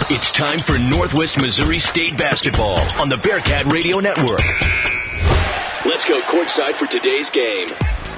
It's time for Northwest Missouri State basketball on the Bearcat Radio Network. Let's go courtside for today's game.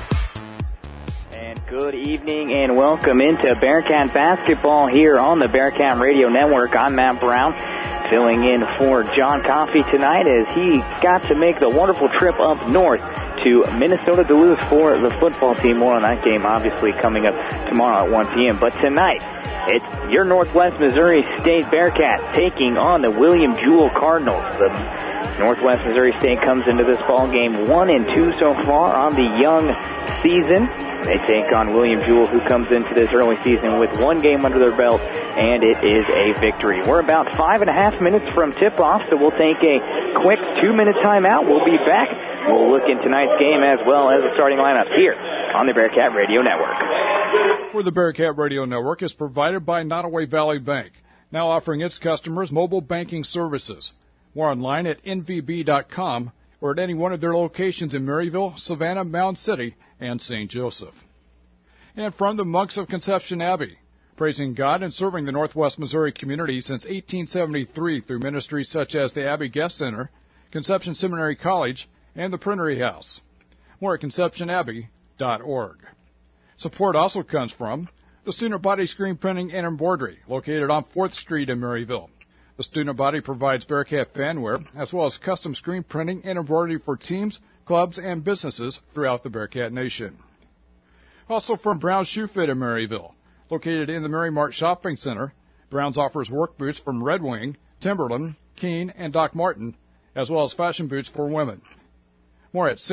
And good evening and welcome into Bearcat basketball here on the Bearcat Radio Network. I'm Matt Brown, filling in for John Coffey tonight as he got to make the wonderful trip up north to Minnesota Duluth for the football team. More on that game obviously coming up tomorrow at 1 p.m. But tonight, it's your Northwest Missouri State Bearcats taking on the William Jewell Cardinals. The Northwest Missouri State comes into this ball game 1-2 so far on the young season. They take on William Jewell, who comes into this early season with one game under their belt, and it is a victory. We're about 5.5 minutes from tip-off, so we'll take a quick 2-minute timeout. We'll be back. We'll look in tonight's game as well as the starting lineup here on the Bearcat Radio Network. For the Bearcat Radio Network is provided by Nottoway Valley Bank, now offering its customers mobile banking services. More online at nvb.com or at any one of their locations in Maryville, Savannah, Mound City, and St. Joseph. And from the Monks of Conception Abbey, praising God and serving the Northwest Missouri community since 1873 through ministries such as the Abbey Guest Center, Conception Seminary College, and the Printery House. More at conceptionabbey.org. Support also comes from the Student Body Screen Printing and Embroidery, located on 4th Street in Maryville. The Student Body provides Bearcat fanwear, as well as custom screen printing and embroidery for teams, clubs, and businesses throughout the Bearcat Nation. Also from Brown's Shoe Fit in Maryville, located in the Mary Mart Shopping Center, Brown's offers work boots from Red Wing, Timberland, Keene, and Doc Martin, as well as fashion boots for women. More at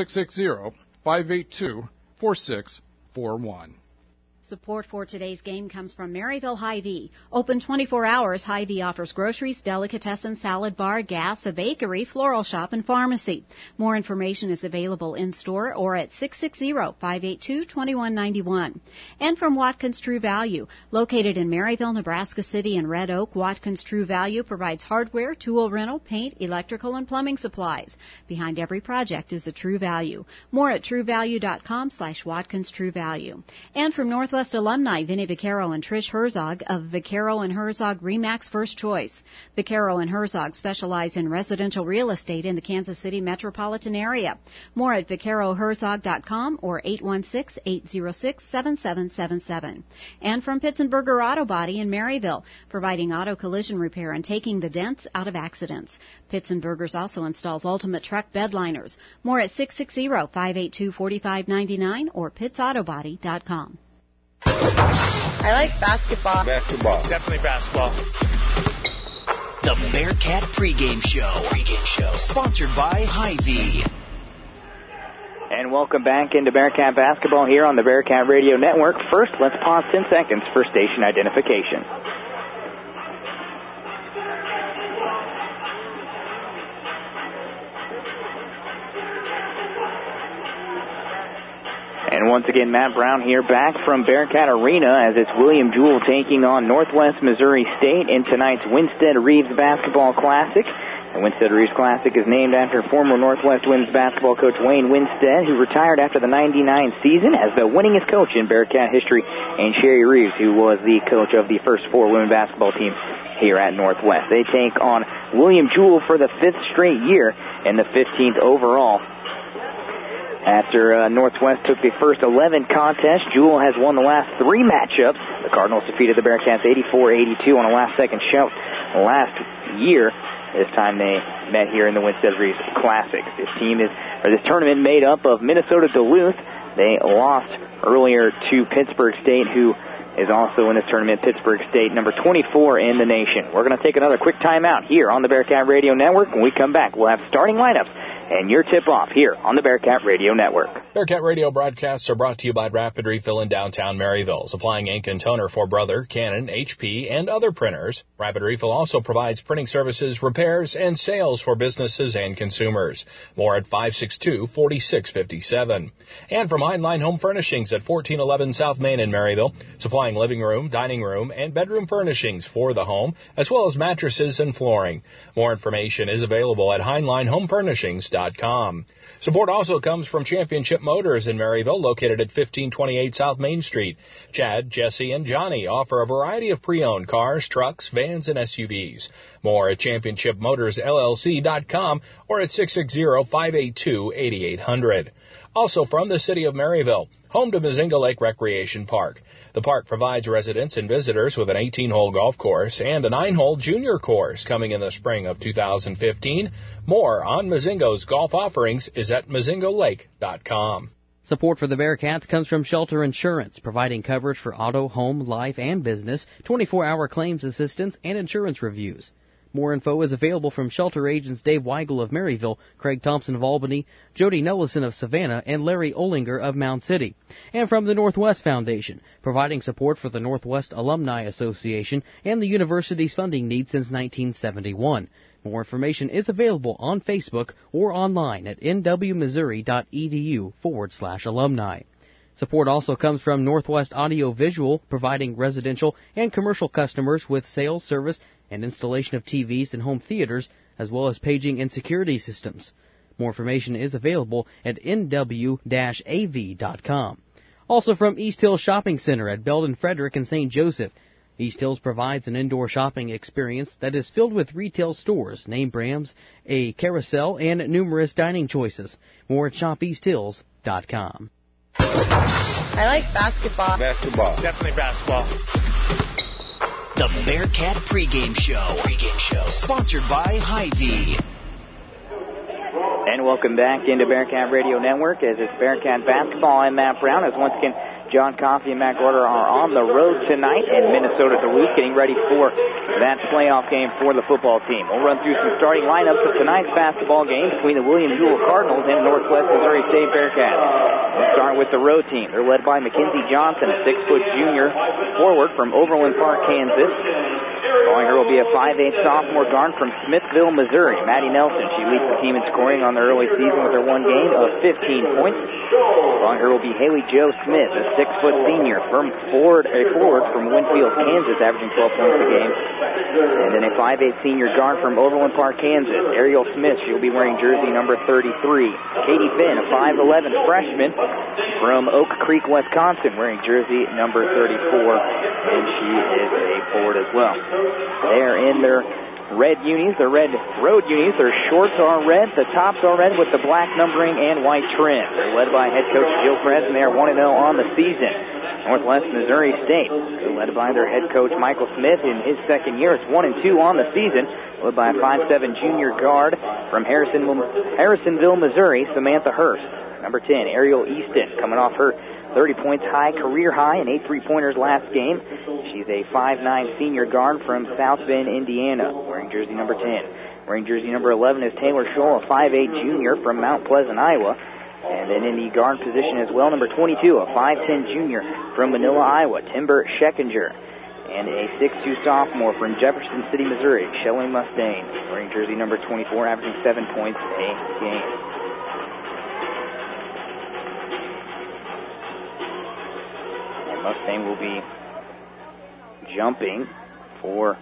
660-582-4641. Support for today's game comes from Maryville Hy-Vee. Open 24 hours, Hy-Vee offers groceries, delicatessen, salad bar, gas, a bakery, floral shop, and pharmacy. More information is available in-store or at 660-582-2191. And from Watkins True Value. Located in Maryville, Nebraska City, and Red Oak, Watkins True Value provides hardware, tool rental, paint, electrical, and plumbing supplies. Behind every project is a True Value. More at truevalue.com/Watkins True Value. And from Northwest alumni Vinny Vaccaro and Trish Herzog of Vaccaro and Herzog RE/MAX First Choice. Vaccaro and Herzog specialize in residential real estate in the Kansas City metropolitan area. More at VaccaroHerzog.com or 816-806-7777. And from Pitzenberger Auto Body in Maryville, providing auto collision repair and taking the dents out of accidents. Pitzenberger's also installs ultimate truck bed liners. More at 660-582-4599 or PittsAutoBody.com. I like basketball. Definitely basketball. The Bearcat pregame show. Sponsored by Hy-Vee. And welcome back into Bearcat basketball here on the Bearcat Radio Network. First, let's pause 10 seconds for station identification. And once again, Matt Brown here back from Bearcat Arena as it's William Jewell taking on Northwest Missouri State in tonight's Winstead Reeves Basketball Classic. The Winstead Reeves Classic is named after former Northwest women's basketball coach Wayne Winstead, who retired after the '99 season as the winningest coach in Bearcat history, and Sherry Reeves, who was the coach of the first 4 women basketball teams here at Northwest. They take on William Jewell for the 5th straight year and the 15th overall. After Northwest took the first 11 contests, Jewell has won the last 3 matchups. The Cardinals defeated the Bearcats 84-82 on a last-second shout last year. This time they met here in the Winstead Reeves Classic. This tournament made up of Minnesota Duluth. They lost earlier to Pittsburgh State, who is also in this tournament. Pittsburgh State, number 24 in the nation. We're going to take another quick timeout here on the Bearcat Radio Network. When we come back, we'll have starting lineups and your tip-off here on the Bearcat Radio Network. Bearcat Radio broadcasts are brought to you by Rapid Refill in downtown Maryville, supplying ink and toner for Brother, Canon, HP, and other printers. Rapid Refill also provides printing services, repairs, and sales for businesses and consumers. More at 562-4657. And from Heinlein Home Furnishings at 1411 South Main in Maryville, supplying living room, dining room, and bedroom furnishings for the home, as well as mattresses and flooring. More information is available at HeinleinHomeFurnishings.com. Support also comes from Championship Motors in Maryville, located at 1528 South Main Street. Chad, Jesse, and Johnny offer a variety of pre-owned cars, trucks, vans, and SUVs. More at ChampionshipMotorsLLC.com or at 660-582-8800. Also from the city of Maryville, home to Mazinga Lake Recreation Park. The park provides residents and visitors with an 18-hole golf course and a 9-hole junior course coming in the spring of 2015. More on Mazingo's golf offerings is at MazingaLake.com. Support for the Bearcats comes from Shelter Insurance, providing coverage for auto, home, life, and business, 24-hour claims assistance, and insurance reviews. More info is available from Shelter agents Dave Weigel of Maryville, Craig Thompson of Albany, Jody Nellison of Savannah, and Larry Olinger of Mound City. And from the Northwest Foundation, providing support for the Northwest Alumni Association and the university's funding needs since 1971. More information is available on Facebook or online at nwmissouri.edu/alumni. Support also comes from Northwest Audio Visual, providing residential and commercial customers with sales, service, and installation of TVs and home theaters, as well as paging and security systems. More information is available at nw-av.com. Also from East Hills Shopping Center at Belden, Frederick, and St. Joseph. East Hills provides an indoor shopping experience that is filled with retail stores, name brands, a carousel, and numerous dining choices. More at shopeasthills.com. I like basketball. Basketball. Definitely basketball. The Bearcat Pregame Show. Sponsored by Hy-Vee. And welcome back into Bearcat Radio Network as it's Bearcat Basketball. I'm Matt Brown as once again John Coffey and Matt Gorder are on the road tonight in Minnesota Duluth, getting ready for that playoff game for the football team. We'll run through some starting lineups of tonight's basketball game between the William Ewell Cardinals and Northwest Missouri State Bearcats. We'll start with the road team. They're led by Mackenzie Johnson, a 6-foot junior forward from Overland Park, Kansas. Following her will be a 5'8" sophomore guard from Smithville, Missouri, Maddie Nelson. She leads the team in scoring on the early season with her one game of 15 points. Following her will be Haley Jo Smith, a 6-foot senior from forward from Winfield, Kansas, averaging 12 points a game. And then a 5'8" senior guard from Overland Park, Kansas, Ariel Smith. She'll be wearing jersey number 33. Katie Finn, a 5'11" freshman from Oak Creek, Wisconsin, wearing jersey number 34. And she is a forward as well. They're in their red unis, their red road unis. Their shorts are red, the tops are red with the black numbering and white trim. They're led by head coach Jill Kress, and they are 1-0 on the season. Northwest Missouri State, they're led by their head coach Michael Smith in his second year. It's 1-2 on the season, led by a 5'7" junior guard from Harrisonville, Missouri, Samantha Hurst. Number 10, Ariel Easton, coming off her 30 points high, career high, and 8 3-pointers last game. She's a 5'9" senior guard from South Bend, Indiana, wearing jersey number 10. Wearing jersey number 11 is Taylor Scholl, a 5'8" junior from Mount Pleasant, Iowa. And then in the guard position as well, number 22, a 5'10" junior from Manila, Iowa, Timber Scheckinger. And a 6'2" sophomore from Jefferson City, Missouri, Shelley Mustaine, wearing jersey number 24, averaging 7 points a game. Mustaine will be jumping for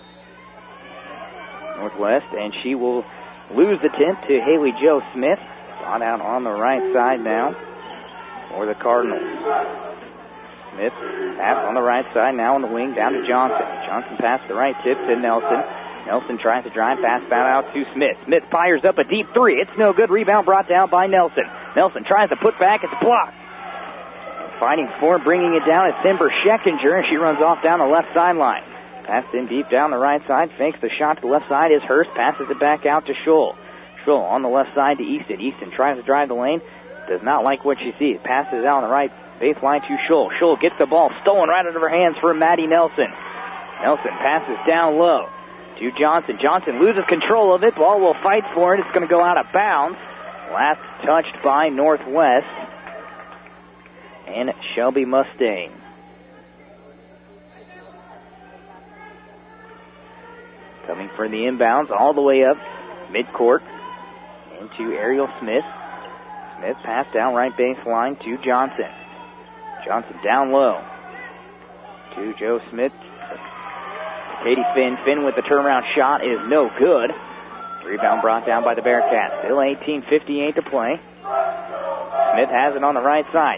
Northwest, and she will lose the tip to Haley Jo Smith. Brought out on the right side now for the Cardinals. Smith pass on the right side, now on the wing, down to Johnson. Johnson pass the right tip to Nelson. Nelson tries to drive, pass foul out to Smith. Smith fires up a deep three. It's no good. Rebound brought down by Nelson. Nelson tries to put back. It's blocked. Fighting for, bringing it down is Timber Scheckinger, and she runs off down the left sideline. Passed in deep down the right side, fakes the shot to the left side is Hurst, passes it back out to Scholl. Scholl on the left side to Easton. Easton tries to drive the lane, does not like what she sees. Passes out on the right baseline to Scholl. Scholl gets the ball stolen right out of her hands for Maddie Nelson. Nelson passes down low to Johnson. Johnson loses control of it. Ball will fight for it. It's going to go out of bounds. Last touched by Northwest and Shelby Mustaine. Coming for the inbounds all the way up midcourt into Ariel Smith. Smith passed down right baseline to Johnson. Johnson down low to Joe Smith. Katie Finn. Finn with the turnaround shot is no good. Rebound brought down by the Bearcats. Still 18:58 to play. Smith has it on the right side.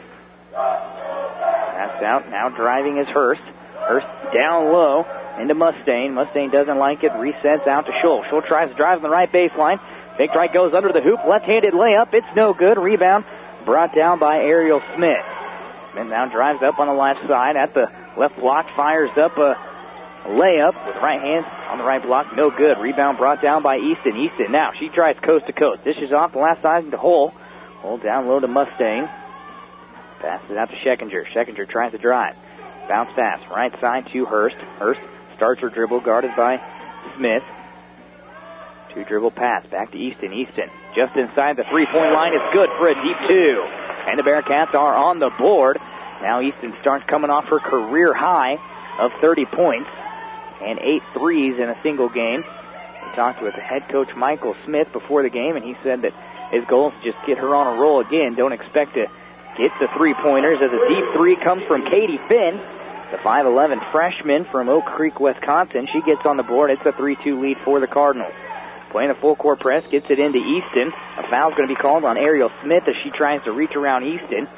Pass out. Now driving is Hurst. Hurst down low into Mustaine. Mustaine doesn't like it. Resets out to Scholl. Scholl tries to drive on the right baseline. Fake right goes under the hoop. Left-handed layup. It's no good. Rebound brought down by Ariel Smith. Smith now drives up on the left side at the left block. Fires up a layup with right hand on the right block. No good. Rebound brought down by Easton. Easton now. She tries coast to coast. Dishes off the left side to Hull. Hull down low to Mustaine. Passes it out to Scheckinger. Scheckinger tries to drive. Bounce pass. Right side to Hurst. Hurst starts her dribble guarded by Smith. Two-dribble pass back to Easton. Easton just inside the three-point line. It's good for a deep two. And the Bearcats are on the board. Now Easton starts coming off her career high of 30 points and 8 threes in a single game. We talked with the head coach Michael Smith before the game, and he said that his goal is to just get her on a roll again. Don't expect to get the three-pointers as a deep three comes from Katie Finn, the 5'11 freshman from Oak Creek, Wisconsin. She gets on the board. It's a 3-2 lead for the Cardinals. Playing a full-court press, gets it into Easton. A foul's going to be called on Ariel Smith as she tries to reach around Easton.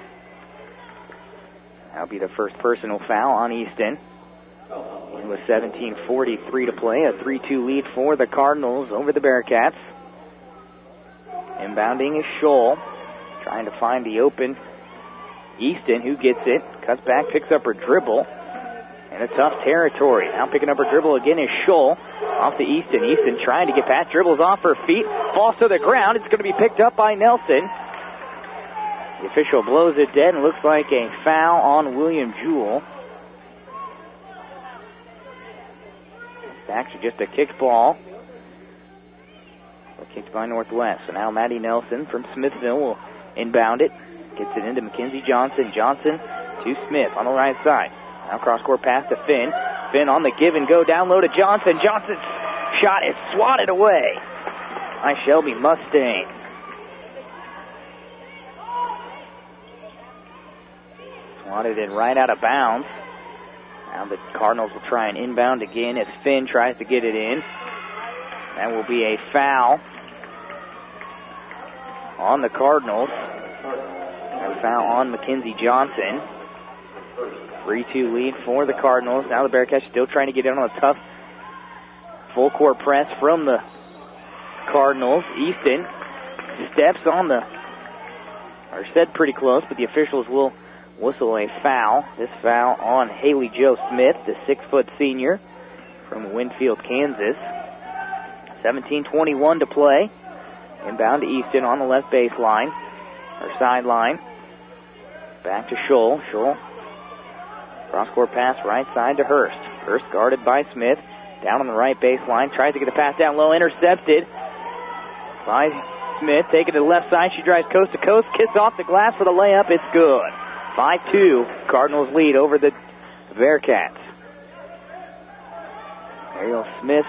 That'll be the first personal foul on Easton. And with 17:43 to play, a 3-2 lead for the Cardinals over the Bearcats. Inbounding is Scholl, trying to find the open Easton, who gets it, cuts back, picks up her dribble, and a tough territory. Now picking up her dribble again is Scholl, off to Easton. Easton trying to get past, dribbles off her feet, falls to the ground. It's going to be picked up by Nelson. The official blows it dead and looks like a foul on William Jewell. It's actually just a kick ball. Kicked by Northwest. So now Maddie Nelson from Smithville will inbound it. Gets it into Mackenzie Johnson. Johnson to Smith on the right side. Now cross-court pass to Finn. Finn on the give and go down low to Johnson. Johnson's shot is swatted away by Shelby Mustaine. Swatted it right out of bounds. Now the Cardinals will try and inbound again as Finn tries to get it in. That will be a foul on the Cardinals. A foul on Mackenzie Johnson. 3-2 lead for the Cardinals. Now the Bearcats still trying to get in on a tough full court press from the Cardinals. Easton steps on the, or said pretty close, but the officials will whistle a foul. This foul on Haley Jo Smith, the 6-foot senior from Winfield, Kansas. 17:21 to play. Inbound to Easton on the left baseline, or sideline. Back to Scholl. Scholl. Cross-court pass right side to Hurst. Hurst guarded by Smith. Down on the right baseline. Tries to get the pass down low. Intercepted by Smith. Taking it to the left side. She drives coast to coast. Kicks off the glass for the layup. It's good. 5-2. Cardinals lead over the Bearcats. Ariel Smith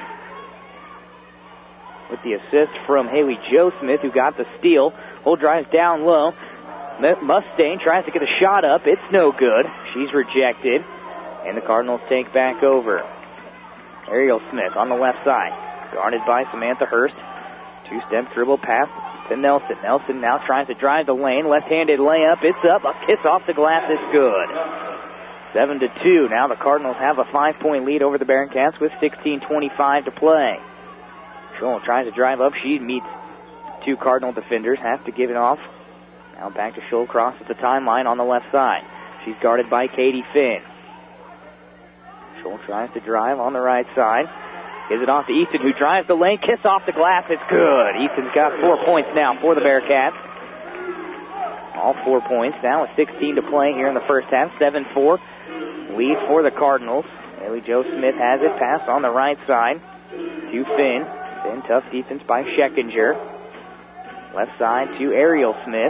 with the assist from Haley Jo Smith, who got the steal. Hull drives down low. Mustaine tries to get a shot up. It's no good. She's rejected. And the Cardinals take back over. Ariel Smith on the left side. Guarded by Samantha Hurst. Two-step dribble pass to Nelson. Nelson now tries to drive the lane. Left-handed layup. It's up. A kiss off the glass. It's good. 7-2. Now the Cardinals have a 5-point lead over the Bearcats with 16:25 to play. Scholl tries to drive up. She meets two Cardinal defenders. Has to give it off. Now back to Scholl. Crosses the timeline on the left side. She's guarded by Katie Finn. Scholl tries to drive on the right side. Gives it off to Easton, who drives the lane. Kiss off the glass. It's good. Easton's got 4 points now for the Bearcats. All 4 points now with 16 to play here in the first half. 7-4 lead for the Cardinals. Haley Jo Smith has it. Pass on the right side to Finn. Finn, tough defense by Scheckinger. Left side to Ariel Smith.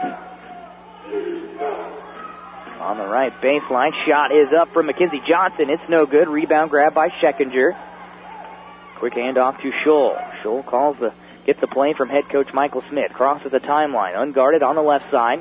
On the right baseline. Shot is up from Mackenzie Johnson. It's no good. Rebound grab by Scheckinger. Quick handoff to Scholl. Scholl gets the play from head coach Michael Smith. Crosses the timeline. Unguarded on the left side.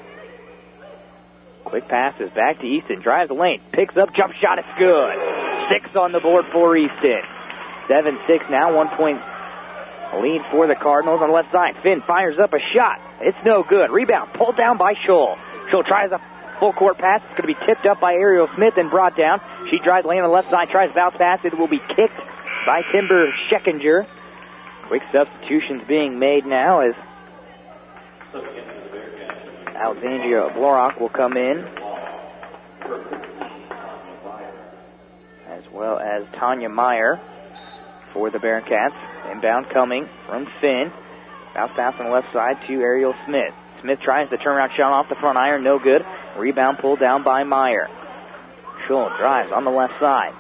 Quick passes back to Easton. Drives the lane. Picks up. Jump shot. It's good. 6 on the board for Easton. 7-6 now. 1 point lead for the Cardinals on the left side. Finn fires up a shot. It's no good. Rebound pulled down by Scholl. Scholl tries a full court pass. It's going to be tipped up by Ariel Smith and brought down. She drives lane on the left side, tries bounce pass. It will be kicked by Timber Scheckinger. Quick substitutions being made now as Alexandria Blorock will come in, as well as Tanya Meyer for the Bearcats. Inbound coming from Finn. Bounce pass on the left side to Ariel Smith. Smith tries the turnaround shot off the front iron, no good. Rebound pulled down by Meyer. Scholl drives on the left side.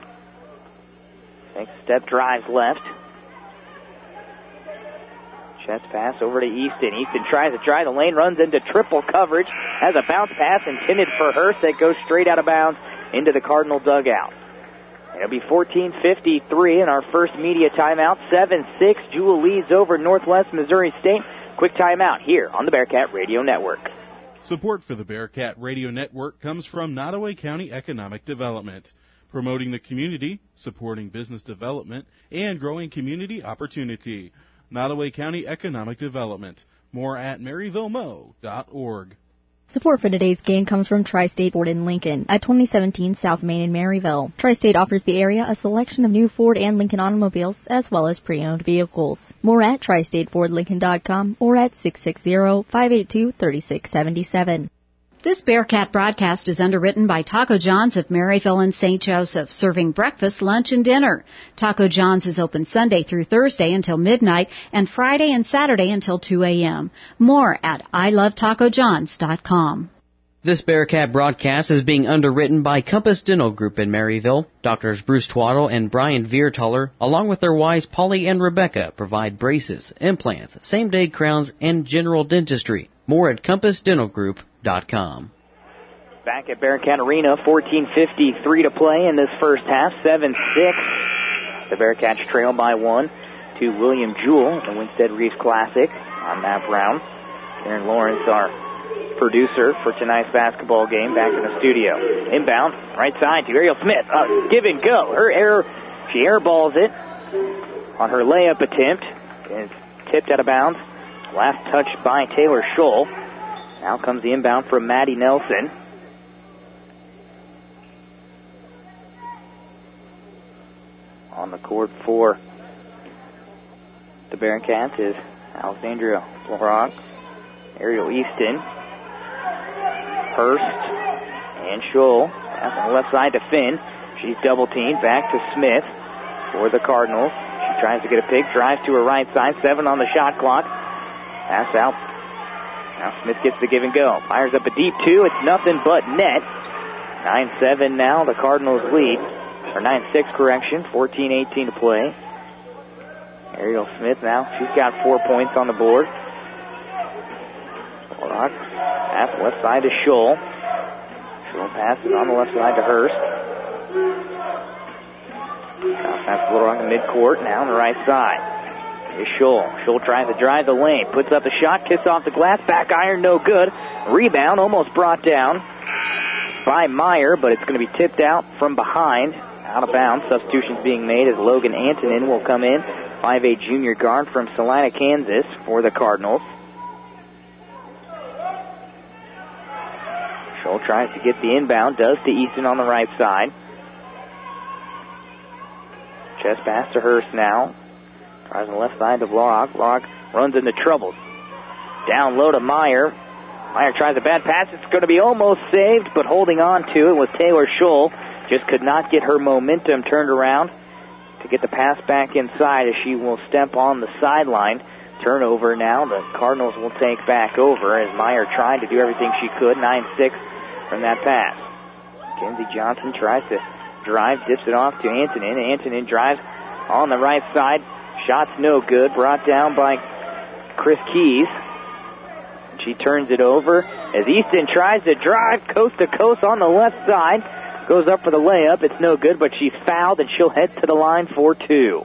Next step, drives left. Chest pass over to Easton. Easton tries to drive the lane, runs into triple coverage. Has a bounce pass intended for Hurst that goes straight out of bounds into the Cardinal dugout. It'll be 14:53 in our first media timeout. 7-6. Jewel leads over Northwest Missouri State. Quick timeout here on the Bearcat Radio Network. Support for the Bearcat Radio Network comes from Nottoway County Economic Development, promoting the community, supporting business development, and growing community opportunity. Nottoway County Economic Development. More at maryvillemo.org. Support for today's game comes from Tri-State Ford in Lincoln at 2017 South Main in Maryville. Tri-State offers the area a selection of new Ford and Lincoln automobiles as well as pre-owned vehicles. More at tristatefordlincoln.com or at 660-582-3677. This Bearcat broadcast is underwritten by Taco John's of Maryville and St. Joseph, serving breakfast, lunch, and dinner. Taco John's is open Sunday through Thursday until midnight and Friday and Saturday until 2 a.m. More at ilovetacojohns.com. This Bearcat broadcast is being underwritten by Compass Dental Group in Maryville. Doctors Bruce Twaddle and Brian Viertaler, along with their wives Polly and Rebecca, provide braces, implants, same-day crowns, and general dentistry. More at compassdentalgroup.com. Back at Bearcat Arena, 14:53 to play in this first half, 7-6. The Bearcats trail by one to William Jewell in the Winstead Reeves Classic. I'm Matt Brown. Aaron Lawrence, our producer for tonight's basketball game, back in the studio. Inbound, right side to Ariel Smith. Give and go. She airballs it on her layup attempt. And it's tipped out of bounds. Last touch by Taylor Scholl. Now comes the inbound from Maddie Nelson. On the court for the Bearcats is Alexandria Blorock, Ariel Easton, Hurst, and Scholl. Pass on the left side to Finn. She's double-teamed. Back to Smith for the Cardinals. She tries to get a pick, drives to her right side. 7 on the shot clock. Pass out. Now Smith gets the give and go. Fires up a deep 2. It's nothing but net. 9-7 now, the Cardinals lead. Or 9-6, correction. 14:18 to play. Ariel Smith now, she's got 4 points on the board. Blorock, pass left side to Scholl. Scholl passes on the left side to Hurst. Now pass Blorock in midcourt, now on the right side. Here's Scholl. Scholl tries to drive the lane. Puts up a shot. Kiss off the glass. Back iron. No good. Rebound almost brought down by Meyer, but it's going to be tipped out from behind. Out of bounds. Substitutions being made as Logan Antonin will come in. 5'8" junior guard from Salina, Kansas for the Cardinals. Scholl tries to get the inbound. Does to Easton on the right side. Chest pass to Hurst now. Tries on the left side to Blorock. Blorock runs into trouble. Down low to Meyer. Meyer tries a bad pass. It's going to be almost saved, but holding on to it was Taylor Scholl. Just could not get her momentum turned around to get the pass back inside as she will step on the sideline. Turnover now. The Cardinals will take back over as Meyer tried to do everything she could. 9-6 from that pass. Kenzie Johnson tries to drive, dips it off to Antonin. Antonin drives on the right side. Shot's no good. Brought down by Chris Keys. She turns it over as Easton tries to drive coast to coast on the left side. Goes up for the layup. It's no good, but she's fouled, and she'll head to the line for 2.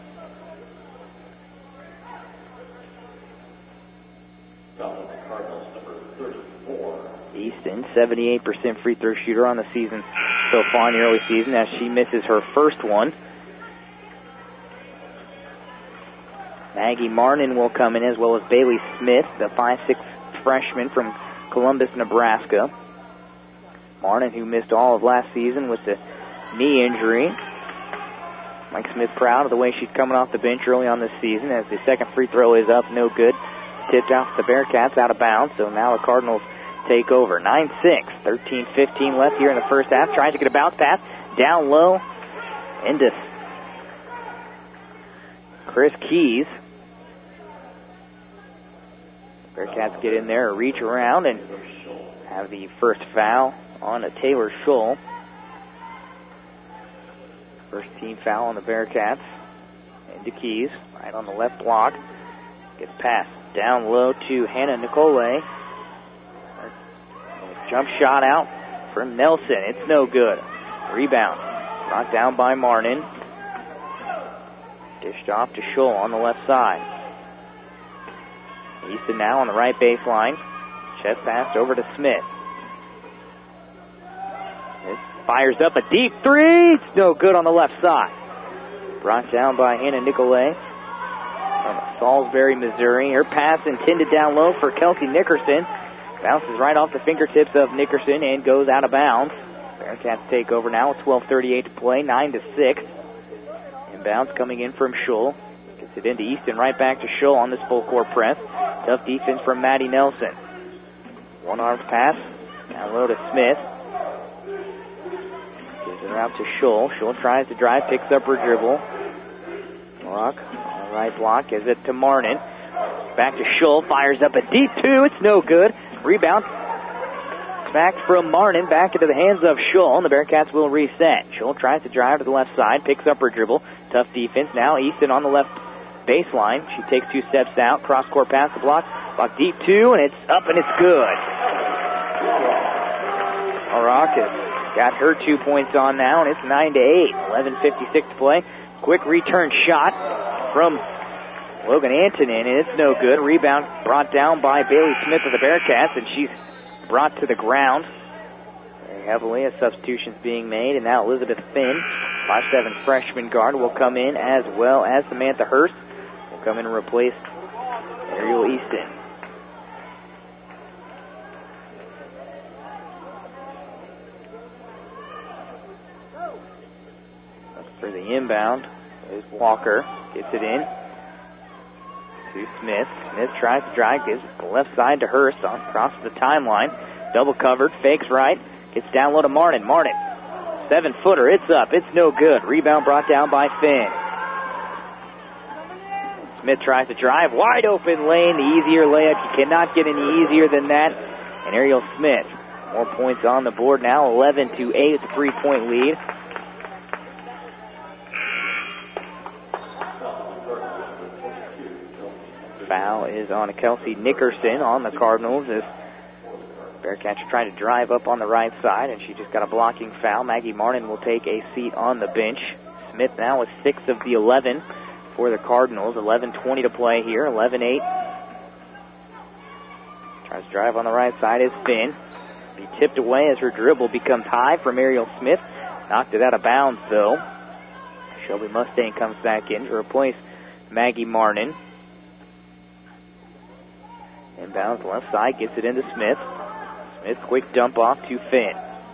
Easton, 78% free throw shooter on the season so far in the early season as she misses her first one. Maggie Marnin will come in, as well as Bailey Smith, the 5'6" freshman from Columbus, Nebraska. Marnin, who missed all of last season with the knee injury. Mike Smith proud of the way she's coming off the bench early on this season, as the second free throw is up, no good. Tipped off the Bearcats out of bounds, so now the Cardinals take over. 9-6, 13-15 left here in the first half. Tries to get a bounce pass down low into Chris Keys. Bearcats get in there, reach around, and have the first foul on a Taylor Scholl. First team foul on the Bearcats. Into Keys, right on the left block. Gets passed down low to Hannah Nicolay. Jump shot out from Nelson. It's no good. Rebound. Knocked down by Marnin. Dished off to Scholl on the left side. Easton now on the right baseline. Chest pass over to Smith. Smith fires up a deep three. It's no good on the left side. Brought down by Hannah Nicolay from Salisbury, Missouri. Her pass intended down low for Kelsey Nickerson. Bounces right off the fingertips of Nickerson and goes out of bounds. Bearcats take over now with 12:38 to play, 9-6. Inbounds coming in from Scholl. Gets it into Easton, right back to Scholl on this full court press. Tough defense from Maddie Nelson. One-arm pass down low to Smith. Gives it out to Scholl. Scholl tries to drive, picks up her dribble. Rock on the right block, gives it to Marnin. Back to Scholl, fires up a deep two. It's no good. Rebound back from Marnin, back into the hands of Scholl, and the Bearcats will reset. Scholl tries to drive to the left side, picks up her dribble. Tough defense. Now Easton on the left baseline. She takes 2 steps out, cross-court pass the block. Block deep two, and it's up and it's good. Rock has got her 2 points on now, and it's 9-8. 11:56 to play. Quick return shot from Logan Antonin, and it's no good. Rebound brought down by Bailey Smith of the Bearcats, and she's brought to the ground very heavily as substitutions being made. And now Elizabeth Finn, 5'7" freshman guard, will come in, as well as Samantha Hurst will come in and replace Ariel Easton. For the inbound is Walker, gets it in to Smith. Smith tries to drive, gives the left side to Hurst on across the timeline. Double covered, fakes right, gets down low to Marnin. Marnin, 7-footer, it's up, it's no good. Rebound brought down by Finn. Smith tries to drive, wide open lane, the easier layup. You cannot get any easier than that. And Ariel Smith, more points on the board now, 11-8. It's a 3-point lead. Foul is on Kelsey Nickerson on the Cardinals as Bearcats trying to drive up on the right side, and she just got a blocking foul. Maggie Marnin will take a seat on the bench. Smith now with 6 of the 11 for the Cardinals. 11:20 to play here. 11-8. Tries to drive on the right side is Finn. Be tipped away as her dribble becomes high from Ariel Smith. Knocked it out of bounds though. Shelby Mustang comes back in to replace Maggie Marnin. Inbounds left side, gets it into Smith. Smith, quick dump off to Finn.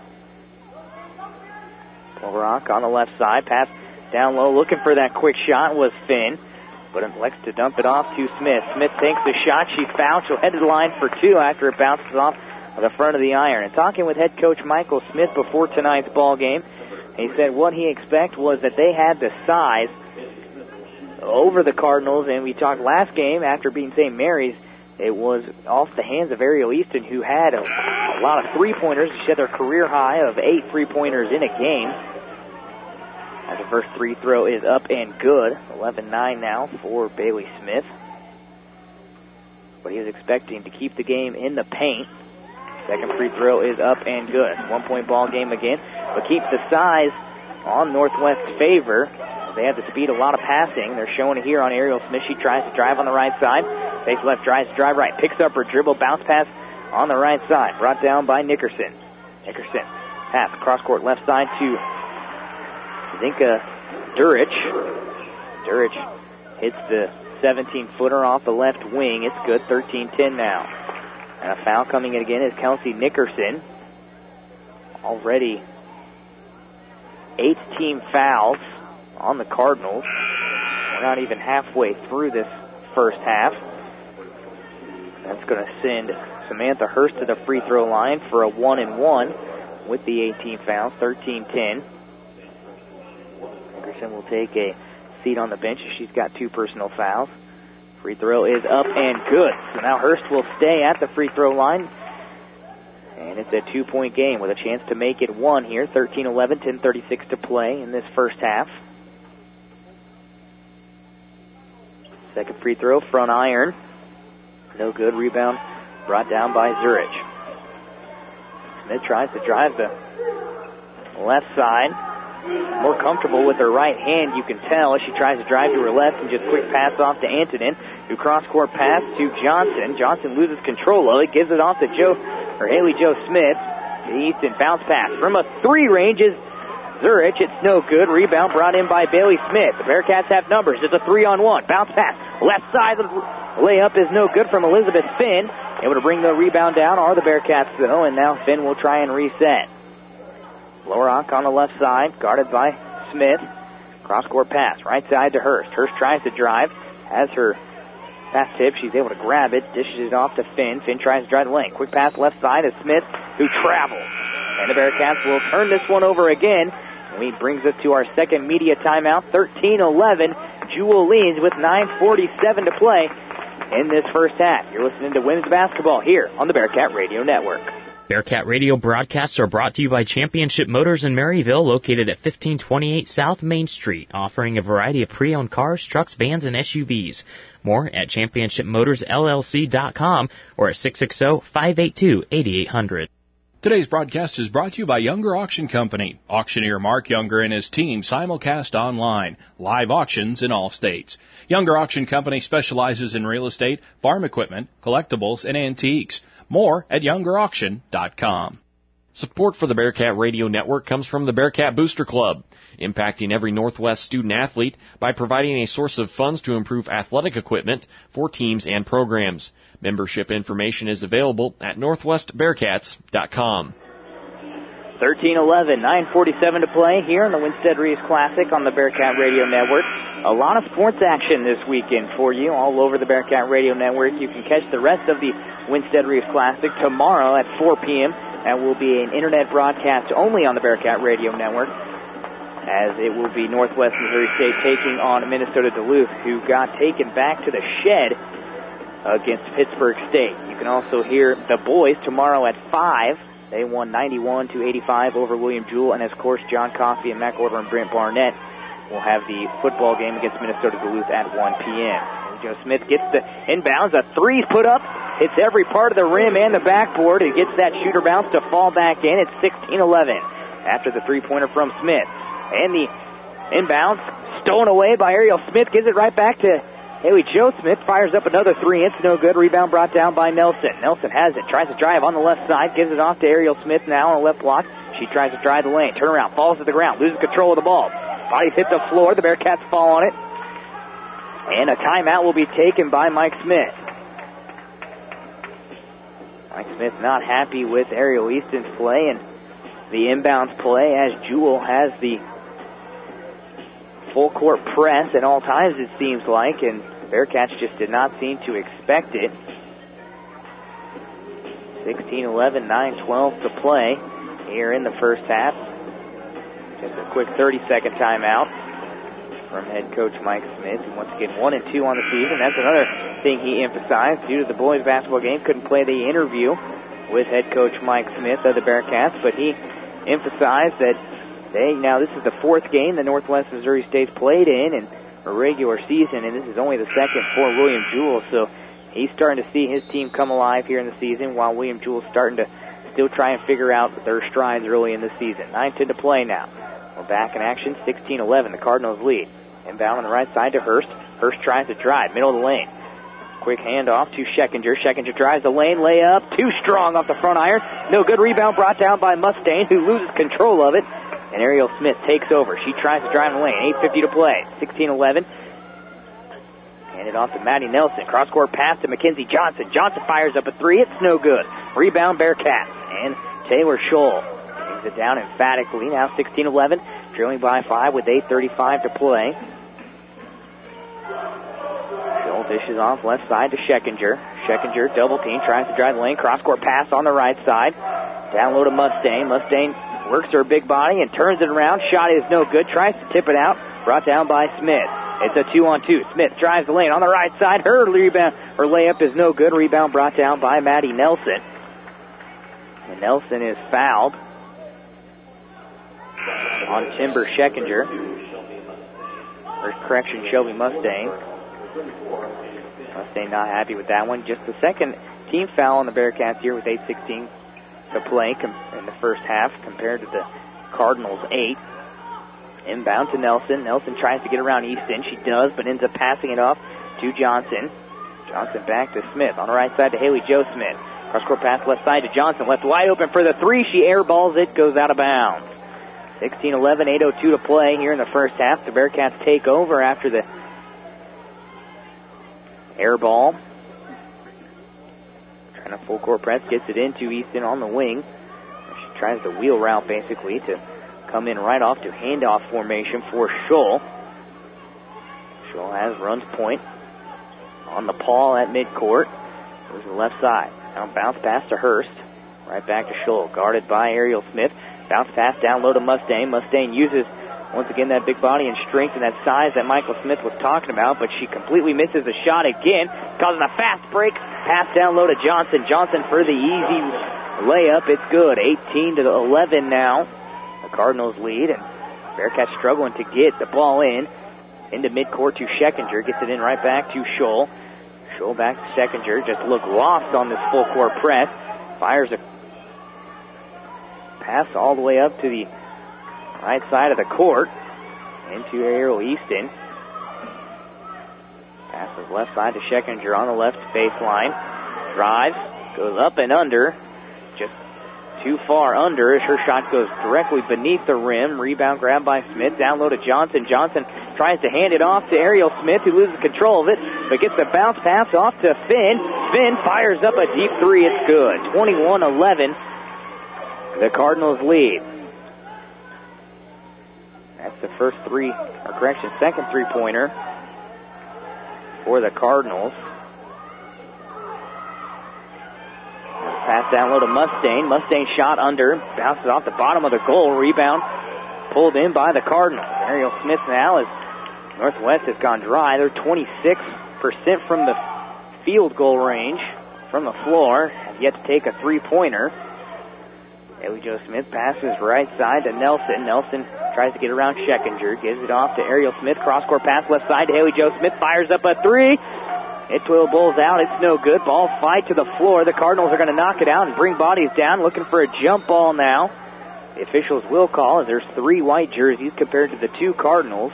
Rock on the left side, pass down low, looking for that quick shot was Finn, but elects to dump it off to Smith. Smith takes the shot, she's fouled, she'll head to the line for 2 after it bounces off the front of the iron. And talking with head coach Michael Smith before tonight's ball game, he said what he expected was that they had the size over the Cardinals, and we talked last game after beating St. Mary's. It was off the hands of Ariel Easton, who had a lot of three-pointers. She had their career high of 8 three-pointers in a game. As the first free throw is up and good. 11-9 now for Bailey Smith. But he was expecting to keep the game in the paint. Second free throw is up and good. 1-point ball game again, but keeps the size on Northwest's favor. They have the speed, a lot of passing. They're showing it here on Ariel Smith. She tries to drive on the right side. Fakes left, tries to drive right. Picks up her dribble, bounce pass on the right side. Brought down by Nickerson. Nickerson, pass cross court left side to Zinka Durich. Durich hits the 17-footer off the left wing. It's good, 13-10 now. And a foul coming in again is Kelsey Nickerson. Already 8 team fouls on the Cardinals. We're not even halfway through this first half. That's going to send Samantha Hurst to the free throw line for a 1-and-1 with the 18 fouls, 13-10. Nickerson will take a seat on the bench. She's got 2 personal fouls. Free throw is up and good. So now Hurst will stay at the free throw line. And it's a 2-point game with a chance to make it 1 here. 13-11, 10:36 to play in this first half. Second free throw, front iron. No good. Rebound brought down by Zurich. Smith tries to drive the left side. More comfortable with her right hand, you can tell, as she tries to drive to her left and just quick pass off to Antonin, who cross-court pass to Johnson. Johnson loses control of it, gives it off to Haley Jo Smith. The Easton bounce pass from a 3 range is Zurich. It's no good. Rebound brought in by Bailey Smith. The Bearcats have numbers. It's a 3-on-1. Bounce pass. Left side. The layup is no good from Elizabeth Finn. Able to bring the rebound down are the Bearcats, though, and now Finn will try and reset. Lorock on the left side, guarded by Smith. Cross-court pass, right side to Hurst. Hurst tries to drive, has her pass tip. She's able to grab it, dishes it off to Finn. Finn tries to drive the lane. Quick pass left side to Smith, who travels. And the Bearcats will turn this one over again. And he brings us to our second media timeout, 13-11. Jewel leads with 9:47 to play in this first half. You're listening to women's basketball here on the Bearcat Radio Network. Bearcat Radio broadcasts are brought to you by Championship Motors in Maryville, located at 1528 South Main Street, offering a variety of pre-owned cars, trucks, vans, and SUVs. More at championshipmotorsllc.com or at 660-582-8800. Today's broadcast is brought to you by Younger Auction Company. Auctioneer Mark Younger and his team simulcast online. Live auctions in all states. Younger Auction Company specializes in real estate, farm equipment, collectibles, and antiques. More at youngerauction.com. Support for the Bearcat Radio Network comes from the Bearcat Booster Club, impacting every Northwest student-athlete by providing a source of funds to improve athletic equipment for teams and programs. Membership information is available at northwestbearcats.com. 13-11, 9:47 to play here in the Winstead Reeves Classic on the Bearcat Radio Network. A lot of sports action this weekend for you all over the Bearcat Radio Network. You can catch the rest of the Winstead Reeves Classic tomorrow at 4 p.m. That will be an internet broadcast only on the Bearcat Radio Network, as it will be Northwest Missouri State taking on Minnesota Duluth, who got taken back to the shed against Pittsburgh State. You can also hear the boys tomorrow at 5. They won 91-85 over William Jewell, and of course John Coffey and Mac Order and Brent Barnett will have the football game against Minnesota Duluth at 1 p.m. Joe Smith gets the inbounds, a 3 put up, hits every part of the rim and the backboard. It gets that shooter bounce to fall back in. It's 16-11 after the three-pointer from Smith. And the inbounds stolen away by Ariel Smith, gives it right back to Haley Jo Smith, fires up another 3. It's no good. Rebound brought down by Nelson. Nelson has it, tries to drive on the left side, gives it off to Ariel Smith now on the left block. She tries to drive the lane, turn around, falls to the ground, loses control of the ball. Bodies hit the floor, the Bearcats fall on it. And a timeout will be taken by Mike Smith. Mike Smith not happy with Ariel Easton's play and the inbounds play, as Jewell has the full court press at all times, it seems like, and the Bearcats just did not seem to expect it. 16-11, 9-12 to play here in the first half. Just a quick 30-second timeout from head coach Mike Smith. And once again, 1-2 on the season. That's another thing he emphasized. Due to the boys' basketball game, couldn't play the interview with head coach Mike Smith of the Bearcats, but he emphasized that now this is the 4th game that Northwest Missouri State's played in a regular season, and this is only the second for William Jewell, so he's starting to see his team come alive here in the season, while William Jewell's starting to still try and figure out their strides early in the season. 9-10 to play now. We're back in action, 16-11, the Cardinals lead. Inbound on the right side to Hurst. Hurst tries to drive, middle of the lane. Quick handoff to Schekinger. Schekinger drives the lane, layup, too strong off the front iron. No good. Rebound brought down by Mustaine, who loses control of it. And Ariel Smith takes over. She tries to drive the lane. 8:50 to play. 16-11. And Hand it off to Maddie Nelson. Cross-court pass to Mackenzie Johnson. Johnson fires up a three. It's no good. Rebound Bearcats. And Taylor Scholl brings it down emphatically. Now 16-11. Trailing by 5 with 8:35 to play. Scholl dishes off left side to Scheckinger. Scheckinger double team. Tries to drive the lane. Cross-court pass on the right side. Down low to Mustaine. Mustaine works her big body and turns it around. Shot is no good. Tries to tip it out. Brought down by Smith. It's a 2-on-2. Smith drives the lane on the right side. Her rebound, her layup is no good. Rebound brought down by Maddie Nelson. And Nelson is fouled on Timber Scheckinger. Or correction, Shelby Mustaine. Mustaine not happy with that one. Just the second team foul on the Bearcats here with 8:16 to play in the first half compared to the Cardinals' 8. Inbound to Nelson. Nelson tries to get around Easton. She does, but ends up passing it off to Johnson. Johnson back to Smith. On the right side to Haley Joe Smith. Cross-court pass left side to Johnson. Left wide open for the three. She airballs it. Goes out of bounds. 16-11, 8:02 to play here in the first half. The Bearcats take over after the air ball. Trying to full court press. Gets it into Easton on the wing. She tries the wheel route basically to come in right off to handoff formation for Scholl. Scholl has runs point on the Paul at midcourt. Goes to the left side. Now bounce pass to Hurst. Right back to Scholl. Guarded by Ariel Smith. Bounce pass down low to Mustaine. Mustaine uses, once again, that big body and strength and that size that Michael Smith was talking about, but she completely misses the shot again, causing a fast break. Pass down low to Johnson. Johnson for the easy layup. It's good. 18-11 now. The Cardinals lead, and Bearcats struggling to get the ball into midcourt to Scheckinger. Gets it in right back to Scholl. Scholl back to Scheckinger. Just looked lost on this full court press. Fires a pass all the way up to the right side of the court into Ariel Easton. Passes left side to Scheckinger on the left baseline. Drives, goes up and under. Just too far under as her shot goes directly beneath the rim. Rebound grabbed by Smith. Down low to Johnson. Johnson tries to hand it off to Ariel Smith, who loses control of it, but gets the bounce pass off to Finn. Finn fires up a deep three. It's good. 21-11. The Cardinals lead. That's the second three-pointer for the Cardinals. Pass down low to Mustaine. Mustaine shot under. Bounces off the bottom of the goal. Rebound pulled in by the Cardinals. Ariel Smith now, as Northwest has gone dry. They're 26% from the field goal range from the floor. Have yet to take a three-pointer. Haley Joe Smith passes right side to Nelson. Nelson tries to get around Scheckinger. Gives it off to Ariel Smith. Cross-court pass left side to Haley Joe Smith. Fires up a three. It bowls out. It's no good. Ball fight to the floor. The Cardinals are going to knock it out and bring bodies down. Looking for a jump ball now. The officials will call as there's 3 white jerseys compared to the 2 Cardinals.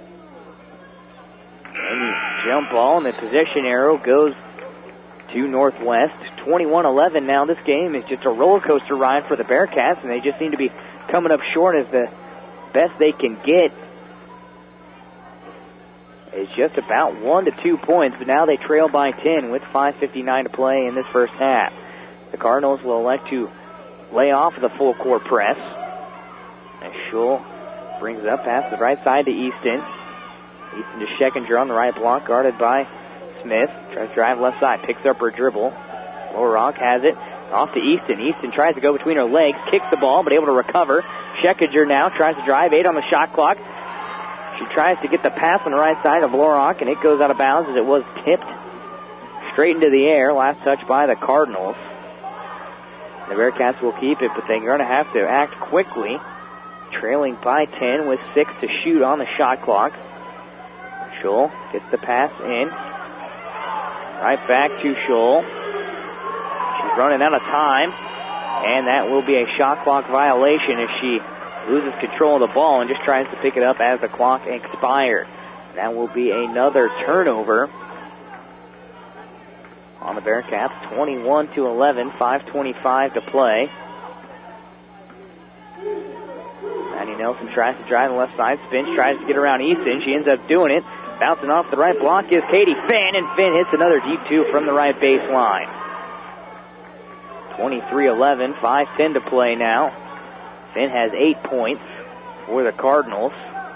And jump ball, and the possession arrow goes to Northwest. 21-11 now. This game is just a roller coaster ride for the Bearcats, and they just seem to be coming up short as the best they can get is just about 1 to 2 points, but now they trail by 10 with 5:59 to play in this first half. The Cardinals will elect to lay off the full court press. And Scholl brings it up past the right side to Easton. Easton to Scheckinger on the right block, guarded by Smith. Tries to drive left side, picks up her dribble. Lorock has it, off to Easton. Easton tries to go between her legs, kicks the ball, but able to recover. Scheckinger now tries to drive, 8 on the shot clock. She tries to get the pass on the right side of Lorock, and it goes out of bounds as it was tipped straight into the air. Last touch by the Cardinals. The Bearcats will keep it, but they're going to have to act quickly. Trailing by 10 with 6 to shoot on the shot clock. Scholl gets the pass in. Right back to Scholl. She's running out of time, and that will be a shot clock violation as she loses control of the ball and just tries to pick it up as the clock expired. That will be another turnover on the Bearcats. 21-11, 5:25 to play. Maddie Nelson tries to drive the left side, spins, tries to get around Easton. She ends up doing it. Bouncing off the right block is Katie Finn, and Finn hits another deep two from the right baseline. 23-11, 5:10 to play now. Finn has 8 points for the Cardinals.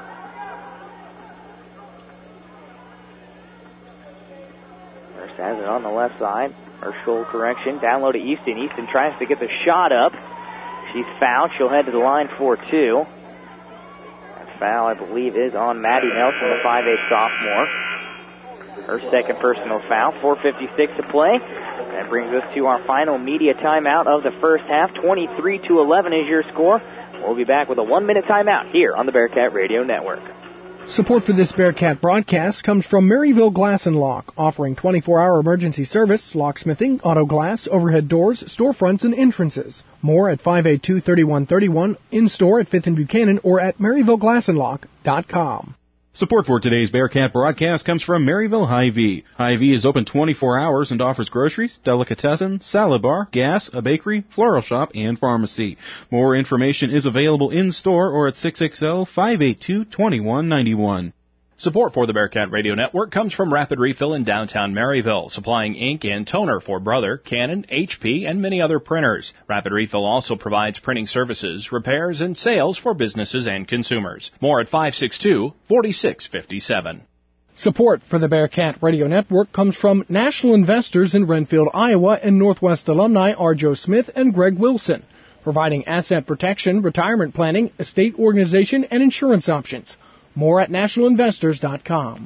First has it on the left side. Herschel correction. Down low to Easton. Easton tries to get the shot up. She's fouled. She'll head to the line for two. That foul, I believe, is on Maddie Nelson, the 5'8" sophomore. Her second personal foul. 4:56 to play. That brings us to our final media timeout of the first half. 23-11 is your score. We'll be back with a 1-minute timeout here on the Bearcat Radio Network. Support for this Bearcat broadcast comes from Maryville Glass and Lock, offering 24-hour emergency service, locksmithing, auto glass, overhead doors, storefronts, and entrances. More at 582-3131, in-store at 5th and Buchanan, or at MaryvilleGlassandLock.com. Support for today's Bearcat broadcast comes from Maryville Hy-Vee. Hy-Vee is open 24 hours and offers groceries, delicatessen, salad bar, gas, a bakery, floral shop, and pharmacy. More information is available in-store or at 660-582-2191. Support for the Bearcat Radio Network comes from Rapid Refill in downtown Maryville, supplying ink and toner for Brother, Canon, HP, and many other printers. Rapid Refill also provides printing services, repairs, and sales for businesses and consumers. More at 562-4657. Support for the Bearcat Radio Network comes from National Investors in Renfield, Iowa, and Northwest alumni R. Joe Smith and Greg Wilson, providing asset protection, retirement planning, estate organization, and insurance options. More at nationalinvestors.com.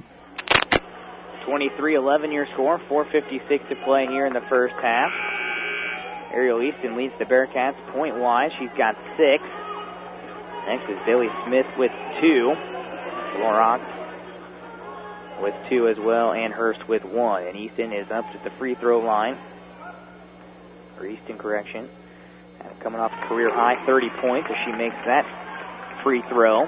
23-11 your score, 4:56 to play here in the first half. Ariel Easton leads the Bearcats point-wise. She's got 6. Next is Bailey Smith with 2. Lorock with 2 as well, and Hurst with 1. And Easton is up at the free throw line. Or Easton, correction. And coming off a career high 30 points as she makes that free throw.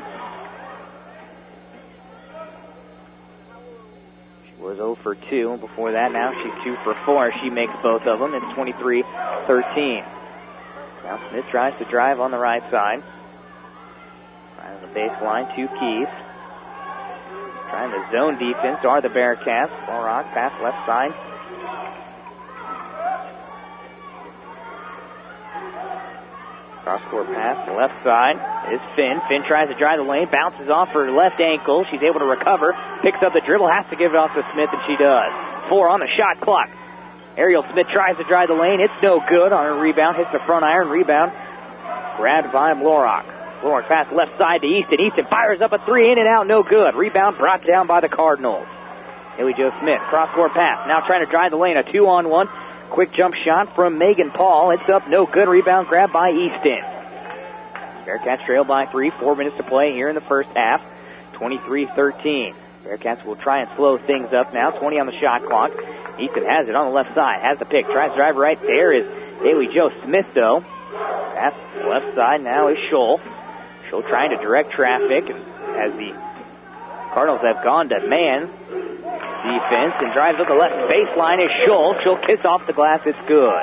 Was 0 for 2 before that. Now she's 2 for 4. She makes both of them. It's 23-13. Now Smith tries to drive on the right side. Right on the baseline, 2 keys. Trying the zone defense are the Bearcats. Lorock pass left side. Cross-court pass, left side is Finn. Finn tries to drive the lane, bounces off her left ankle. She's able to recover, picks up the dribble, has to give it off to Smith, and she does. 4 on the shot clock. Ariel Smith tries to drive the lane. It's no good on her rebound. Hits the front iron. Rebound grabbed by Lorock. Lorock pass left side to Easton. Easton fires up a 3, in and out, no good. Rebound brought down by the Cardinals. Haley Jo Smith, cross-court pass. Now trying to drive the lane, a 2-on-1. Quick jump shot from Megan Paul. It's up, no good. Rebound grabbed by Easton. Bearcats trail by 3. 4 minutes to play here in the first half. 23-13. Bearcats will try and slow things up now. 20 on the shot clock. Easton has it on the left side. Has the pick. Tries to drive right. There is Haley Jo Smith, though. Pass left side now is Scholl. Scholl trying to direct traffic as the Cardinals have gone to man defense and drives up the left baseline is Scholl. She'll kiss off the glass. It's good.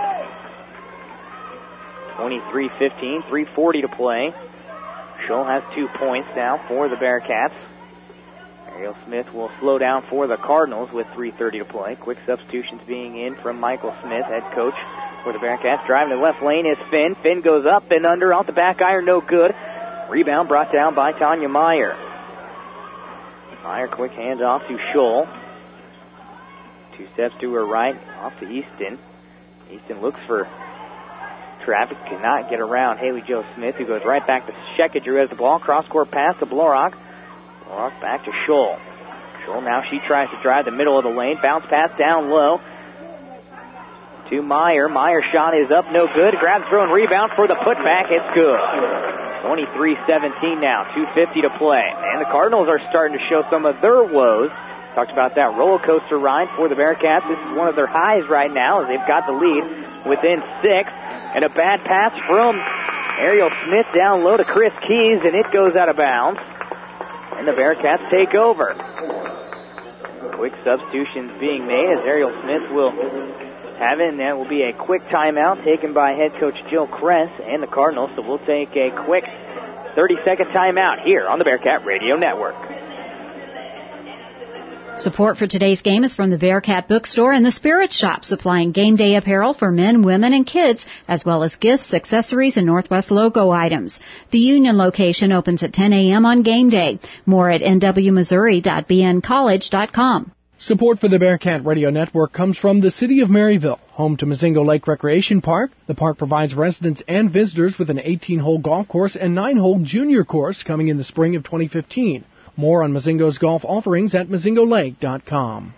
23-15, 3:40 to play. Scholl has 2 points now for the Bearcats. Ariel Smith will slow down for the Cardinals with 3:30 to play. Quick substitutions being in from Michael Smith, head coach for the Bearcats. Driving to the left lane is Finn. Finn goes up and under off the back iron, no good. Rebound brought down by Tanya Meyer. Meyer quick hands off to Scholl. 2 steps to her right, off to Easton. Easton looks for traffic, cannot get around Haley Jo Smith, who goes right back to Sheckett, who has the ball. Cross-court pass to Blorock. Blorock back to Scholl. Scholl now she tries to drive the middle of the lane. Bounce pass down low to Meyer. Meyer's shot is up, no good. Grabs, throw, and rebound for the putback. It's good. 23-17 now, 2:50 to play. And the Cardinals are starting to show some of their woes. Talked about that roller coaster ride for the Bearcats. This is one of their highs right now as they've got the lead within 6. And a bad pass from Ariel Smith down low to Chris Keys, and it goes out of bounds. And the Bearcats take over. Quick substitutions being made as Ariel Smith will have it, and that will be a quick timeout taken by head coach Jill Kress and the Cardinals. So we'll take a quick 30-second timeout here on the Bearcat Radio Network. Support for today's game is from the Bearcat Bookstore and the Spirit Shop, supplying game day apparel for men, women, and kids, as well as gifts, accessories, and Northwest logo items. The Union location opens at 10 a.m. on game day. More at nwmissouri.bncollege.com. Support for the Bearcat Radio Network comes from the City of Maryville, home to Mazingo Lake Recreation Park. The park provides residents and visitors with an 18-hole golf course and 9-hole junior course coming in the spring of 2015. More on Mazingo's golf offerings at mazingolake.com.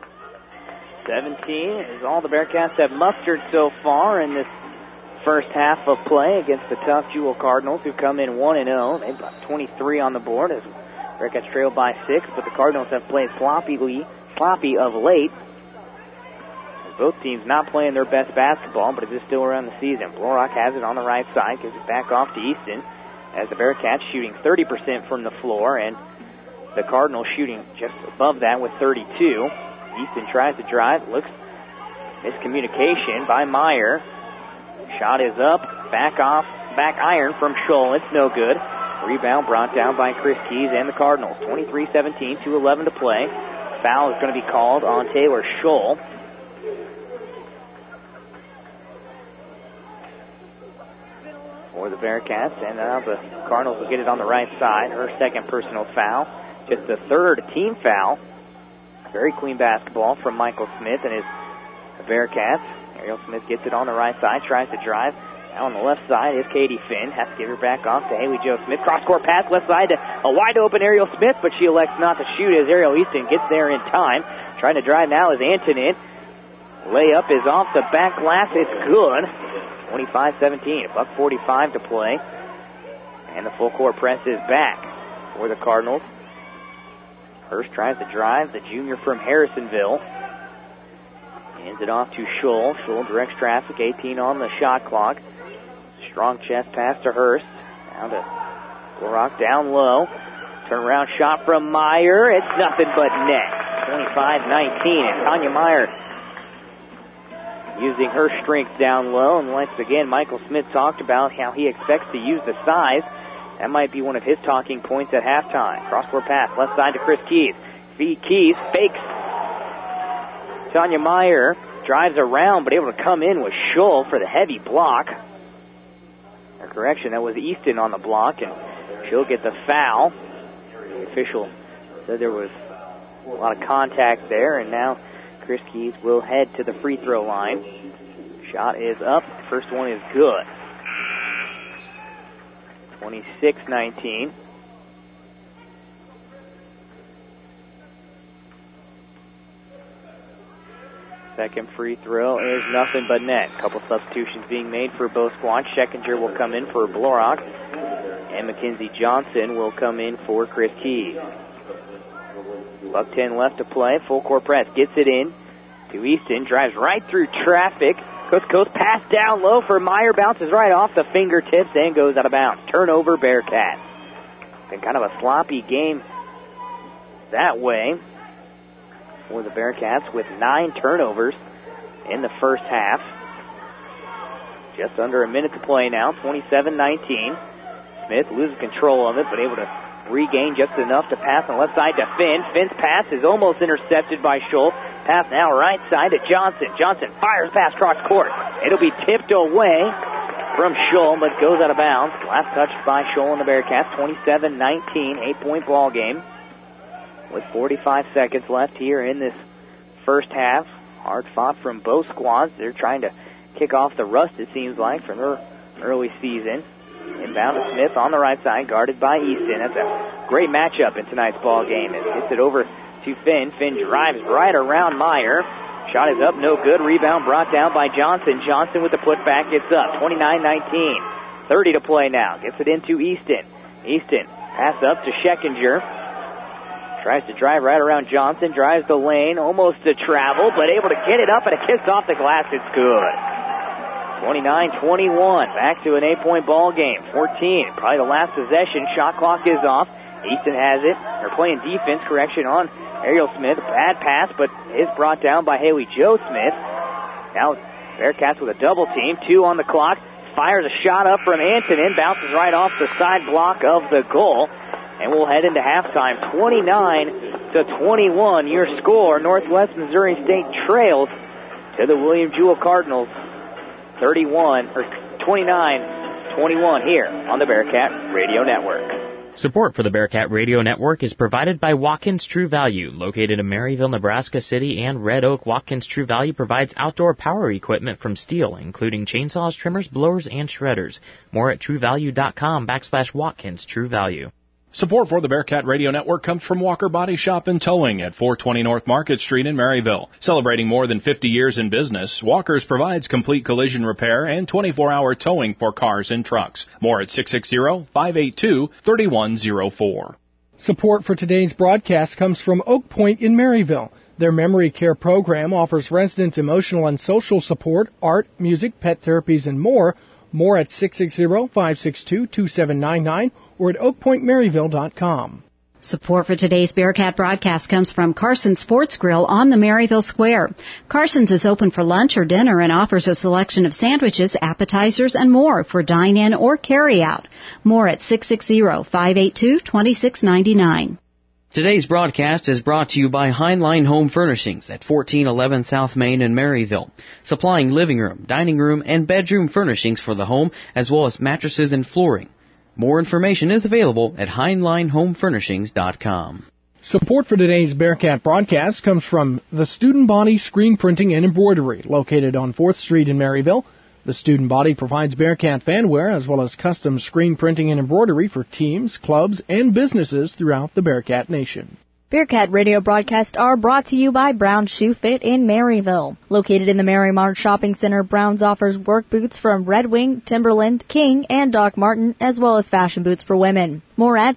17 is all the Bearcats have mustered so far in this first half of play against the tough Jewel Cardinals, who come in 1-0. They've got 23 on the board as Bearcats trail by 6, but the Cardinals have played sloppy of late. Both teams not playing their best basketball, but it is still around the season. Blorock has it on the right side, gives it back off to Easton, as the Bearcats shooting 30% from the floor, and the Cardinals shooting just above that with 32. Easton tries to drive, looks, miscommunication by Meyer. Shot is up, back iron from Scholl. It's no good. Rebound brought down by Chris Keys and the Cardinals. 23-17, 2:11 to play. Foul is going to be called on Taylor Scholl. For the Bearcats, and now the Cardinals will get it on the right side. Her second personal foul. Just the third team foul. Very clean basketball from Michael Smith and his Bearcats. Ariel Smith gets it on the right side, tries to drive. Now on the left side is Katie Finn. Has to give her back off to Haley Jo Smith. Cross-court pass left side to a wide-open Ariel Smith, but she elects not to shoot as Ariel Easton gets there in time. Trying to drive now is Antonin. Layup is off the back glass. It's good. 25-17. $1:45 to play. And the full-court press is back for the Cardinals. Hurst tries to drive, the junior from Harrisonville. Hands it off to Scholl. Scholl directs traffic, 18 on the shot clock. Strong chest pass to Hurst. Down to Blorock down low. Turnaround shot from Meyer. It's nothing but net. 25-19. And Tanya Meyer using her strength down low. And once again, Michael Smith talked about how he expects to use the size. That might be one of his talking points at halftime. Cross-court pass, left side to Chris Keys. Keys fakes. Tanya Meyer drives around, but able to come in with Scholl for the heavy block. Or correction, that was Easton on the block, and she'll get the foul. The official said there was a lot of contact there, and now Chris Keys will head to the free throw line. Shot is up. First one is good. 26-19. Second free throw is nothing but net. Couple substitutions being made for both squads. Scheckinger will come in for Blorock, and Mackenzie Johnson will come in for Chris Keys. $1:10 left to play. Full court press. Gets it in to Easton. Drives right through traffic. Coast pass down low for Meyer. Bounces right off the fingertips and goes out of bounds. Turnover, Bearcats. Been kind of a sloppy game that way for the Bearcats with 9 turnovers in the first half. Just under a minute to play now. 27-19. Smith loses control of it, but able to regain just enough to pass on the left side to Finn. Finn's pass is almost intercepted by Scholl. Pass now right side to Johnson. Johnson fires past cross court. It'll be tipped away from Scholl, but goes out of bounds. Last touch by Scholl and the Bearcats. 27-19, 8-point ball game with 45 seconds left here in this first half. Hard fought from both squads. They're trying to kick off the rust, it seems like, from their early season. Inbound to Smith on the right side, guarded by Easton. That's a great matchup in tonight's ball game. It hits it over to Finn. Finn drives right around Meyer. Shot is up, no good. Rebound brought down by Johnson. Johnson with the putback gets up. 29-19. 30 to play now. Gets it into Easton. Easton pass up to Scheckinger. Tries to drive right around Johnson. Drives the lane, almost to travel, but able to get it up and a kiss off the glass. It's good. 29-21. Back to an 8-point ball game. 14. Probably the last possession. Shot clock is off. Easton has it. They're playing defense, correction on Ariel Smith. Bad pass, but is brought down by Haley Jo Smith. Now Bearcats with a double team. 2 on the clock. Fires a shot up from Antonin. Bounces right off the side block of the goal. And we'll head into halftime. 29 21. Your score, Northwest Missouri State trails to the William Jewell Cardinals 29-21 here on the Bearcat Radio Network. Support for the Bearcat Radio Network is provided by Watkins True Value. Located in Maryville, Nebraska City and Red Oak, Watkins True Value provides outdoor power equipment from Steel, including chainsaws, trimmers, blowers, and shredders. More at truevalue.com/Watkins True Value. Support for the Bearcat Radio Network comes from Walker Body Shop and Towing at 420 North Market Street in Maryville. Celebrating more than 50 years in business, Walker's provides complete collision repair and 24-hour towing for cars and trucks. More at 660-582-3104. Support for today's broadcast comes from Oak Point in Maryville. Their memory care program offers residents emotional and social support, art, music, pet therapies, and more. More at 660-562-2799 or at oakpointmaryville.com. Support for today's Bearcat broadcast comes from Carson's Sports Grill on the Maryville Square. Carson's is open for lunch or dinner and offers a selection of sandwiches, appetizers, and more for dine-in or carry-out. More at 660-582-2699. Today's broadcast is brought to you by Heinlein Home Furnishings at 1411 South Main in Maryville, supplying living room, dining room, and bedroom furnishings for the home, as well as mattresses and flooring. More information is available at HeinleinHomeFurnishings.com. Support for today's Bearcat broadcast comes from the Student Body Screen Printing and Embroidery, located on 4th Street in Maryville. The Student Body provides Bearcat fanwear as well as custom screen printing and embroidery for teams, clubs, and businesses throughout the Bearcat Nation. Bearcat radio broadcasts are brought to you by Brown Shoe Fit in Maryville. Located in the Marymount Shopping Center, Brown's offers work boots from Red Wing, Timberland, King, and Doc Martin, as well as fashion boots for women. More at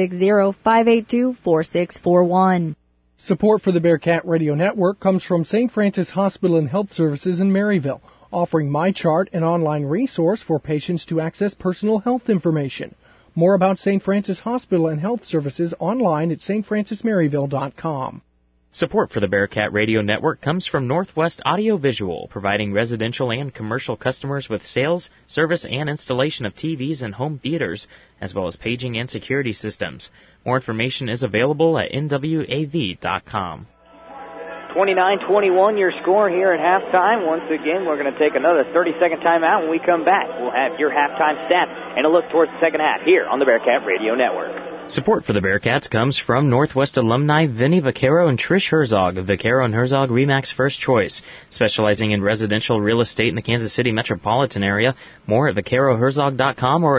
660-582-4641. Support for the Bearcat Radio Network comes from St. Francis Hospital and Health Services in Maryville, offering MyChart, an online resource for patients to access personal health information. More about St. Francis Hospital and Health Services online at stfrancismaryville.com. Support for the Bearcat Radio Network comes from Northwest Audio Visual, providing residential and commercial customers with sales, service, and installation of TVs and home theaters, as well as paging and security systems. More information is available at nwav.com. 29-21 your score here at halftime. Once again, we're going to take another 30-second timeout. When we come back, we'll have your halftime stats and a look towards the second half here on the Bearcat Radio Network. Support for the Bearcats comes from Northwest alumni Vinny Vaquero and Trish Herzog, Vaquero and Herzog RE/MAX First Choice, specializing in residential real estate in the Kansas City metropolitan area. More at vaqueroherzog.com or at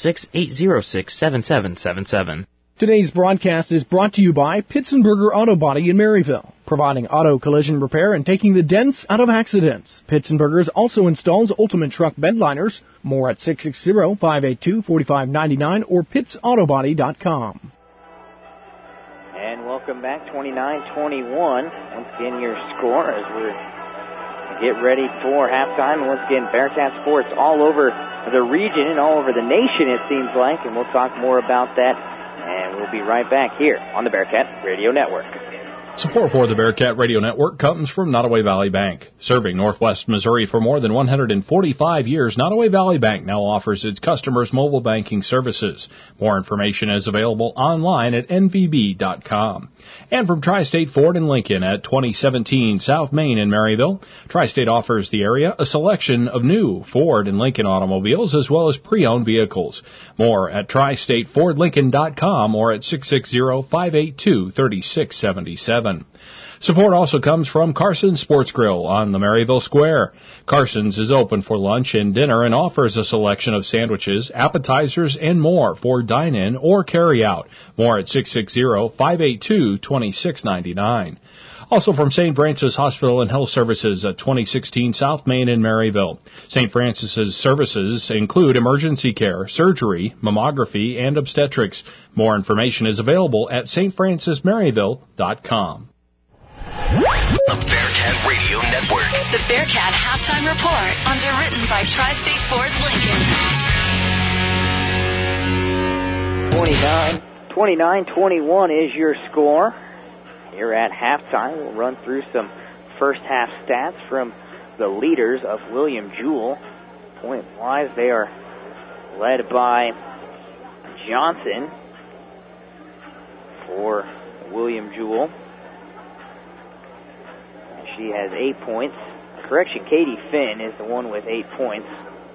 816-806-7777. Today's broadcast is brought to you by Pitsenberger Auto Body in Maryville, providing auto collision repair and taking the dents out of accidents. Pitsenberger's also installs Ultimate Truck bed liners. More at 660-582-4599 or pitsautobody.com. And welcome back, 29-21. Once again, your score as we get ready for halftime. And once again, Bearcat sports all over the region and all over the nation, it seems like. And we'll talk more about that. And we'll be right back here on the Bearcat Radio Network. Support for the Bearcat Radio Network comes from Nottoway Valley Bank. Serving Northwest Missouri for more than 145 years, Nottoway Valley Bank now offers its customers mobile banking services. More information is available online at nvb.com. And from Tri-State Ford and Lincoln at 2017 South Main in Maryville, Tri-State offers the area a selection of new Ford and Lincoln automobiles as well as pre-owned vehicles. More at tristatefordlincoln.com or at 660-582-3677. Support also comes from Carson's Sports Grill on the Maryville Square. Carson's is open for lunch and dinner and offers a selection of sandwiches, appetizers, and more for dine-in or carry-out. More at 660-582-2699. Also from St. Francis Hospital and Health Services at 2016 South Main in Maryville. St. Francis's services include emergency care, surgery, mammography, and obstetrics. More information is available at stfrancismaryville.com. The Bearcat Radio Network. The Bearcat Halftime Report, underwritten by Tri-State Ford Lincoln. 29-21 is your score. Here at halftime, we'll run through some first half stats from the leaders of William Jewell. Point-wise, they are led by Johnson for William Jewell. She has 8 points. Correction, Katie Finn is the one with 8 points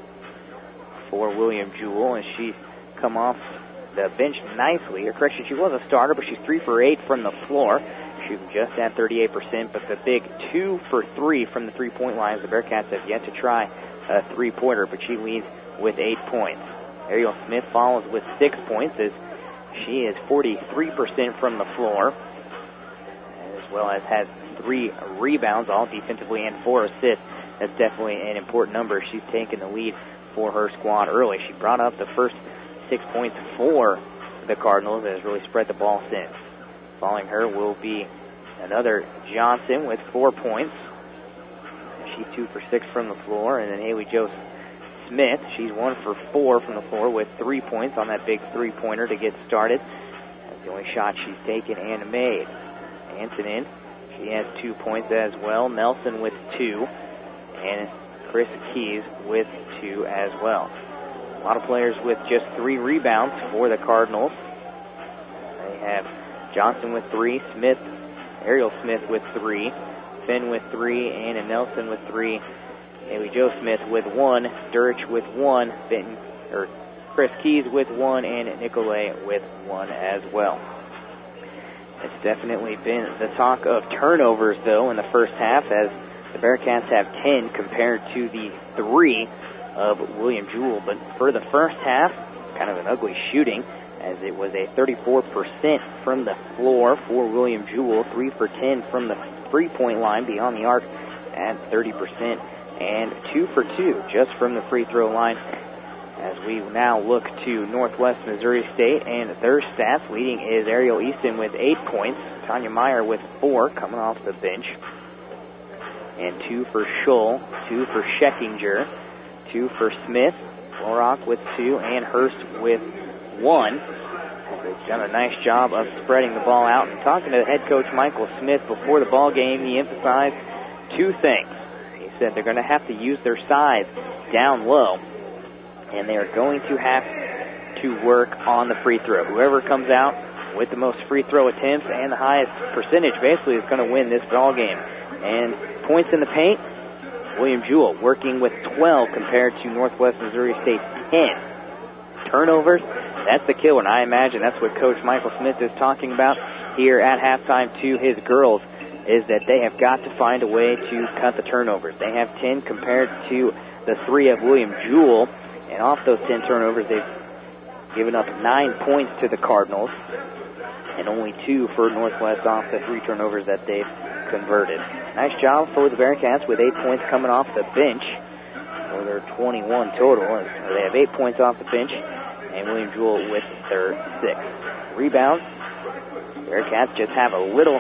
for William Jewell, and she's come off the bench nicely. Or correction, she was a starter, but she's 3 for 8 from the floor, shooting just at 38%, but the big 2 for 3 from the three-point line. The Bearcats have yet to try a three-pointer, but she leads with 8 points. Ariel Smith follows with 6 points as she is 43% from the floor, as well as has 3 rebounds, all defensively, and 4 assists. That's definitely an important number. She's taken the lead for her squad early. She brought up the first 6 points for the Cardinals and has really spread the ball since. Following her will be another Johnson with 4 points. She's 2 for 6 from the floor. And then Haley Jo Smith, she's 1 for 4 from the floor with 3 points on that big three-pointer to get started. That's the only shot she's taken and made. Antonin, she has 2 points as well. Nelson with 2. And Chris Keys with 2 as well. A lot of players with just 3 rebounds for the Cardinals. They have Johnson with 3, Smith, Ariel Smith with 3, Finn with 3, Anna Nelson with 3, Haley Jo Smith with 1, Durich with 1, Chris Keys with 1, and Nicolay with 1 as well. It's definitely been the talk of turnovers, though, in the first half, as the Bearcats have 10 compared to the 3 of William Jewell. But for the first half, kind of an ugly shooting, as it was a 34% from the floor for William Jewell, 3 for 10 from the three-point line beyond the arc at 30%, and 2 for 2 just from the free throw line. As we now look to Northwest Missouri State and their stats, leading is Ariel Easton with 8 points, Tanya Meyer with 4 coming off the bench, and 2 for Schull, 2 for Scheckinger, 2 for Smith, Lorock with 2, and Hurst with 1. They've done a nice job of spreading the ball out. And talking to head coach Michael Smith before the ball game, he emphasized 2 things. He said they're going to have to use their size down low, and they are going to have to work on the free throw. Whoever comes out with the most free throw attempts and the highest percentage basically is going to win this ball game. And points in the paint, William Jewell working with 12 compared to Northwest Missouri State's 10. Turnovers, that's the killer, and I imagine that's what Coach Michael Smith is talking about here at halftime to his girls, is that they have got to find a way to cut the turnovers. They have 10 compared to the 3 of William Jewell, and off those 10 turnovers, they've given up 9 points to the Cardinals, and only 2 for Northwest off the 3 turnovers that they've converted. Nice job for the Bearcats with 8 points coming off the bench, for their 21 total. They have 8 points off the bench, and William Jewell with their 6. Rebounds, Bearcats just have a little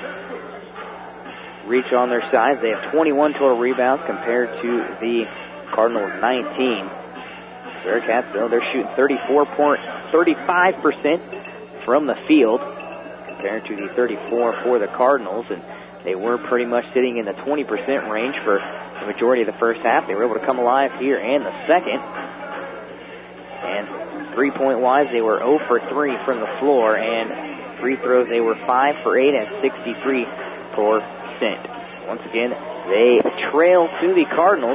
reach on their side. They have 21 total rebounds compared to the Cardinals' 19. Bearcats, though, they're shooting 35% from the field compared to the 34 for the Cardinals, and they were pretty much sitting in the 20% range for the majority of the first half. They were able to come alive here in the second. And three-point-wise, they were 0 for 3 from the floor, and free throws, they were 5 for 8 at 63%. Once again, they trail to the Cardinals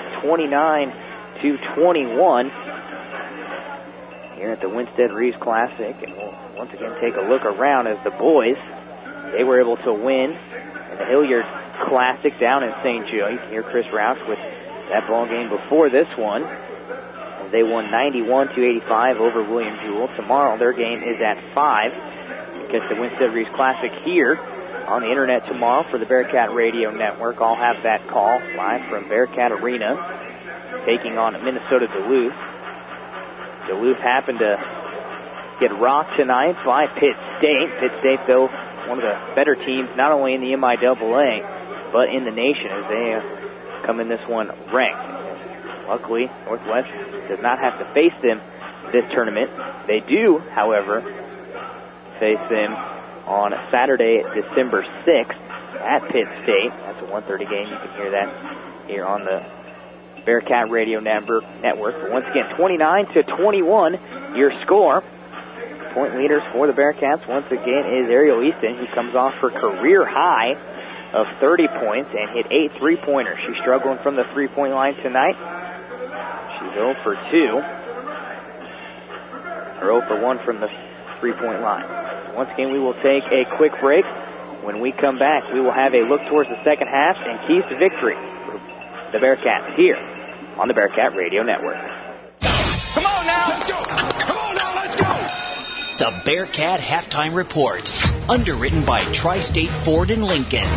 29-21 here at the Winstead Reeves Classic. And we'll once again take a look around as the boys, they were able to win in the Hilliard Classic down in St. Joe. You can hear Chris Roush with that ball game before this one. They won 91-85 over William Jewell. Tomorrow their game is at 5 against the Winstead Reeves Classic here on the internet tomorrow for the Bearcat Radio Network. I'll have that call live from Bearcat Arena, taking on Minnesota Duluth. Duluth happened to get rocked tonight by Pitt State. Pitt State, though, one of the better teams, not only in the MIAA, but in the nation, as they come in this one ranked. Luckily, Northwest does not have to face them this tournament. They do, however, face them on Saturday, December 6th at Pitt State. That's a 1:30 game. You can hear that here on the Bearcat Radio Network. But once again, 29-21, your score. 3-point leaders for the Bearcats once again is Ariel Easton, who comes off her career high of 30 points and hit 8 3-pointers. She's struggling from the 3-point line tonight. She's 0 for 2. Or 0 for 1 from the 3-point line. Once again, we will take a quick break. When we come back, we will have a look towards the second half and keys to victory for the Bearcats here on the Bearcat Radio Network. Come on now! Let's go! Come on now, let's go! The Bearcat Halftime Report, underwritten by Tri-State Ford in Lincoln.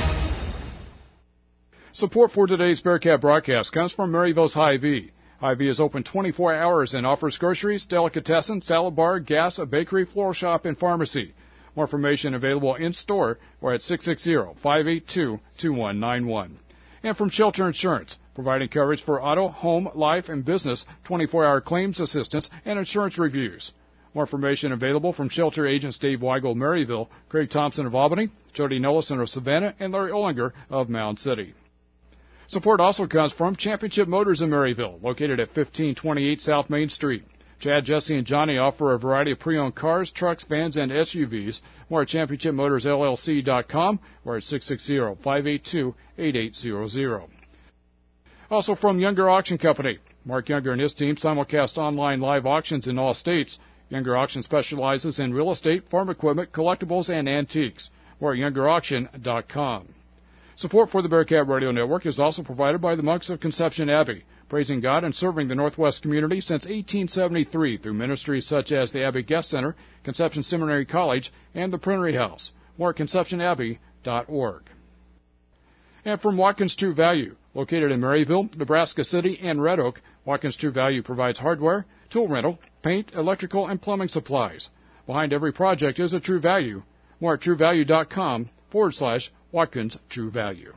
Support for today's Bearcat broadcast comes from Maryville's Hy-Vee. Hy-Vee is open 24 hours and offers groceries, delicatessen, salad bar, gas, a bakery, floral shop, and pharmacy. More information available in-store or at 660-582-2191. And from Shelter Insurance, providing coverage for auto, home, life, and business, 24-hour claims assistance, and insurance reviews. More information available from Shelter agents Dave Weigel of Maryville, Craig Thompson of Albany, Jody Nellison of Savannah, and Larry Ollinger of Mound City. Support also comes from Championship Motors in Maryville, located at 1528 South Main Street. Chad, Jesse, and Johnny offer a variety of pre-owned cars, trucks, vans, and SUVs. More at ChampionshipMotorsLLC.com or at 660-582-8800. Also from Younger Auction Company, Mark Younger and his team simulcast online live auctions in all states. Younger Auction specializes in real estate, farm equipment, collectibles, and antiques. More at YoungerAuction.com. Support for the Bearcat Radio Network is also provided by the Monks of Conception Abbey, praising God and serving the Northwest community since 1873 through ministries such as the Abbey Guest Center, Conception Seminary College, and the Printery House. More at ConceptionAbbey.org. And from Watkins True Value, located in Maryville, Nebraska City, and Red Oak, Watkins True Value provides hardware, tool rental, paint, electrical, and plumbing supplies. Behind every project is a True Value. More at TrueValue.com/Watkins True Value.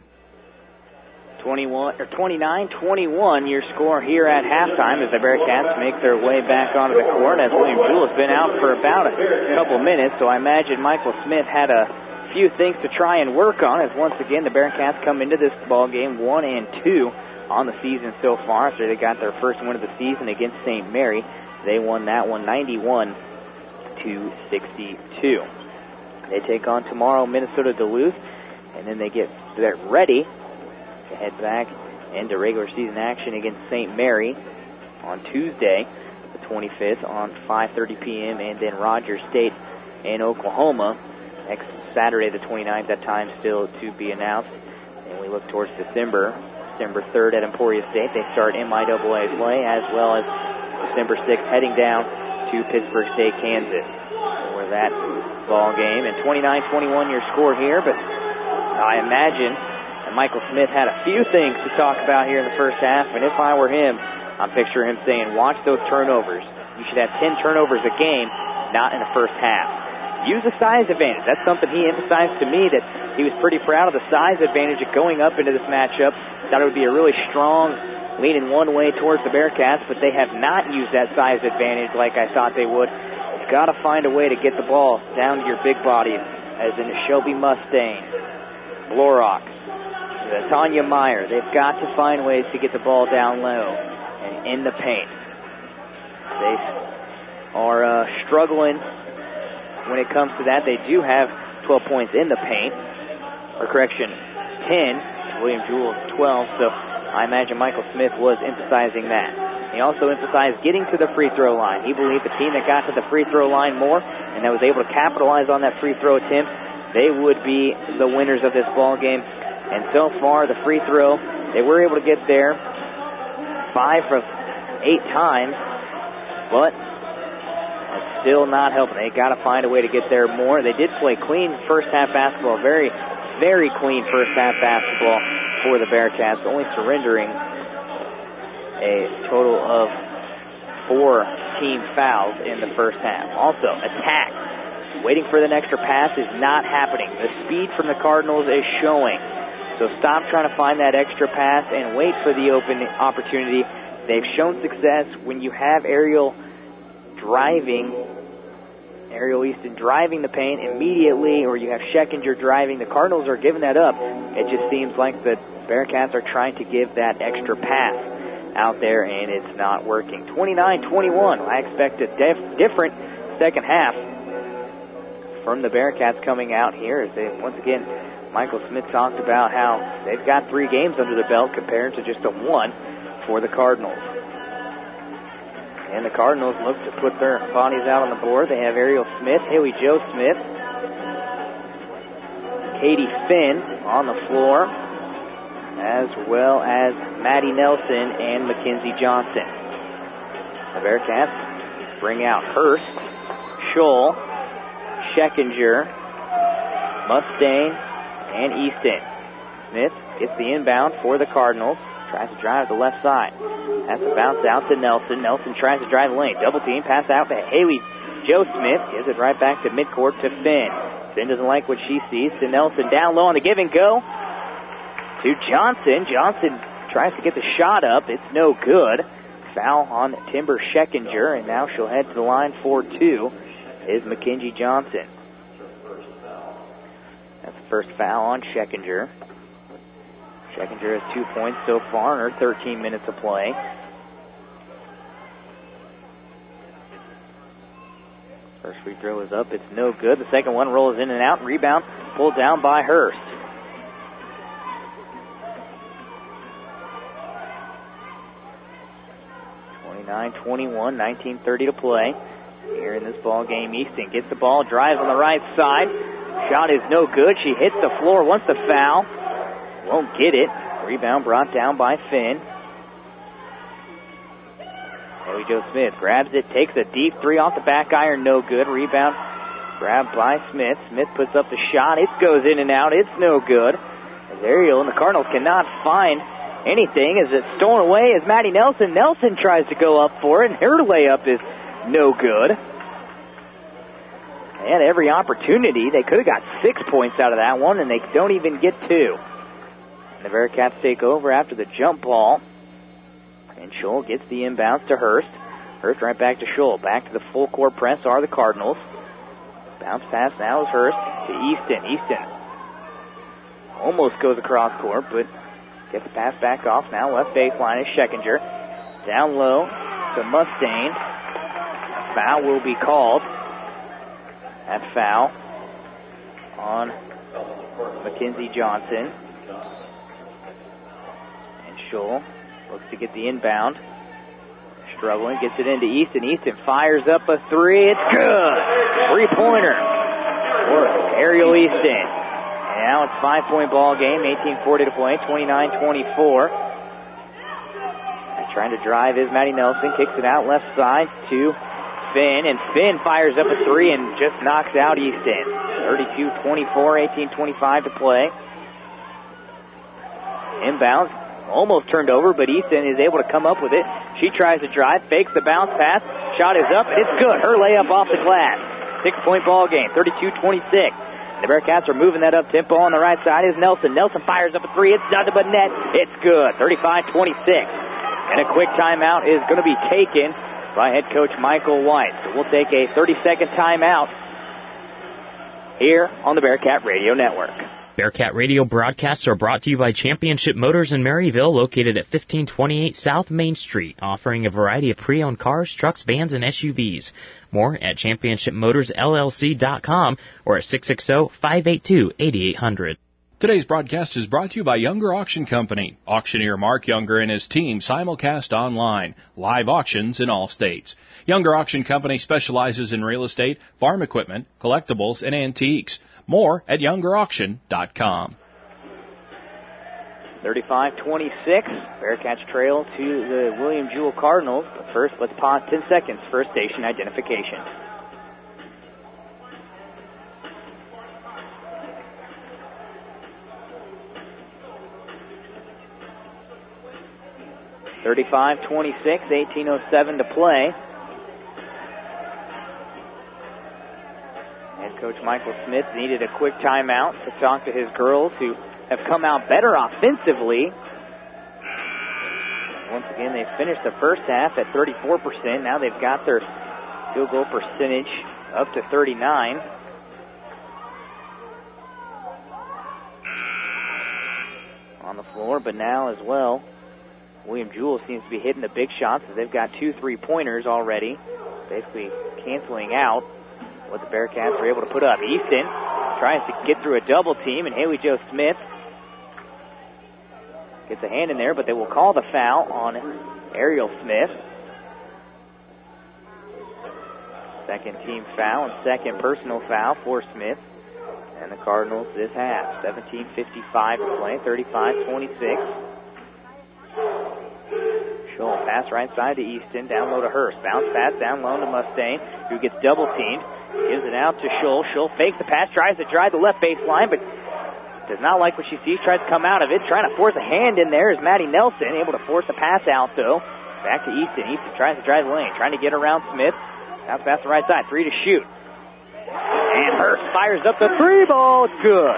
29-21 your score here at halftime as the Bearcats make their way back onto the court as William Jewell has been out for about a couple minutes, so I imagine Michael Smith had a few things to try and work on as once again the Bearcats come into this ball game 1-2 on the season so far after they got their first win of the season against St. Mary. They won that one 91-62. They take on tomorrow Minnesota Duluth, and then they get ready to head back into regular season action against St. Mary on Tuesday, the 25th, on 5:30 p.m., and then Rogers State in Oklahoma next Saturday, the 29th. That time still to be announced. And we look towards December 3rd at Emporia State. They start MIAA play, as well as December 6th heading down to Pittsburgh State, Kansas for that ball game. And 29-21 your score here, but I imagine Michael Smith had a few things to talk about here in the first half, and if I were him, I'm picturing him saying, watch those turnovers. You should have 10 turnovers a game, not in the first half. Use the size advantage. That's something he emphasized to me, that he was pretty proud of the size advantage of going up into this matchup. Thought it would be a really strong leaning one way towards the Bearcats, but they have not used that size advantage like I thought they would. You've got to find a way to get the ball down to your big body, as in Shelby Mustang, Blorock, Tanya Meyer. They've got to find ways to get the ball down low and in the paint. They are struggling when it comes to that. They do have 12 points in the paint. 10. William Jewell 12. So I imagine Michael Smith was emphasizing that. He also emphasized getting to the free throw line. He believed the team that got to the free throw line more and that was able to capitalize on that free throw attempt, they would be the winners of this ball game. And so far, the free throw, they were able to get there 5 of 8 times, but it's still not helping. They got to find a way to get there more. They did play clean first half basketball, very, very clean first half basketball for the Bearcats, only surrendering a total of 4 team fouls in the first half. Also, attack. Waiting for the extra pass is not happening. The speed from the Cardinals is showing. So stop trying to find that extra pass and wait for the open opportunity. They've shown success when you have Ariel Easton driving the paint immediately, or you have Schekinger driving. The Cardinals are giving that up. It just seems like the Bearcats are trying to give that extra pass out there, and it's not working. 29-21. I expect a different second half from the Bearcats coming out here. As they, once again, Michael Smith talked about how they've got 3 games under the belt compared to just a 1 for the Cardinals. And the Cardinals look to put their bodies out on the board. They have Ariel Smith, Haley Jo Smith, Katie Finn on the floor, as well as Maddie Nelson and Mackenzie Johnson. The Bearcats bring out Hurst, Scholl, Scheckinger, Mustaine, and Easton. Smith gets the inbound for the Cardinals. Tries to drive to the left side. Has to bounce out to Nelson. Nelson tries to drive the lane. Double team. Pass out to Haley Jo Smith. Gives it right back to midcourt to Finn. Finn doesn't like what she sees. To Nelson. Down low on the give and go. To Johnson. Johnson tries to get the shot up. It's no good. Foul on Timber Scheckinger. And now she'll head to the line for 2. Is Mackenzie Johnson. That's the first foul on Scheckinger. Scheckinger has 2 points so far in her 13 minutes of play. First free throw is up. It's no good. The second one rolls in and out. Rebound pulled down by Hurst. (29-21), 19:30 to play. Here in this ball game, Easton gets the ball, drives on the right side. Shot is no good. She hits the floor, wants the foul. Won't get it. Rebound brought down by Finn. Haley Jo Smith grabs it, takes a deep 3 off the back iron, no good. Rebound grabbed by Smith. Smith puts up the shot. It goes in and out. It's no good. As Ariel and the Cardinals cannot find anything as it's stolen away as Maddie Nelson. Nelson tries to go up for it, and her layup is no good. They had every opportunity. They could have got 6 points out of that one, and they don't even get 2. The Bearcats take over after the jump ball. And Scholl gets the inbounds to Hurst. Hurst right back to Scholl. Back to the full court press are the Cardinals. Bounce pass now is Hurst to Easton. Easton almost goes across court, but gets the pass back off. Now left baseline is Scheckinger. Down low to Mustaine. Foul will be called. That foul on Mackenzie Johnson. Scholl looks to get the inbound. Struggling, gets it into Easton. Easton fires up a 3. It's good. 3-pointer for Ariel Easton. And now it's 5-point ball game. 18:40 to play. 29-24. Trying to drive is Maddie Nelson. Kicks it out left side to Finn. And Finn fires up a 3 and just knocks out Easton. 32-24. 18:25 to play. Inbounds. Almost turned over, but Easton is able to come up with it. She tries to drive, fakes the bounce pass. Shot is up, and it's good. Her layup off the glass. 6-point ball game, 32-26. The Bearcats are moving that up tempo on the right side is Nelson. Nelson fires up a 3. It's nothing but net. It's good. 35-26. And a quick timeout is going to be taken by head coach Michael White. So we'll take a 30-second timeout here on the Bearcat Radio Network. Bearcat Radio broadcasts are brought to you by Championship Motors in Maryville, located at 1528 South Main Street, offering a variety of pre-owned cars, trucks, vans, and SUVs. More at championshipmotorsllc.com or at 660-582-8800. Today's broadcast is brought to you by Younger Auction Company. Auctioneer Mark Younger and his team simulcast online. Live auctions in all states. Younger Auction Company specializes in real estate, farm equipment, collectibles, and antiques. More at youngerauction.com. 35-26. Bearcats trail to the William Jewell Cardinals. But first, let's pause 10 seconds for a station identification. (35-26), 18:07 to play. Head coach Michael Smith needed a quick timeout to talk to his girls who have come out better offensively. Once again, they finished the first half at 34%. Now they've got their field goal percentage up to 39. On the floor, but now as well, William Jewell seems to be hitting the big shots as they've got 2 3-pointers already. basically canceling out what the Bearcats were able to put up. Easton tries to get through a double team, and Haley Joe Smith gets a hand in there, but they will call the foul on Ariel Smith. Second team foul and second personal foul for Smith and the Cardinals this half. 17:55 to play, 35-26. Scholl pass right side to Easton, down low to Hurst. Bounce pass down low to Mustaine, who gets double teamed. Gives it out to Scholl. Scholl fakes the pass, tries to drive the left baseline, but does not like what she sees, tries to come out of it. Trying to force a hand in there is Maddie Nelson, able to force the pass out, though. Back to Easton. Easton tries to drive the lane, trying to get around Smith. Bounce pass to the right side, 3 to shoot. And Hurst fires up the 3 ball. It's good.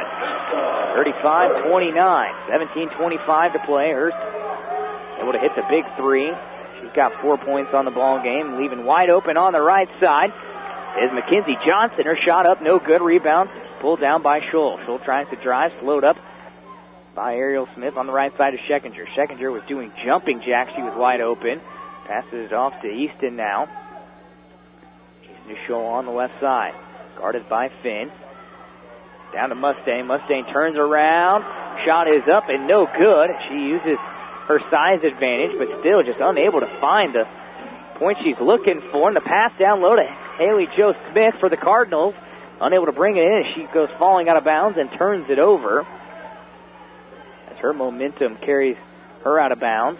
35-29. 17:25 to play. Hurst able to hit the big 3. She's got 4 points on the ball game, leaving wide open on the right side is Mackenzie Johnson. Her shot up, no good. Rebound pulled down by Scholl. Scholl tries to drive, slowed up by Ariel Smith on the right side of Schekinger. Schekinger was doing jumping jacks. She was wide open. Passes it off to Easton now. Easton to Scholl on the left side. Guarded by Finn. Down to Mustaine. Mustaine turns around. Shot is up and no good. She uses her size advantage, but still just unable to find the point she's looking for. And the pass down low to Haley Joe Smith for the Cardinals. Unable to bring it in as she goes falling out of bounds and turns it over. As her momentum carries her out of bounds.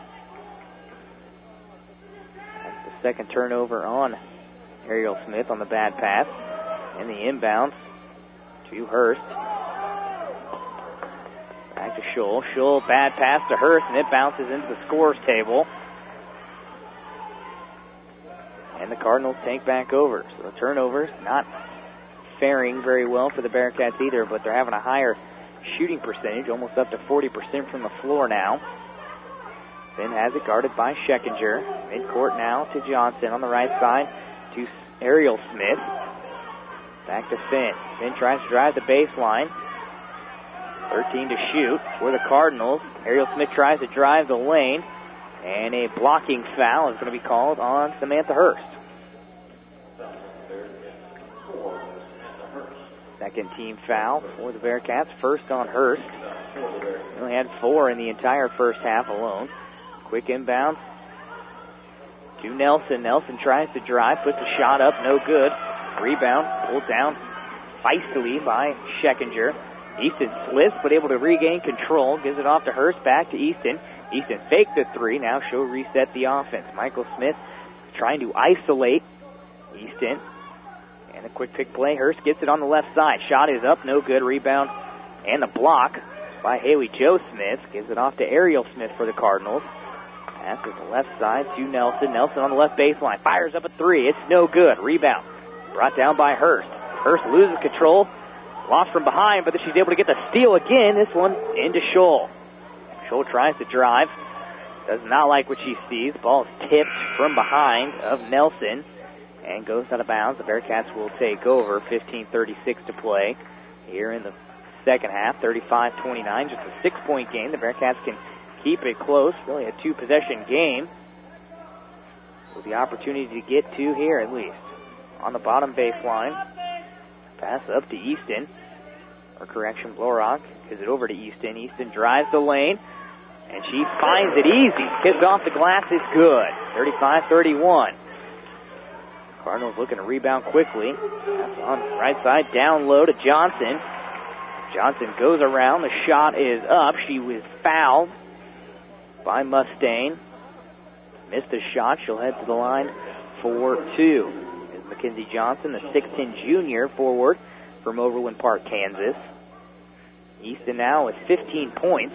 That's the second turnover on Ariel Smith on the bad pass. And the inbound to Hurst. Back to Scholl. Scholl, bad pass to Hurst, and it bounces into the scorer's table. And the Cardinals take back over. So the turnovers not faring very well for the Bearcats either, but they're having a higher shooting percentage, almost up to 40% from the floor now. Finn has it guarded by Schekinger. Midcourt now to Johnson on the right side to Ariel Smith. Back to Finn. Finn tries to drive the baseline. 13 to shoot for the Cardinals. Ariel Smith tries to drive the lane. And a blocking foul is going to be called on Samantha Hurst. Second team foul for the Bearcats. First on Hurst. They only had 4 in the entire first half alone. Quick inbound to Nelson. Nelson tries to drive, puts a shot up, no good. Rebound pulled down feistily by Schekinger. Easton slips, but able to regain control. Gives it off to Hurst, back to Easton. Easton faked the 3. Now she'll reset the offense. Michael Smith trying to isolate Easton. And a quick pick play. Hurst gets it on the left side. Shot is up, no good. Rebound and the block by Haley Joe Smith. Gives it off to Ariel Smith for the Cardinals. Pass to the left side to Nelson. Nelson on the left baseline. Fires up a 3. It's no good. Rebound brought down by Hurst. Hurst loses control. Lost from behind, but then she's able to get the steal again. This one into Scholl. Scholl tries to drive. Does not like what she sees. Ball is tipped from behind of Nelson and goes out of bounds. The Bearcats will take over. 15:36 to play here in the second half. 35-29, just a 6-point game. The Bearcats can keep it close. Really a 2-possession game. With the opportunity to get 2 here at least. On the bottom baseline. Pass up to Easton. Or correction, Blaurock gives it over to Easton. Easton drives the lane. And she finds it easy. Kicks off the glass is good. 35-31. Cardinals looking to rebound quickly. That's on the right side. Down low to Johnson. Johnson goes around. The shot is up. She was fouled by Mustaine. Missed a shot. She'll head to the line for 2. Mackenzie Johnson, the 6'10 junior forward from Overland Park, Kansas. Easton now with 15 points.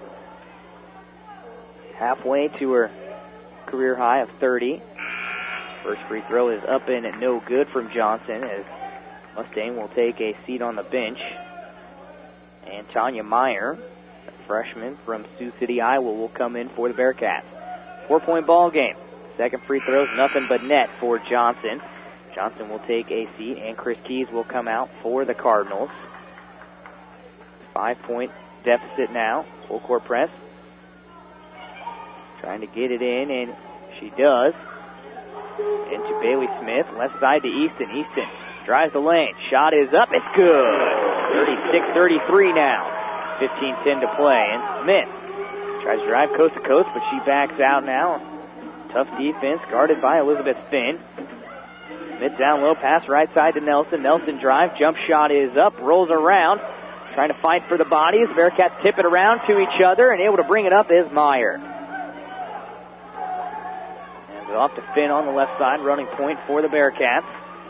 Halfway to her career high of 30. First free throw is up and no good from Johnson as Mustaine will take a seat on the bench. And Tanya Meyer, a freshman from Sioux City, Iowa, will come in for the Bearcats. 4-point ball game. Second free throw is nothing but net for Johnson. Johnson will take a seat, and Chris Keys will come out for the Cardinals. 5-point deficit now. Full court press. Trying to get it in, and she does. Into Bailey Smith, left side to Easton. Easton drives the lane. Shot is up. It's good. 36-33 now. 15-10 to play. And Smith tries to drive coast to coast, but she backs out now. Tough defense guarded by Elizabeth Finn. Smith down low, pass right side to Nelson. Nelson drive, jump shot is up, rolls around, trying to fight for the bodies. Bearcats tip it around to each other, and able to bring it up is Meyer. And off to Finn on the left side, running point for the Bearcats.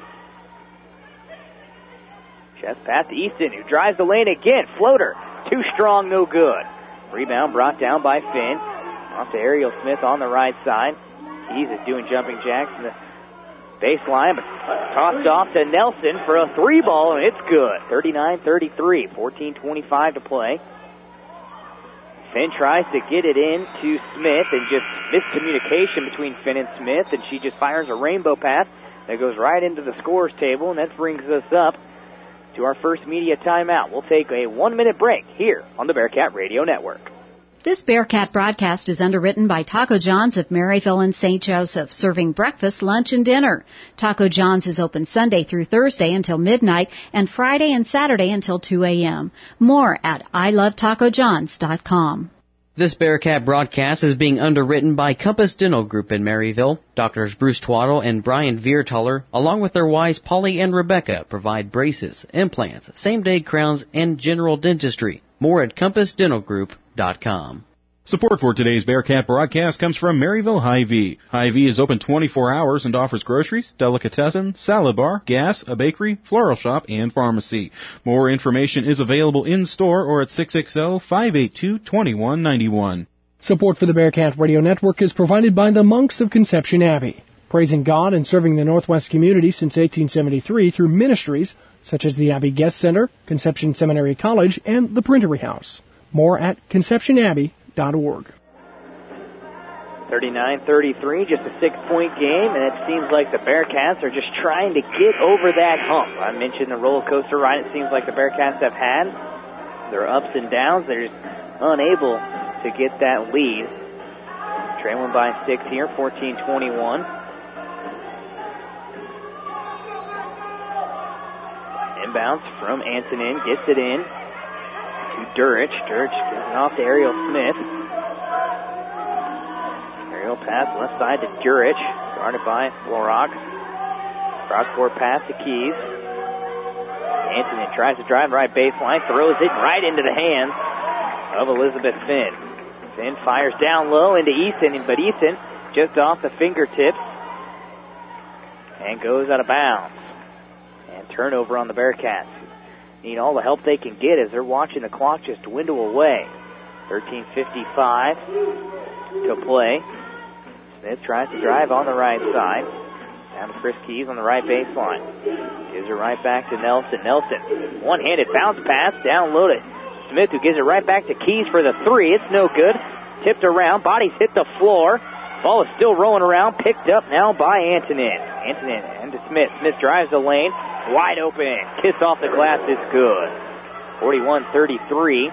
Chest pass to Easton, who drives the lane again. Floater, too strong, no good. Rebound brought down by Finn. Off to Ariel Smith on the right side. He's doing jumping jacks in the baseline, but tossed off to Nelson for a three ball, and it's good. 39-33, 14:25 to play. Finn tries to get it in to Smith, and just miscommunication between Finn and Smith, and she just fires a rainbow pass that goes right into the scorer's table, and that brings us up to our first media timeout. We'll take a 1-minute break here on the Bearcat Radio Network. This Bearcat broadcast is underwritten by Taco John's of Maryville and St. Joseph, serving breakfast, lunch, and dinner. Taco John's is open Sunday through Thursday until midnight and Friday and Saturday until 2 a.m. More at ilovetacojahns.com. This Bearcat broadcast is being underwritten by Compass Dental Group in Maryville. Doctors Bruce Twaddle and Brian Viertaler, along with their wives Polly and Rebecca, provide braces, implants, same-day crowns, and general dentistry. More at compassdentalgroup.com. Support for today's Bearcat broadcast comes from Maryville Hy-Vee. Hy-Vee is open 24 hours and offers groceries, delicatessen, salad bar, gas, a bakery, floral shop, and pharmacy. More information is available in-store or at 660-582-2191. Support for the Bearcat Radio Network is provided by the Monks of Conception Abbey, praising God and serving the Northwest community since 1873 through ministries such as the Abbey Guest Center, Conception Seminary College, and the Printery House. More at conceptionabbey.org. 39-33, just a 6-point game, and it seems like the Bearcats are just trying to get over that hump. I mentioned the roller coaster ride it seems like the Bearcats have had. Their ups and downs, they're just unable to get that lead. Trailing by 6 here, 14-21. Inbounds from Antonin, gets it in to Durich. Durich gets it off to Ariel Smith. Ariel pass left side to Durich, guarded by Florock. Cross-court pass to Keys. Antonin tries to drive right baseline, throws it right into the hands of Elizabeth Finn. Finn fires down low into Easton, but Easton just off the fingertips and goes out of bounds. And turnover on the Bearcats. Need all the help they can get as they're watching the clock just dwindle away. 13:55 to play. Smith tries to drive on the right side. Down to Chris Keys on the right baseline. Gives it right back to Nelson. Nelson, one-handed bounce pass down low to Smith, who gives it right back to Keys for the three. It's no good. Tipped around. Bodies hit the floor. Ball is still rolling around. Picked up now by Antonin. Antonin and to Smith. Smith drives the lane. Wide open. Kiss off the glass is good. 41-33.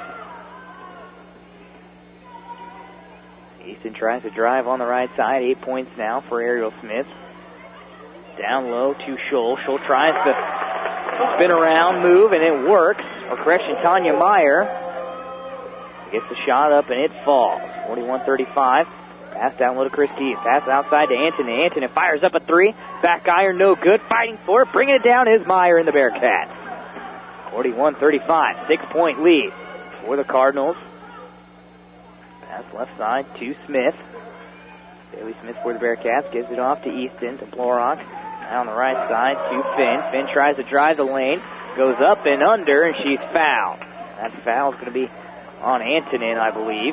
Easton tries to drive on the right side. 8 points now for Ariel Smith. Down low to Scholl. Scholl tries to spin around, move, and it works. Or correction, Tanya Meyer gets the shot up, and it falls. 41-35. Pass down low to Chris Keys. Pass outside to Antonin. Antonin fires up a three. Back iron, no good. Fighting for it. Bringing it down is Meyer in the Bearcats. 41-35. 6-point lead for the Cardinals. Pass left side to Smith. Bailey Smith for the Bearcats. Gives it off to Easton, to Florock. Now on the right side to Finn. Finn tries to drive the lane. Goes up and under, and she's fouled. That foul is going to be on Antonin, I believe.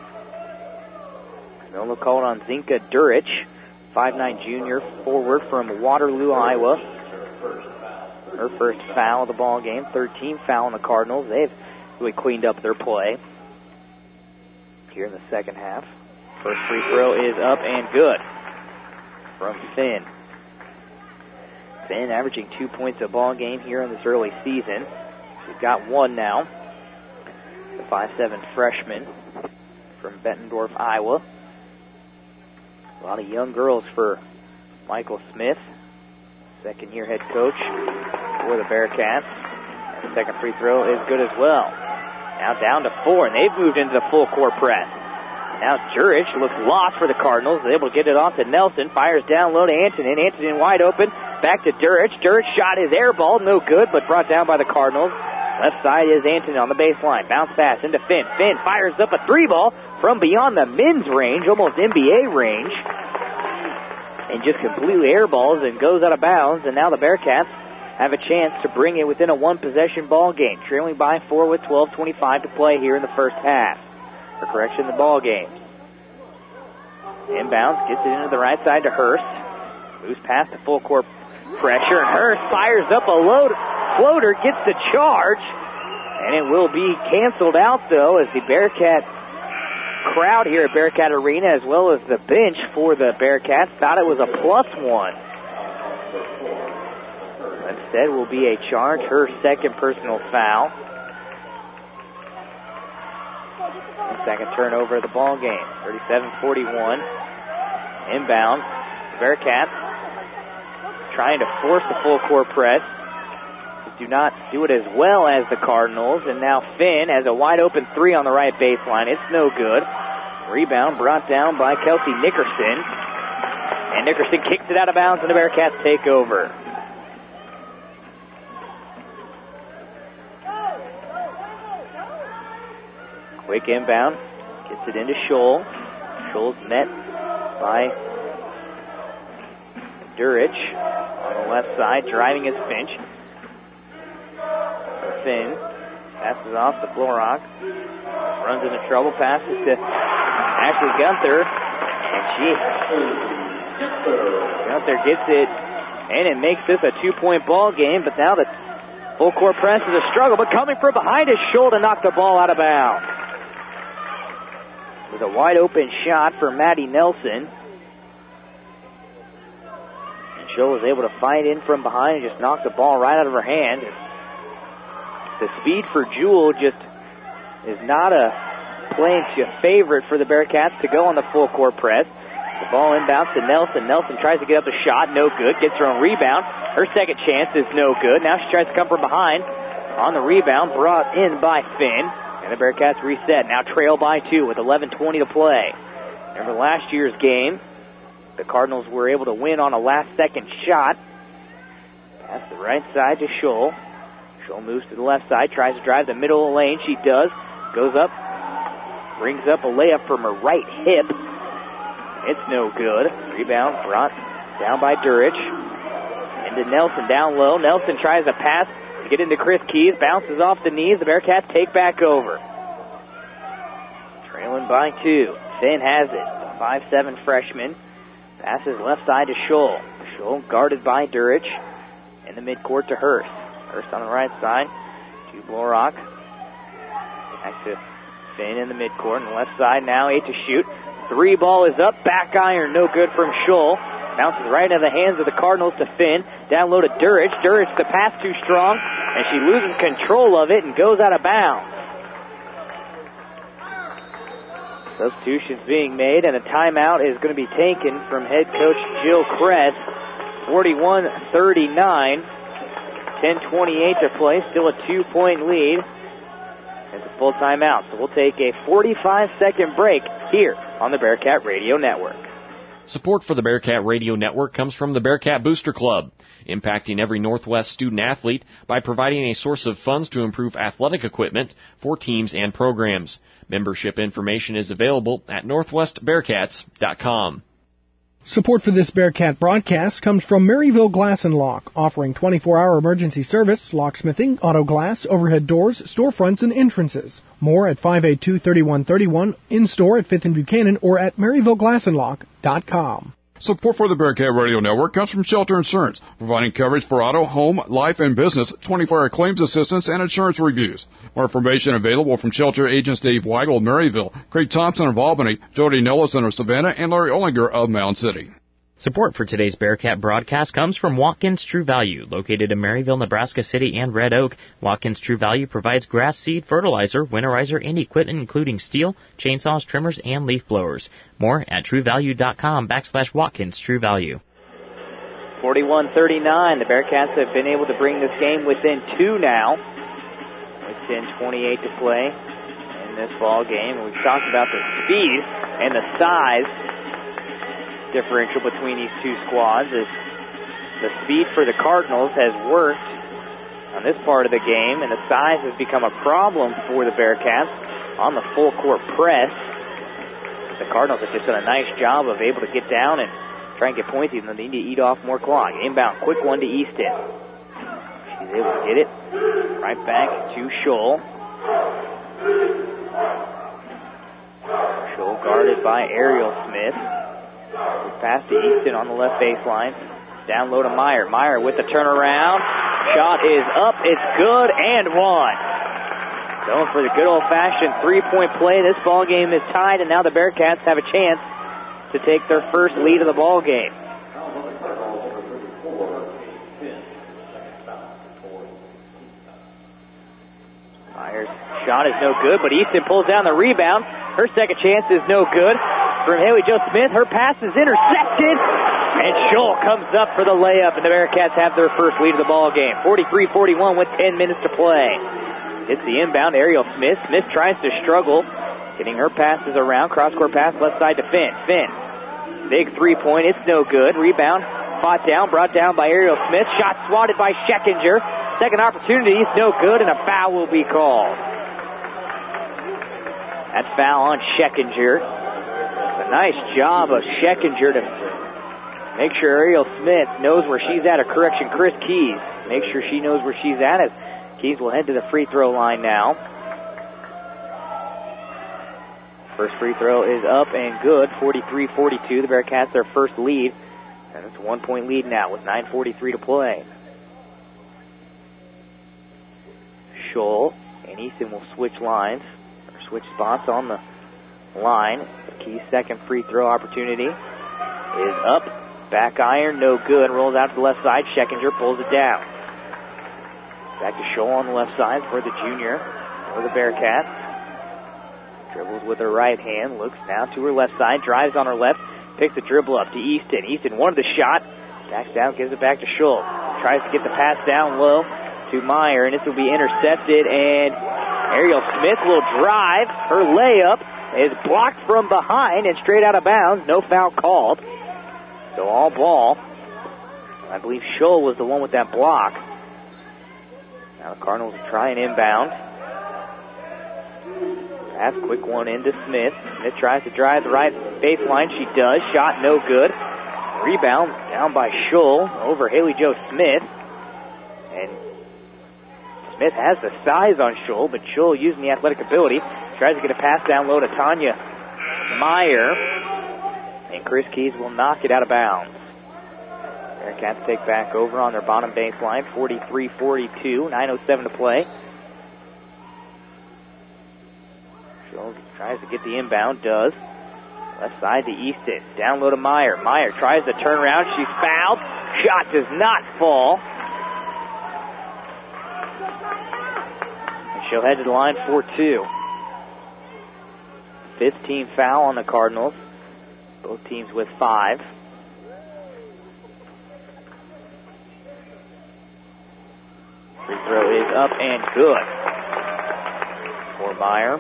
They'll call it on Zinka Durich, 5'9" junior forward from Waterloo, Iowa. Her first foul of the ball game. 13 foul on the Cardinals. They've really cleaned up their play here in the second half. First free throw is up and good from Finn. Finn averaging 2 points a ball game here in this early season. She's got one now. The 5'7" freshman from Bettendorf, Iowa. A lot of young girls for Michael Smith, second-year head coach for the Bearcats. And the second free throw is good as well. Now down to 4, and they've moved into the full court press. Now Jurich looks lost for the Cardinals. They're able to get it off to Nelson. Fires down low to Antonin. Antonin wide open. Back to Durich. Durich shot his air ball. No good, but brought down by the Cardinals. Left side is Antonin on the baseline. Bounce pass into Finn. Finn fires up a 3-ball from beyond the men's range, almost NBA range. And just completely airballs and goes out of bounds. And now the Bearcats have a chance to bring it within a one-possession ball game, trailing by 4 with 12:25 to play here in the first half. For correction, the ball game. Inbounds, gets it into the right side to Hurst. Moves past the full court pressure, and Hurst fires up a low floater, gets the charge, and it will be canceled out, though, as the Bearcat crowd here at Bearcat Arena, as well as the bench for the Bearcats, thought it was a +1. Instead will be a charge, her second personal foul. Second turnover of the ball game. 37-41. Inbound. Bearcats trying to force the full court press. Do not do it as well as the Cardinals. And now Finn has a wide open 3 on the right baseline. It's no good. Rebound brought down by Kelsey Nickerson. And Nickerson kicks it out of bounds, and the Bearcats take over. Quick inbound, gets it into Scholl. Scholl's met by Durich on the left side, driving his Finch. Finn passes off to Blorock. Runs into trouble, passes to Ashley Gunther. And Gunther gets it, and it makes this a 2-point ball game. But now the full court press is a struggle. But coming from behind is Scholl to knock the ball out of bounds. With a wide open shot for Maddie Nelson. And Scholl was able to fight in from behind and just knock the ball right out of her hand. The speed for Jewell just is not playing favorite for the Bearcats to go on the full court press. The ball inbounds to Nelson. Nelson tries to get up the shot, no good. Gets her own rebound. Her second chance is no good. Now she tries to come from behind. On the rebound, brought in by Finn. And the Bearcats reset. Now trail by 2 with 11:20 to play. Remember last year's game, the Cardinals were able to win on a last-second shot. Pass the right side to Scholl. Scholl moves to the left side, tries to drive the middle of the lane. She does. Goes up, brings up a layup from her right hip. It's no good. Rebound brought down by Durich. Into Nelson down low. Nelson tries to pass to get into Chris Keys. Bounces off the knees. The Bearcats take back over. Trailing by 2. Finn has it. The 5'7" freshman. Passes left side to Scholl. Scholl guarded by Durich. In the midcourt to Hurst. Hurst on the right side to Blorock. Back to Finn in the midcourt. On the left side now, 8 to shoot. 3 ball is up. Back iron, no good from Scholl. Bounces right into the hands of the Cardinals to Finn. Down low to Durich. Durich, the pass too strong, and she loses control of it and goes out of bounds. Substitutions being made, and a timeout is going to be taken from head coach Jill Kress. 41-39. 10:28 to play. Still a 2-point lead. It's a full timeout, so we'll take a 45-second break here on the Bearcat Radio Network. Support for the Bearcat Radio Network comes from the Bearcat Booster Club, impacting every Northwest student-athlete by providing a source of funds to improve athletic equipment for teams and programs. Membership information is available at northwestbearcats.com. Support for this Bearcat broadcast comes from Maryville Glass & Lock, offering 24-hour emergency service, locksmithing, auto glass, overhead doors, storefronts, and entrances. More at 582-3131, in-store at 5th and Buchanan, or at MaryvilleGlassandLock.com. Support for the Bearcat Radio Network comes from Shelter Insurance, providing coverage for auto, home, life, and business, 24-hour claims assistance, and insurance reviews. More information available from Shelter agents Dave Weigel of Maryville, Craig Thompson of Albany, Jody Nellison of Savannah, and Larry Ollinger of Mound City. Support for today's Bearcat broadcast comes from Watkins True Value, located in Maryville, Nebraska City, and Red Oak. Watkins True Value provides grass seed, fertilizer, winterizer, and equipment including steel, chainsaws, trimmers, and leaf blowers. More at truevalue.com/Watkins True Value. 41-39. The Bearcats have been able to bring this game within 2 now. With 10:28 to play in this ball game. And we've talked about the speed and the size differential between these two squads. As the speed for the Cardinals has worked on this part of the game, and the size has become a problem for the Bearcats on the full court press. The Cardinals have just done a nice job of able to get down and try and get points, even though they need to eat off more clock. Inbound, quick one to Easton. She's able to get it right back to Scholl. Scholl guarded by Ariel Smith. Pass to Easton on the left baseline. Down low to Meyer. Meyer with the turnaround. Shot is up. It's good and one. Going for the good old-fashioned three-point play. This ball game is tied, and now the Bearcats have a chance to take their first lead of the ball game. Meyer's shot is no good, but Easton pulls down the rebound. Her second chance is no good. From Haley Jo Smith, her pass is intercepted, and Scholl comes up for the layup, and the Bearcats have their first lead of the ball game. 43-41 with 10 minutes to play. It's the inbound, Ariel Smith. Smith tries to struggle, getting her passes around. Cross-court pass left side to Finn. Finn, big three-point, it's no good. Rebound, fought down, brought down by Ariel Smith. Shot swatted by Scheckinger. Second opportunity, it's no good, and a foul will be called. That foul on Scheckinger. A nice job of Scheckinger to make sure Ariel Smith knows where she's at. A correction, Chris Keys. Make sure she knows where she's at. As Keys will head to the free throw line now. First free throw is up and good. 43-42. The Bearcats their first lead. And it's a 1-point lead now with 9:43 to play. Scholl and Easton will switch lines, or switch spots on the line. Keys' second free throw opportunity is up. Back iron, no good. Rolls out to the left side. Scheckinger pulls it down. Back to Scholl on the left side for the junior, for the Bearcats. Dribbles with her right hand, looks now to her left side, drives on her left, picks the dribble up to Easton. Easton wanted the shot, backs down, gives it back to Scholl. Tries to get the pass down low to Meyer, and this will be intercepted, and Ariel Smith will drive. Her layup is blocked from behind and straight out of bounds. No foul called. So all ball. I believe Scholl was the one with that block. Now the Cardinals will try and inbound. Pass, quick one into Smith. Smith tries to drive the right baseline. She does. Shot no good. Rebound down by Scholl over Haley Jo Smith. And Smith has the size on Scholl, but Scholl using the athletic ability. Tries to get a pass down low to Tanya Meyer. And Chris Keys will knock it out of bounds. Bearcats take back over on their bottom baseline. 43-42. 9:07 to play. Scholl tries to get the inbound. Does. Left side to Easton. Down low to Meyer. Meyer tries to turn around. She's fouled. Shot does not fall. And she'll head to the line for 2. 15 foul on the Cardinals. Both teams with 5. Free throw is up and good for Meyer.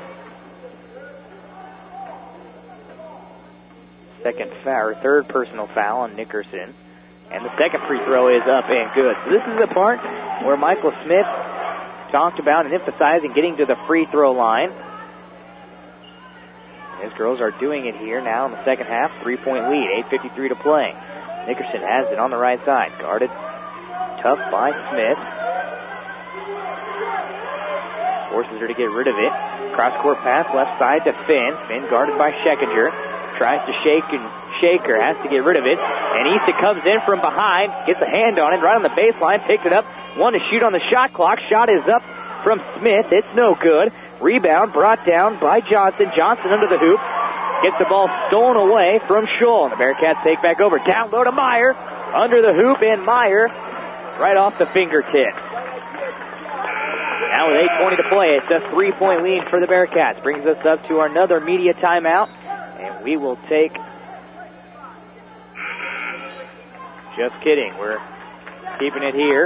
Second foul, or third personal foul on Nickerson. And the second free throw is up and good. So this is the part where Michael Smith talked about and emphasizing getting to the free throw line. His girls are doing it here now in the second half. 3-point lead, 8:53 to play. Nickerson has it on the right side. Guarded tough by Smith. Forces her to get rid of it. Cross-court pass left side to Finn. Finn guarded by Scheckinger. Tries to shake her, has to get rid of it. And Easton comes in from behind, gets a hand on it, right on the baseline, picks it up. One to shoot on the shot clock. Shot is up from Smith. It's no good. Rebound brought down by Johnson. Johnson under the hoop. Gets the ball stolen away from Scholl. And the Bearcats take back over. Down low to Meyer. Under the hoop, and Meyer right off the fingertips. Now with 8:20 to play, it's a 3-point lead for the Bearcats. Brings us up to another media timeout. And we will take Just kidding. We're keeping it here.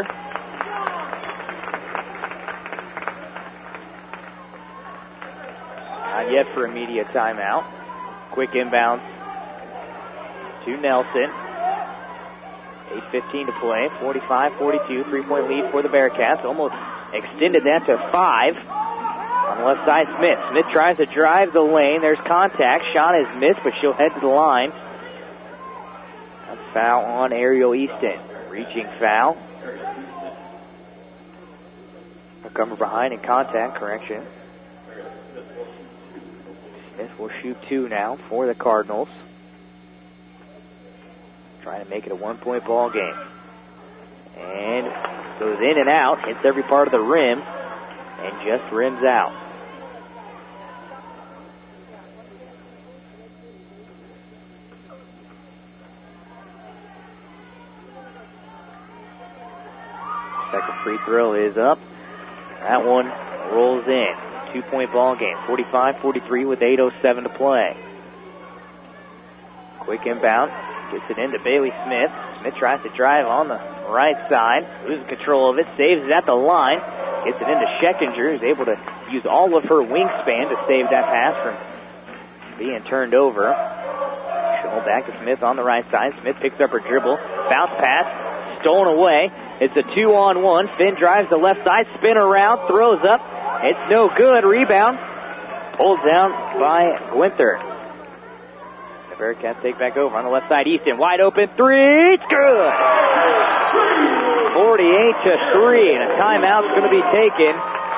Not yet for immediate timeout. Quick inbound to Nelson. 8:15 to play. 45-42. 3-point lead for the Bearcats. Almost extended that to 5. On the left side, Smith. Smith tries to drive the lane. There's contact. Shot is missed, but she'll head to the line. A foul on Ariel Easton. Reaching foul. A comer behind in contact, correction. Smith will shoot 2 now for the Cardinals. Trying to make it a 1-point ball game. And goes in and out, hits every part of the rim, and just rims out. Second free throw is up. That one rolls in. 2-point ball game. 45-43 with 8:07 to play. Quick inbound. Gets it into Bailey Smith. Smith tries to drive on the right side. Loses control of it. Saves it at the line. Gets it into Scheckinger, who's able to use all of her wingspan to save that pass from being turned over. Show back to Smith on the right side. Smith picks up her dribble. Bounce pass. Stolen away. It's a 2-on-1. Finn drives the left side. Spin around. Throws up. It's no good. Rebound. Pulled down by Gwinther. The Bearcats take back over on the left side. Easton wide open. 3. It's good. 48-3. And a timeout's going to be taken.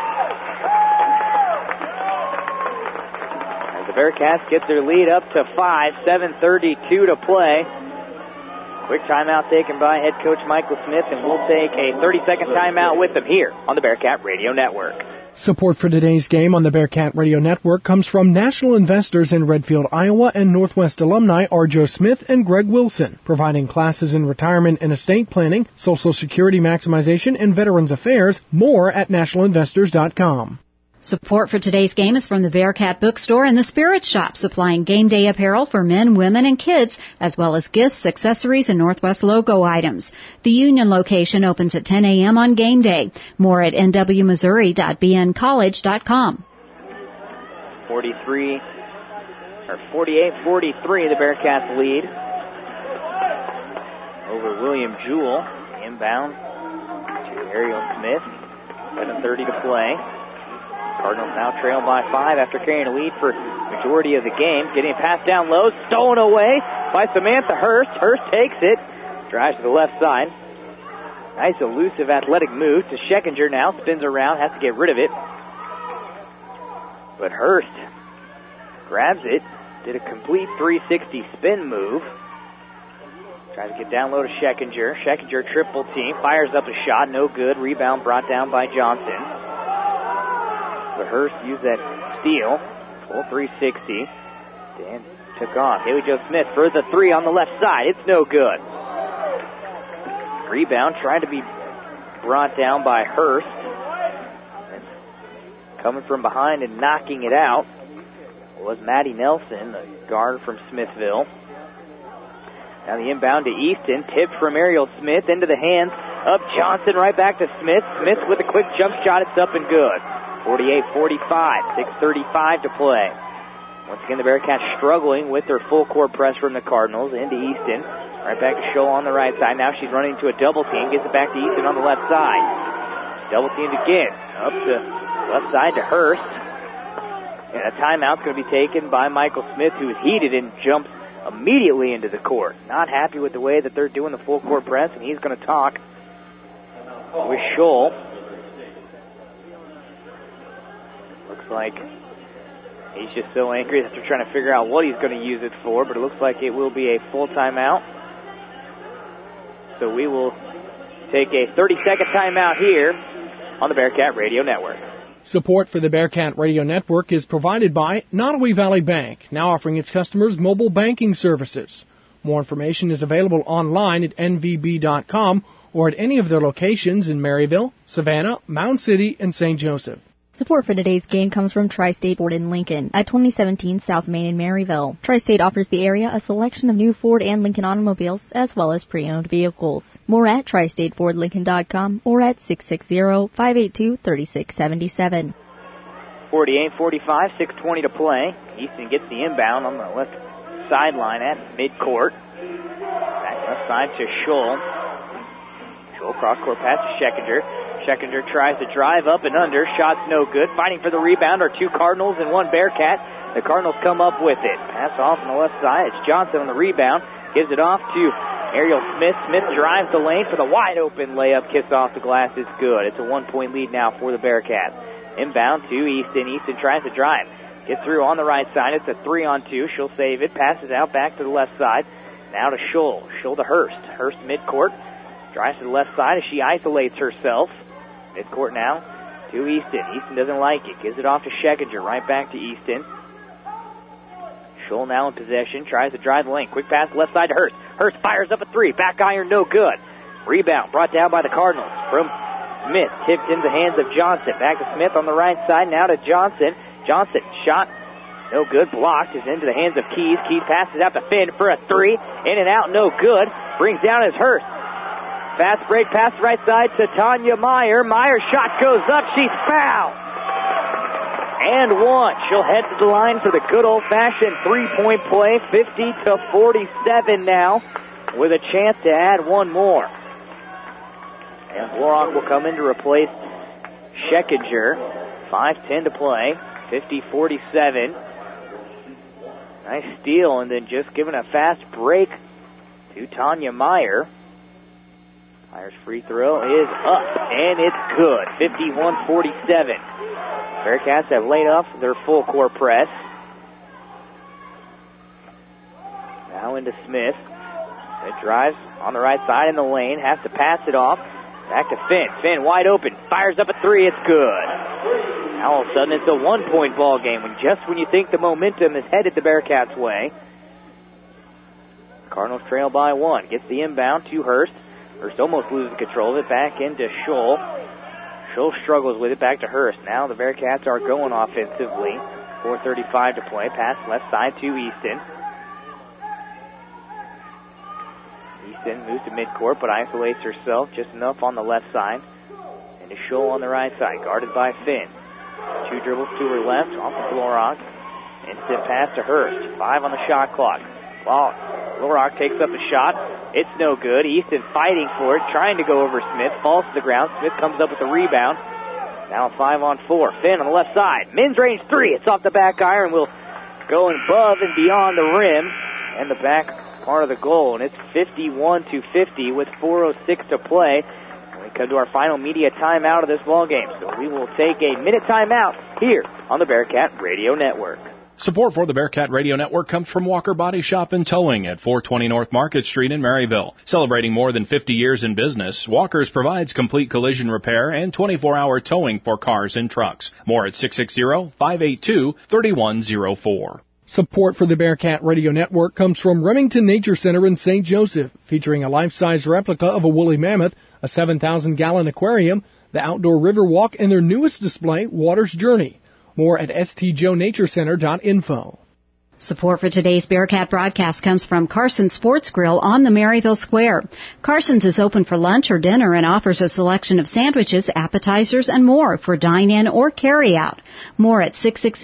As the Bearcats get their lead up to 5. 7:32 to play. Quick timeout taken by head coach Michael Smith, and we'll take a 30-second timeout with them here on the Bearcat Radio Network. Support for today's game on the Bearcat Radio Network comes from national investors in Redfield, Iowa, and Northwest alumni are Joe Smith and Greg Wilson, providing classes in retirement and estate planning, Social Security maximization, and Veterans Affairs. More at nationalinvestors.com. Support for today's game is from the Bearcat Bookstore and the Spirit Shop, supplying game day apparel for men, women, and kids, as well as gifts, accessories, and Northwest logo items. The Union location opens at 10 a.m. on game day. More at nwmissouri.bncollege.com. 48-43, the Bearcats lead over William Jewell. Inbound to Ariel Smith. 7:30 to play. Cardinals now trail by 5 after carrying a lead for majority of the game. Getting a pass down low, stolen away by Samantha Hurst. Hurst takes it, drives to the left side. Nice elusive athletic move to Scheckinger now. Spins around, has to get rid of it. But Hurst grabs it, did a complete 360 spin move. Tries to get down low to Scheckinger. Scheckinger triple team, fires up a shot, no good. Rebound brought down by Johnson. But Hurst used that steal. Full 360. Dan took off. Haley Jo Smith for the 3 on the left side. It's no good. Rebound tried to be brought down by Hurst. And coming from behind and knocking it out was Maddie Nelson, the guard from Smithville. Now the inbound to Easton. Tipped from Ariel Smith into the hands of Johnson. Right back to Smith. Smith with a quick jump shot. It's up and good. 48-45, 6:35 to play. Once again, the Bearcats struggling with their full court press from the Cardinals into Easton. Right back to Scholl on the right side. Now she's running into a double team. Gets it back to Easton on the left side. Double teamed again. Up to left side to Hurst. And a timeout's going to be taken by Michael Smith, who is heated and jumps immediately into the court. Not happy with the way that they're doing the full court press, and he's going to talk with Scholl. Looks like he's just so angry that they're trying to figure out what he's going to use it for, but it looks like it will be a full timeout. So we will take a 30-second timeout here on the Bearcat Radio Network. Support for the Bearcat Radio Network is provided by Nottoway Valley Bank, now offering its customers mobile banking services. More information is available online at nvb.com or at any of their locations in Maryville, Savannah, Mound City, and St. Joseph. Support for today's game comes from Tri-State Ford in Lincoln at 2017 South Main in Maryville. Tri-State offers the area a selection of new Ford and Lincoln automobiles as well as pre-owned vehicles. More at tristatefordlincoln.com or at 660-582-3677. 48-45, 6:20 to play. Easton gets the inbound on the left sideline at midcourt. Back left side to Scholl. Scholl cross-court pass to Scheckinger. Scheckinger tries to drive up and under. Shot's no good. Fighting for the rebound are two Cardinals and one Bearcat. The Cardinals come up with it. Pass off on the left side. It's Johnson on the rebound. Gives it off to Ariel Smith. Smith drives the lane for the wide-open layup. Kiss off the glass is good. It's a 1-point lead now for the Bearcats. Inbound to Easton. Easton tries to drive. Gets through on the right side. It's a 3-on-2. She'll save it. Passes out back to the left side. Now to Scholl. Scholl to Hurst. Hurst midcourt. Drives to the left side as she isolates herself. Midcourt now to Easton. Easton doesn't like it. Gives it off to Scheckinger. Right back to Easton. Scholl now in possession. Tries to drive the lane. Quick pass left side to Hurst. Hurst fires up a three. Back iron, no good. Rebound brought down by the Cardinals from Smith. Tipped in the hands of Johnson. Back to Smith on the right side. Now to Johnson. Johnson shot. No good. Blocked. Is into the hands of Keys. Keys passes out to Finn for a three. In and out. No good. Brings down his Hurst. Fast break pass right side to Tanya Meyer. Meyer's shot goes up. She's fouled. And one. She'll head to the line for the good old-fashioned three-point play. 50-47 now with a chance to add one more. And Florhawk will come in to replace Scheckinger. 5:10 to play. 50-47. Nice steal, and then just giving a fast break to Tanya Meyer. Meyer's free throw is up, and it's good. 51-47. Bearcats have laid off their full court press. Now into Smith. It drives on the right side in the lane. Has to pass it off. Back to Finn. Finn wide open. Fires up a three. It's good. Now all of a sudden it's a 1-point ball game. When you think the momentum is headed the Bearcats' way. Cardinals trail by one. Gets the inbound to Hurst. Hurst almost loses control of it. Back into Scholl. Scholl struggles with it. Back to Hurst. Now the Bearcats are going offensively. 4:35 to play. Pass left side to Easton. Easton moves to midcourt but isolates herself just enough on the left side. And to Scholl on the right side. Guarded by Finn. Two dribbles to her left. Off the Florhawk. Instant pass to Hurst. 5 on the shot clock. Florhawk takes up a shot. It's no good. Easton fighting for it, trying to go over Smith. Falls to the ground. Smith comes up with the rebound. Now 5-on-4. Finn on the left side. Men's range three. It's off the back iron. Will go above and beyond the rim and the back part of the goal. And it's 51-50 with 4:06 to play. And we come to our final media timeout of this ball game. So we will take a minute timeout here on the Bearcat Radio Network. Support for the Bearcat Radio Network comes from Walker Body Shop and Towing at 420 North Market Street in Maryville. Celebrating more than 50 years in business, Walker's provides complete collision repair and 24-hour towing for cars and trucks. More at 660-582-3104. Support for the Bearcat Radio Network comes from Remington Nature Center in St. Joseph, featuring a life-size replica of a woolly mammoth, a 7,000-gallon aquarium, the outdoor river walk, and their newest display, Water's Journey. More at stjoenaturecenter.info. Support for today's Bearcat broadcast comes from Carson's Sports Grill on the Maryville Square. Carson's is open for lunch or dinner and offers a selection of sandwiches, appetizers, and more for dine-in or carry-out. More at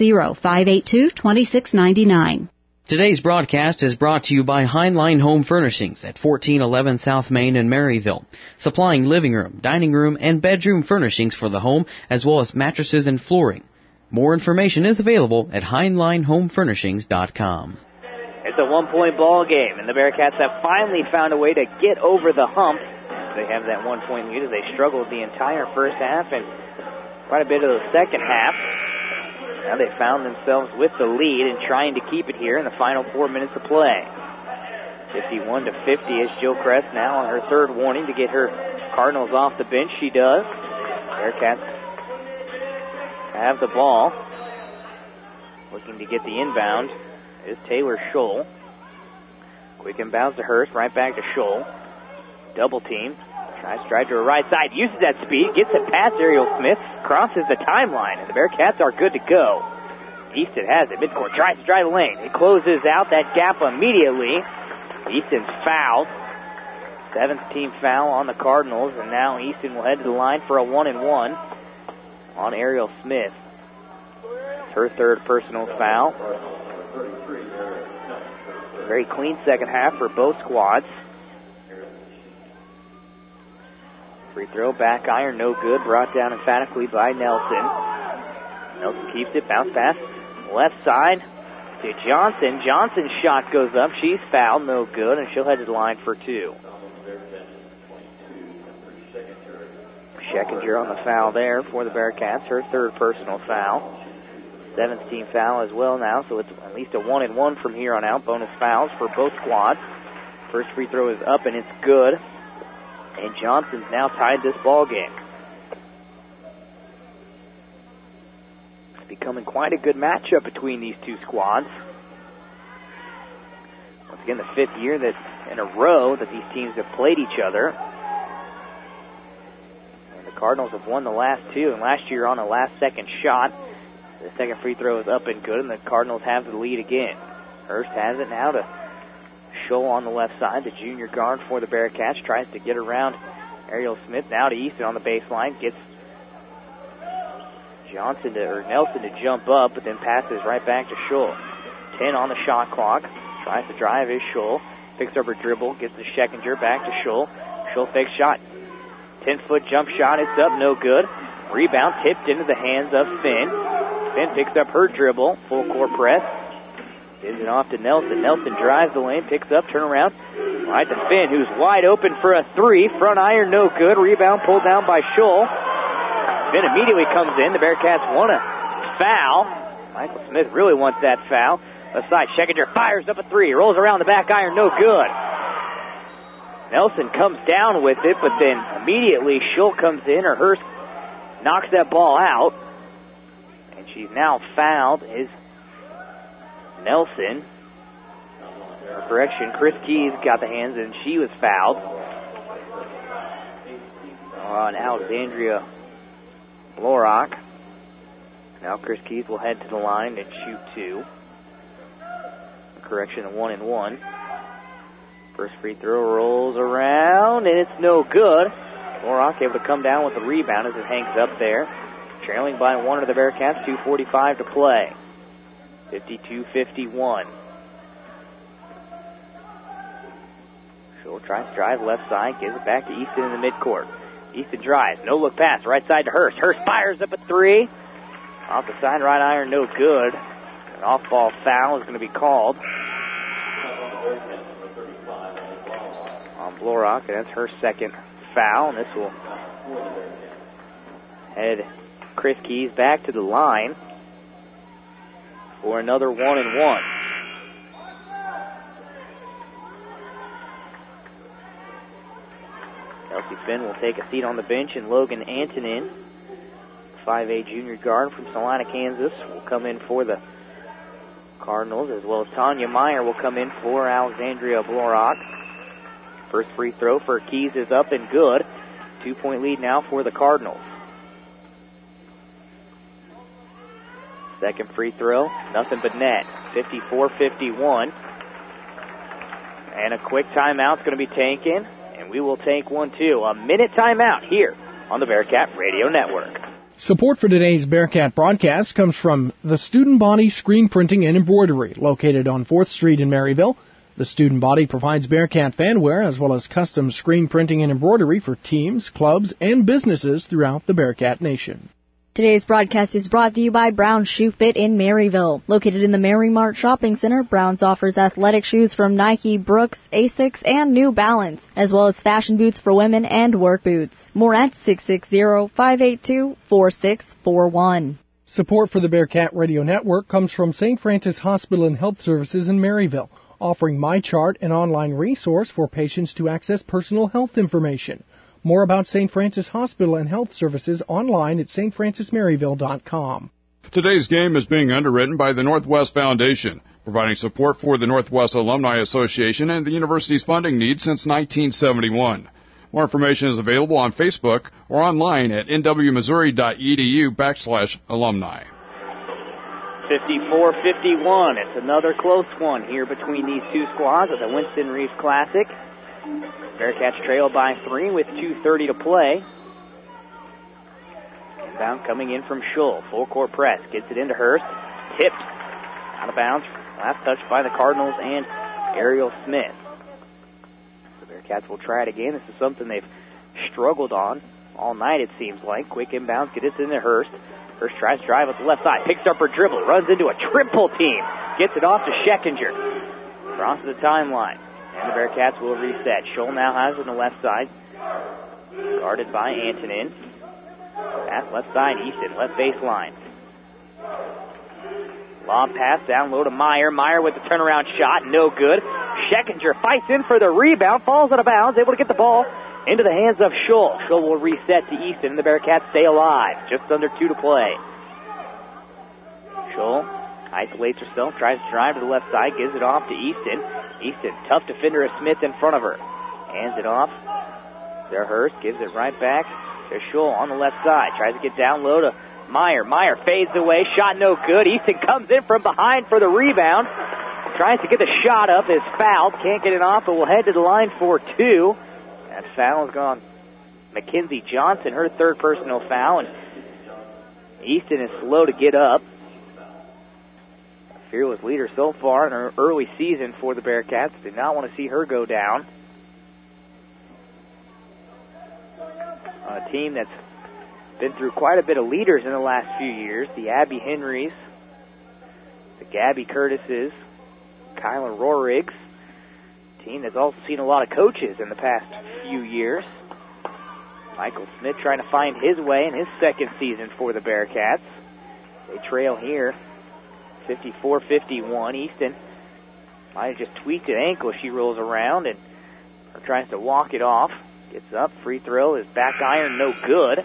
660-582-2699. Today's broadcast is brought to you by Heinlein Home Furnishings at 1411 South Main in Maryville, supplying living room, dining room, and bedroom furnishings for the home, as well as mattresses and flooring. More information is available at HeinleinHomeFurnishings.com. It's a 1-point ball game, and the Bearcats have finally found a way to get over the hump. They have that 1-point lead as they struggled the entire first half and quite a bit of the second half. Now they found themselves with the lead and trying to keep it here in the final 4 minutes of play. 51-50 is Jill Kress now on her third warning to get her Cardinals off the bench. She does. Bearcats have the ball. Looking to get the inbound is Taylor Scholl. Quick inbounds to Hurst, right back to Scholl. Double team. Tries to drive to her right side, uses that speed, gets it past Ariel Smith, crosses the timeline, and the Bearcats are good to go. Easton has it, midcourt, tries to drive the lane. It closes out that gap immediately. Easton's fouled. 7th team foul on the Cardinals, and now Easton will head to the line for a 1-and-1 on Ariel Smith. It's her 3rd personal foul. Very clean second half for both squads. Free throw, back iron, no good. Brought down emphatically by Nelson. Nelson keeps it, bounce pass, left side to Johnson. Johnson's shot goes up. She's fouled, no good, and she'll head to the line for 2. Scheckinger on the foul there for the Bearcats, her 3rd personal foul. 7th team foul as well now, so it's at least a 1-and-1 from here on out. Bonus fouls for both squads. First free throw is up, and it's good. And Johnson's now tied this ball game. It's becoming quite a good matchup between these two squads. Once again, the 5th year that in a row that these teams have played each other. Cardinals have won the last 2, and last year on a last-second shot, the second free throw is up and good, and the Cardinals have the lead again. Hurst has it now to Scholl on the left side, the junior guard for the Bearcats, tries to get around Ariel Smith, now to Easton on the baseline, gets Nelson to jump up, but then passes right back to Scholl. 10 on the shot clock, tries to drive is Scholl, picks up her dribble, gets to Scheckinger, back to Scholl. Scholl fakes shot. 10-foot jump shot, it's up, no good. Rebound tipped into the hands of Finn. Finn picks up her dribble, full court press. Gives it off to Nelson. Nelson drives the lane, picks up, turnaround. Right to Finn, who's wide open for a 3. Front iron, no good. Rebound pulled down by Scholl. Finn immediately comes in. The Bearcats want a foul. Michael Smith really wants that foul. Left side, Scheckinger fires up a 3. Rolls around the back iron, no good. Nelson comes down with it, but then immediately Scholl comes in, or Hurst knocks that ball out. And she's now fouled is Nelson. Correction, Chris Keys got the hands, and she was fouled on Alexandria Blorock. Now Chris Keys will head to the line and shoot 2. Correction, a 1-and-1. First free throw rolls around, and it's no good. Blorock able to come down with the rebound as it hangs up there. Trailing by 1 to the Bearcats, 2:45 to play. 52-51. Scholl tries to drive left side, gives it back to Easton in the midcourt. Easton drives, no look pass, right side to Hurst. Hurst fires up a 3. Off the side, right iron, no good. An off-ball foul is going to be called on Blorock, and that's her 2nd foul, and this will head Chris Keys back to the line for another 1-and-1. Elsie Finn will take a seat on the bench, and Logan Antonin, 5'8" junior guard from Salina, Kansas, will come in for the Cardinals, as well as Tanya Meyer will come in for Alexandria Blorock. First free throw for Keys is up and good. 2-point lead now for the Cardinals. Second free throw, nothing but net. 54-51. And a quick timeout's going to be taken, and we will take one too. A minute timeout here on the Bearcat Radio Network. Support for today's Bearcat broadcast comes from the Student Body Screen Printing and Embroidery, located on 4th Street in Maryville. The Student Body provides Bearcat fanwear as well as custom screen printing and embroidery for teams, clubs, and businesses throughout the Bearcat Nation. Today's broadcast is brought to you by Brown's Shoe Fit in Maryville. Located in the Mary Mart Shopping Center, Brown's offers athletic shoes from Nike, Brooks, Asics, and New Balance, as well as fashion boots for women and work boots. More at 660-582-4641. Support for the Bearcat Radio Network comes from St. Francis Hospital and Health Services in Maryville, offering MyChart, an online resource for patients to access personal health information. More about St. Francis Hospital and Health Services online at stfrancismaryville.com. Today's game is being underwritten by the Northwest Foundation, providing support for the Northwest Alumni Association and the university's funding needs since 1971. More information is available on Facebook or online at nwmissouri.edu/alumni. 54-51. It's another close one here between these two squads at the Winston Reeves Classic. Bearcats trail by 3 with 2:30 to play. Inbound coming in from Schull. Full court press. Gets it into Hurst. Tipped. Out of bounds. Last touch by the Cardinals and Ariel Smith. The Bearcats will try it again. This is something they've struggled on all night, it seems like. Quick inbounds. Get it into Hurst. Hurst tries to drive up the left side. Picks up her dribble. Runs into a triple team. Gets it off to Scheckinger. Crosses the timeline. And the Bearcats will reset. Schull now has it on the left side. Guarded by Antonin. Pass left side, Easton. Left baseline. Lob pass down low to Meyer. Meyer with the turnaround shot. No good. Scheckinger fights in for the rebound. Falls out of bounds. Able to get the ball into the hands of Schull. Schull will reset to Easton, and the Bearcats stay alive. Just under 2 to play. Schull isolates herself, tries to drive to the left side, gives it off to Easton. Easton, tough defender of Smith in front of her. Hands it off to Hurst, gives it right back to Schull on the left side. Tries to get down low to Meyer. Meyer fades away, shot no good. Easton comes in from behind for the rebound. Tries to get the shot up, is fouled. Can't get it off, but will head to the line for 2. That foul has gone Mackenzie Johnson, her third personal foul, and Easton is slow to get up. Fearless leader so far in her early season for the Bearcats. Did not want to see her go down. On a team that's been through quite a bit of leaders in the last few years. The Abby Henrys, the Gabby Curtises, Kyla Rorigs. Team that's also seen a lot of coaches in the past few years. Michael Smith trying to find his way in his second season for the Bearcats. They trail here 54-51. Easton might have just tweaked an ankle. She rolls around and tries to walk it off. Gets up. Free throw is back iron. No good.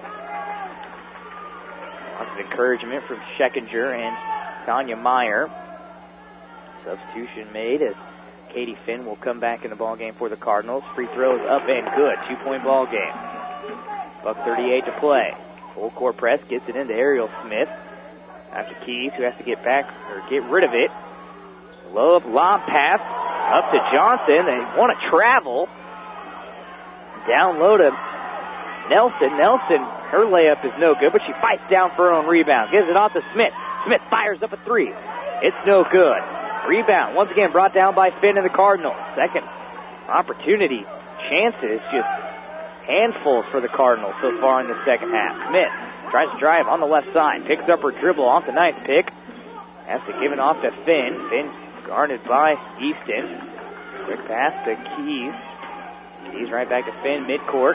Lots of encouragement from Scheckinger and Tanya Meyer. Substitution made as Katie Finn will come back in the ball game for the Cardinals. Free throw is up and good. 2-point ball game. $1:38 to play. Full court press gets it into Ariel Smith. After Keys, who has to get back or get rid of it. Lob pass up to Johnson. They want to travel. Down low to Nelson. Nelson, her layup is no good, but she fights down for her own rebound. Gives it off to Smith. Smith fires up a 3. It's no good. Rebound, once again brought down by Finn and the Cardinals. Second opportunity, chances, just handfuls for the Cardinals so far in the second half. Smith tries to drive on the left side, picks up her dribble off the ninth pick. Has to give it off to Finn. Finn guarded by Easton. Quick pass to Keys. Keys right back to Finn, midcourt.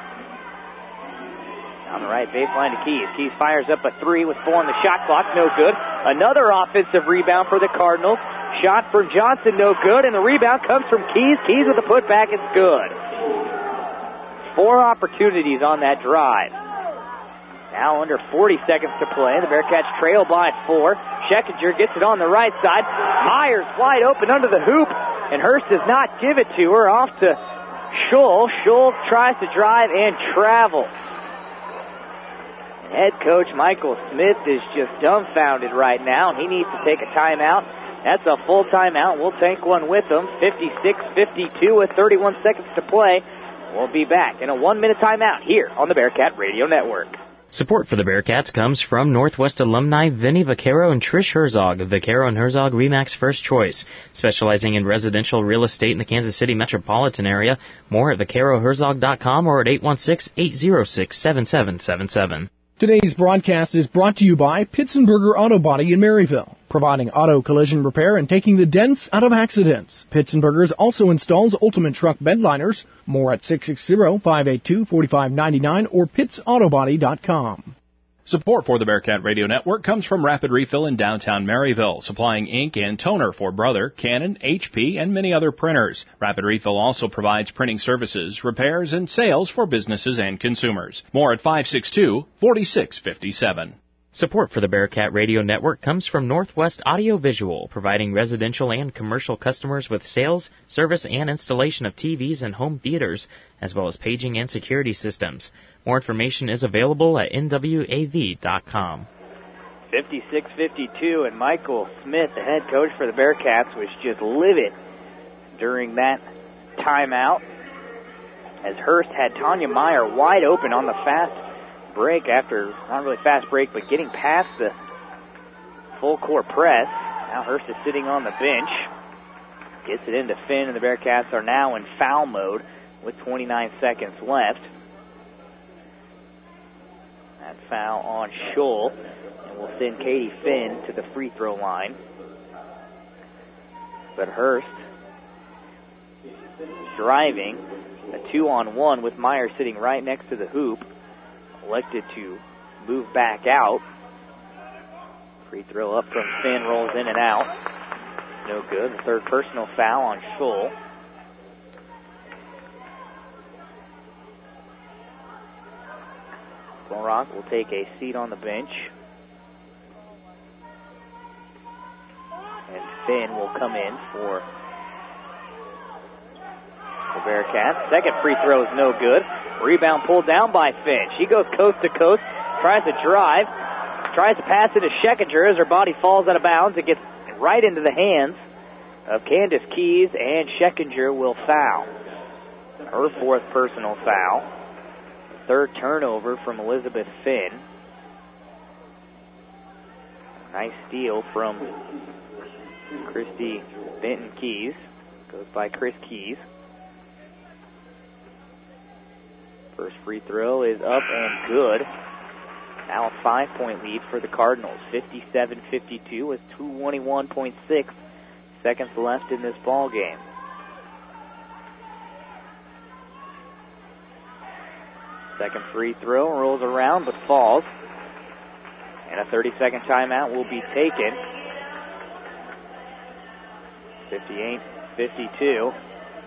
On the right baseline to Keys. Keys fires up a 3 with 4 on the shot clock. No good. Another offensive rebound for the Cardinals. Shot for Johnson, no good. And the rebound comes from Keys. Keys with the putback. It's good. 4 opportunities on that drive. Now under 40 seconds to play. The Bearcats trail by 4. Scheckinger gets it on the right side. Myers wide open under the hoop. And Hurst does not give it to her. Off to Schull. Schull tries to drive and travel. Head coach Michael Smith is just dumbfounded right now. He needs to take a timeout. That's a full timeout. We'll take one with him. 56-52 with 31 seconds to play. We'll be back in a 1-minute timeout here on the Bearcat Radio Network. Support for the Bearcats comes from Northwest alumni Vinny Vaquero and Trish Herzog of Vaquero and Herzog RE/MAX First Choice, specializing in residential real estate in the Kansas City metropolitan area. More at vaqueroherzog.com or at 816-806-7777. Today's broadcast is brought to you by Pitsenberger Auto Body in Maryville, providing auto collision repair and taking the dents out of accidents. Pitsenberger's also installs Ultimate Truck bed liners. More at 660-582-4599 or pitsautobody.com. Support for the Bearcat Radio Network comes from Rapid Refill in downtown Maryville, supplying ink and toner for Brother, Canon, HP, and many other printers. Rapid Refill also provides printing services, repairs, and sales for businesses and consumers. More at 562-4657. Support for the Bearcat Radio Network comes from Northwest Audio Visual, providing residential and commercial customers with sales, service, and installation of TVs and home theaters, as well as paging and security systems. More information is available at nwav.com. 56-52, and Michael Smith, the head coach for the Bearcats, was just livid during that timeout, as Hurst had Tanya Meyer wide open on the fast break after, not really fast break, but getting past the full court press. Now Hurst is sitting on the bench. Gets it into Finn, and the Bearcats are now in foul mode with 29 seconds left. That foul on Scholl, and will send Katie Finn to the free throw line. But Hurst driving, a 2-on-1 with Meyer sitting right next to the hoop. Elected to move back out. Free throw up from Finn, rolls in and out. No good. The third personal foul on Scholl. Rock will take a seat on the bench. And Finn will come in for the Bearcats. Second free throw is no good. Rebound pulled down by Finn. She goes coast to coast, tries to drive, tries to pass it to Schekinger as her body falls out of bounds. It gets right into the hands of Candace Keys, and Schekinger will foul. Her fourth personal foul. Third turnover from Elizabeth Finn. Nice steal from Christy Benton Keys. Goes by Chris Keys. First free throw is up and good. Now a 5-point lead for the Cardinals. 57-52 with 2:21.6 seconds left in this ball game. Second free throw rolls around but falls. And a 30-second timeout will be taken. 58-52.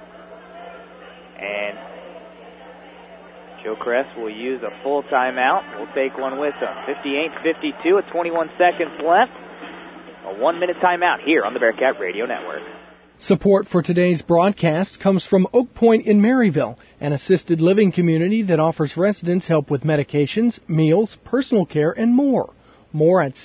And Joe Kress will use a full timeout. We'll take one with him. 58-52 with 21 seconds left. A 1-minute timeout here on the Bearcat Radio Network. Support for today's broadcast comes from Oak Point in Maryville, an assisted living community that offers residents help with medications, meals, personal care, and more. More at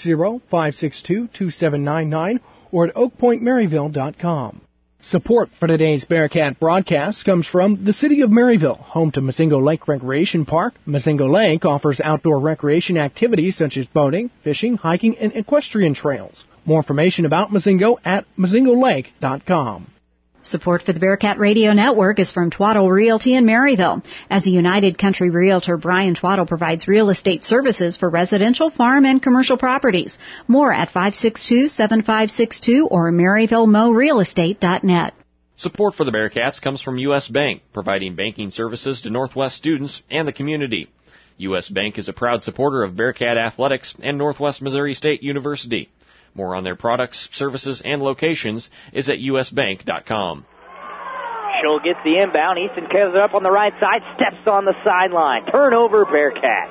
660-562-2799 or at oakpointmaryville.com. Support for today's Bearcat broadcast comes from the City of Maryville, home to Mazingo Lake Recreation Park. Mazingo Lake offers outdoor recreation activities such as boating, fishing, hiking, and equestrian trails. More information about Mazingo at mazingolake.com. Support for the Bearcat Radio Network is from Twaddle Realty in Maryville. As a United Country Realtor, Brian Twaddle provides real estate services for residential, farm, and commercial properties. More at 562-7562 or MaryvilleMoRealestate.net. Support for the Bearcats comes from U.S. Bank, providing banking services to Northwest students and the community. U.S. Bank is a proud supporter of Bearcat athletics and Northwest Missouri State University. More on their products, services, and locations is at usbank.com. Scholl gets the inbound. Easton carries it up on the right side, steps on the sideline. Turnover, Bearcats.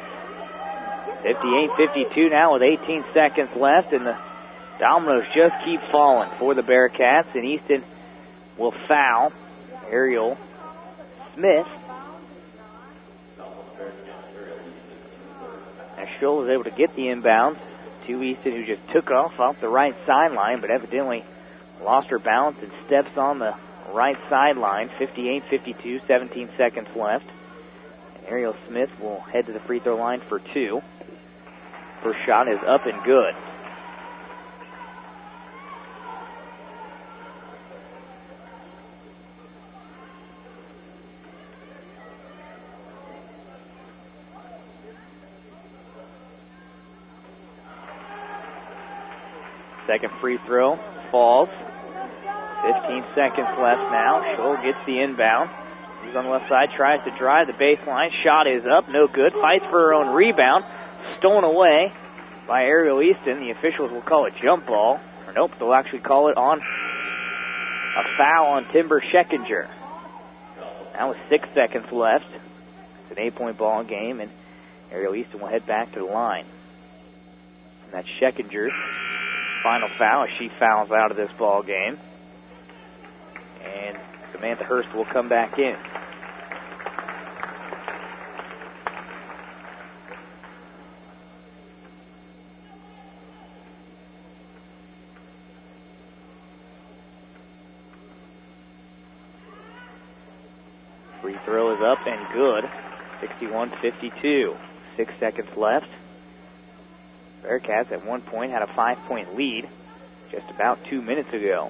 58-52 now with 18 seconds left, and the dominoes just keep falling for the Bearcats, and Easton will foul Ariel Smith. Now Scholl was able to get the inbound to Easton, who just took off the right sideline, but evidently lost her balance and steps on the right sideline. 58-52, 17 seconds left. And Ariel Smith will head to the free throw line for two. First shot is up and good. Second free throw falls. 15 seconds left now. Scholl gets the inbound. He's on the left side, tries to drive the baseline. Shot is up, no good. Fights for her own rebound. Stolen away by Ariel Easton. The officials will call it jump ball. Or nope, they'll actually call it on a foul on Timber Schekinger. Now with 6 seconds left. It's an 8-point ball game, and Ariel Easton will head back to the line. And that's Scheckinger's final foul as she fouls out of this ball game. And Samantha Hurst will come back in. Free throw is up and good. 61-52. 6 seconds left. Bearcats at one point had a 5-point lead just about 2 minutes ago.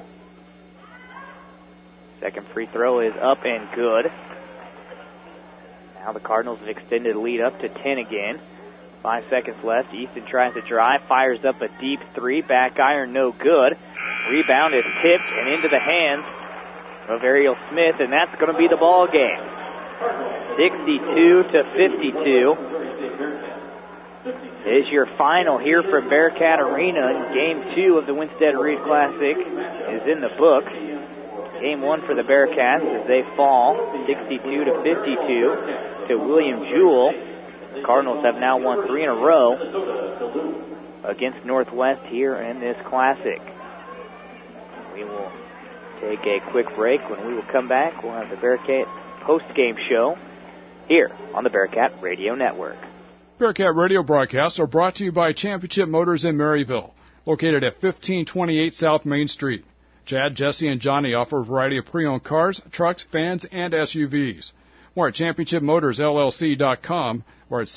Second free throw is up and good. Now the Cardinals have extended the lead up to 10 again. 5 seconds left. Easton tries to drive, fires up a deep three. Back iron, no good. Rebound is tipped and into the hands of Ariel Smith, and that's going to be the ball game. 62-52 is your final here from Bearcat Arena. Game 2 of the Winstead Reed Classic is in the books. Game 1 for the Bearcats as they fall 62-52 to William Jewell. The Cardinals have now won 3 in a row against Northwest here in this Classic. We will take a quick break. When we will come back, we'll have the Bearcat post-game show here on the Bearcat Radio Network. Bearcat radio broadcasts are brought to you by Championship Motors in Maryville, located at 1528 South Main Street. Chad, Jesse, and Johnny offer a variety of pre-owned cars, trucks, vans, and SUVs. More at ChampionshipMotorsLLC.com or at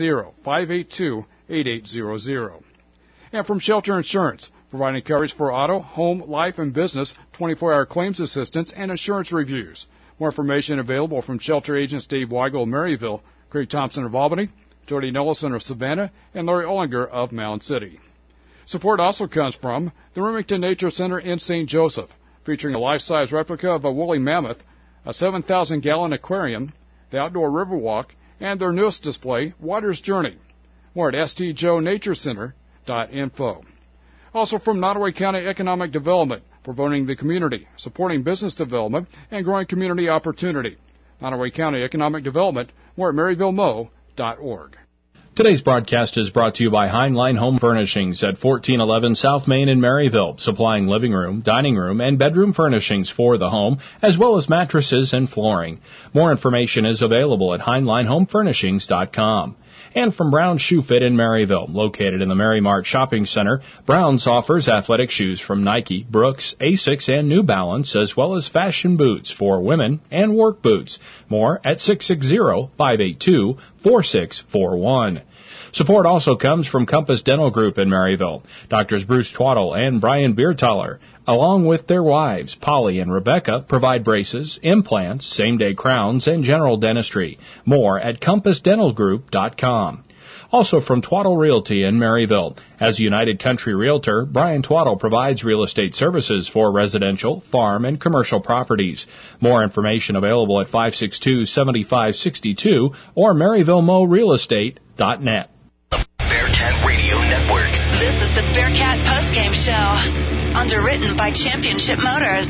660-582-8800. And from Shelter Insurance, providing coverage for auto, home, life, and business, 24-hour claims assistance, and insurance reviews. More information available from Shelter agents Dave Weigel of Maryville, Craig Thompson of Albany, Jody Nellison of Savannah, and Larry Ollinger of Mound City. Support also comes from the Remington Nature Center in St. Joseph, featuring a life-size replica of a woolly mammoth, a 7,000-gallon aquarium, the outdoor river walk, and their newest display, Water's Journey. More at stjoenaturecenter.info. Also from Nottoway County Economic Development, promoting the community, supporting business development, and growing community opportunity. Nottoway County Economic Development, more at maryvillemo.org. Today's broadcast is brought to you by Heinlein Home Furnishings at 1411 South Main in Maryville, supplying living room, dining room, and bedroom furnishings for the home, as well as mattresses and flooring. More information is available at HeinleinHomeFurnishings.com. And from Brown's Shoe Fit in Maryville, located in the Mary Mart Shopping Center, Brown's offers athletic shoes from Nike, Brooks, Asics, and New Balance, as well as fashion boots for women and work boots. More at 660-582-4641. Support also comes from Compass Dental Group in Maryville. Doctors Bruce Twaddle and Brian Biertaler, along with their wives, Polly and Rebecca, provide braces, implants, same-day crowns, and general dentistry. More at CompassDentalGroup.com. Also from Twaddle Realty in Maryville. As a United Country Realtor, Brian Twaddle provides real estate services for residential, farm, and commercial properties. More information available at 562-7562 or MaryvilleMoRealEstate.net. Bearcat Radio Network. This is the Bearcat Postgame Show, underwritten by Championship Motors.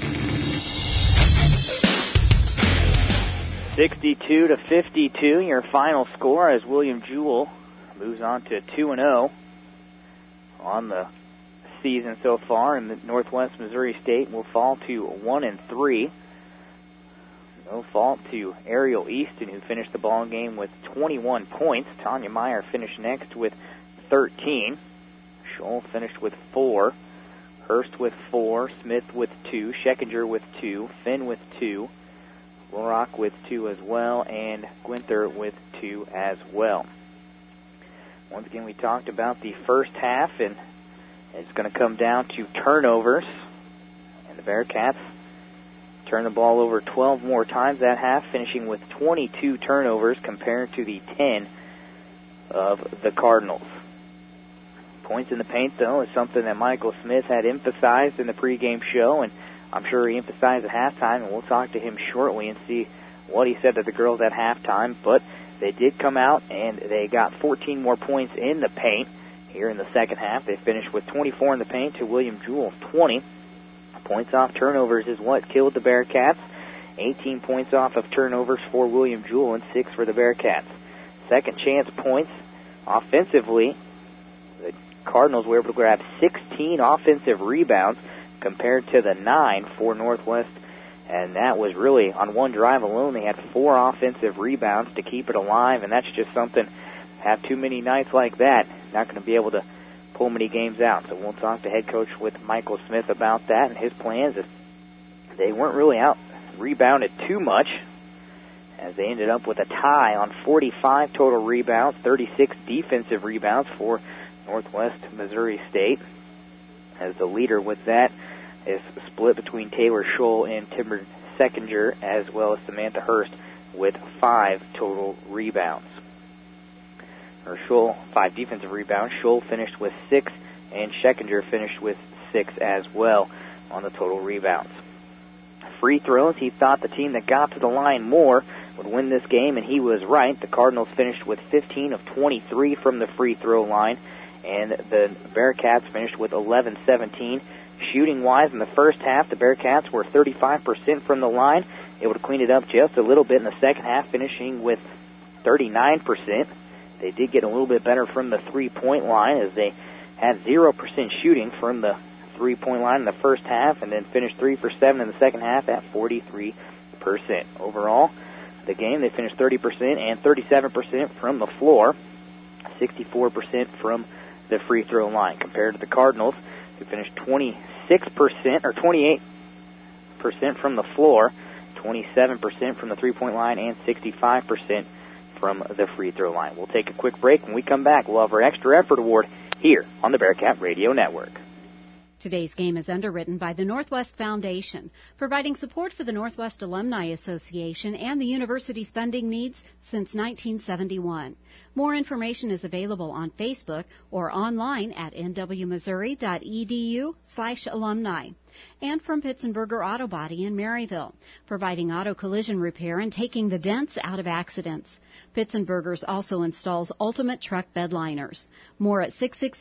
62-52, your final score as William Jewell moves on to 2-0 on the season so far, and the Northwest Missouri State will fall to 1-3. No fault to Ariel Easton, who finished the ball game with 21 points. Tanya Meyer finished next with 13. Scholl finished with 4. Hurst with 4. Smith with 2. Scheckinger with 2. Finn with 2. Lorock with 2 as well. And Gwinther with 2 as well. Once again, we talked about the first half, and it's going to come down to turnovers. And the Bearcats turn the ball over 12 more times that half, finishing with 22 turnovers compared to the 10 of the Cardinals. Points in the paint, though, is something that Michael Smith had emphasized in the pregame show, and I'm sure he emphasized at halftime, and we'll talk to him shortly and see what he said to the girls at halftime. But they did come out, and they got 14 more points in the paint here in the second half. They finished with 24 in the paint to William Jewell's 20. Points off turnovers is what killed the Bearcats. 18 points off of turnovers for William Jewell and 6 for the Bearcats. Second chance points offensively. The Cardinals were able to grab 16 offensive rebounds compared to the 9 for Northwest. And that was really, on one drive alone, they had 4 offensive rebounds to keep it alive, and that's just something, have too many nights like that, not going to be able to pull many games out. So we'll talk to head coach with Michael Smith about that and his plans. They weren't really out rebounded too much, as they ended up with a tie on 45 total rebounds, 36 defensive rebounds for Northwest Missouri State, as the leader with that is split between Taylor Scholl and Timber Seckinger, as well as Samantha Hurst with 5 total rebounds. Scholl, 5 defensive rebounds. Scholl finished with 6, and Seckinger finished with 6 as well on the total rebounds. Free throws, he thought the team that got to the line more would win this game, and he was right. The Cardinals finished with 15 of 23 from the free throw line, and the Bearcats finished with 11-17. Shooting-wise, in the first half, the Bearcats were 35% from the line, able to clean it up just a little bit in the second half, finishing with 39%. They did get a little bit better from the three-point line, as they had 0% shooting from the three-point line in the first half, and then finished 3 for 7 in the second half at 43%. Overall, the game, they finished 30% and 37% from the floor, 64% from the free throw line, compared to the Cardinals, who finished 26% or 28% from the floor, 27% from the three-point line, and 65% from the free throw line. We'll take a quick break. When we come back, we'll have our Extra Effort Award here on the Bearcat Radio Network. Today's game is underwritten by the Northwest Foundation, providing support for the Northwest Alumni Association and the university's funding needs since 1971. More information is available on Facebook or online at nwmissouri.edu/alumni. And from Pitzenberger Auto Body in Maryville, providing auto collision repair and taking the dents out of accidents. Pitzenberger's also installs ultimate truck bed liners. More at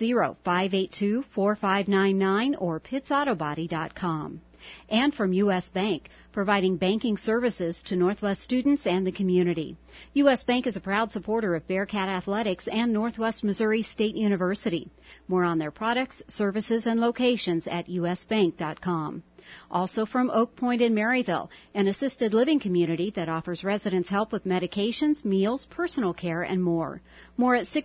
660-582-4599 or pittsautobody.com. And from U.S. Bank, providing banking services to Northwest students and the community. U.S. Bank is a proud supporter of Bearcat Athletics and Northwest Missouri State University. More on their products, services, and locations at usbank.com. Also from Oak Point in Maryville, an assisted living community that offers residents help with medications, meals, personal care, and more. More at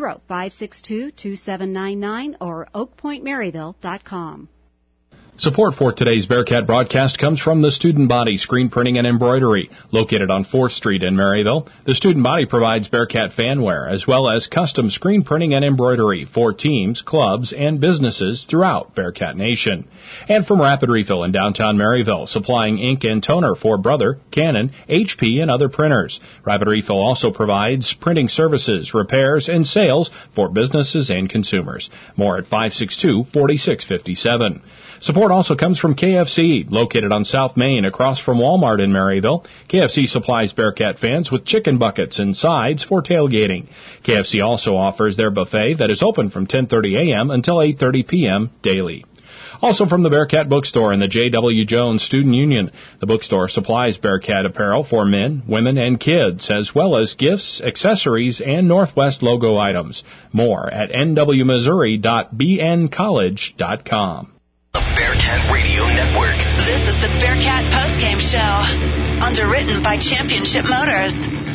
660-562-2799 or oakpointmaryville.com. Support for today's Bearcat broadcast comes from the Student Body Screen Printing and Embroidery. Located on 4th Street in Maryville, the Student Body provides Bearcat fanware as well as custom screen printing and embroidery for teams, clubs, and businesses throughout Bearcat Nation. And from Rapid Refill in downtown Maryville, supplying ink and toner for Brother, Canon, HP, and other printers. Rapid Refill also provides printing services, repairs, and sales for businesses and consumers. More at 562-4657. Support also comes from KFC, located on South Main across from Walmart in Maryville. KFC supplies Bearcat fans with chicken buckets and sides for tailgating. KFC also offers their buffet that is open from 10:30 a.m. until 8:30 p.m. daily. Also from the Bearcat Bookstore and the J.W. Jones Student Union, the bookstore supplies Bearcat apparel for men, women, and kids, as well as gifts, accessories, and Northwest logo items. More at nwmissouri.bncollege.com. The Bearcat Radio Network. This is the Bearcat Postgame Show, underwritten by Championship Motors.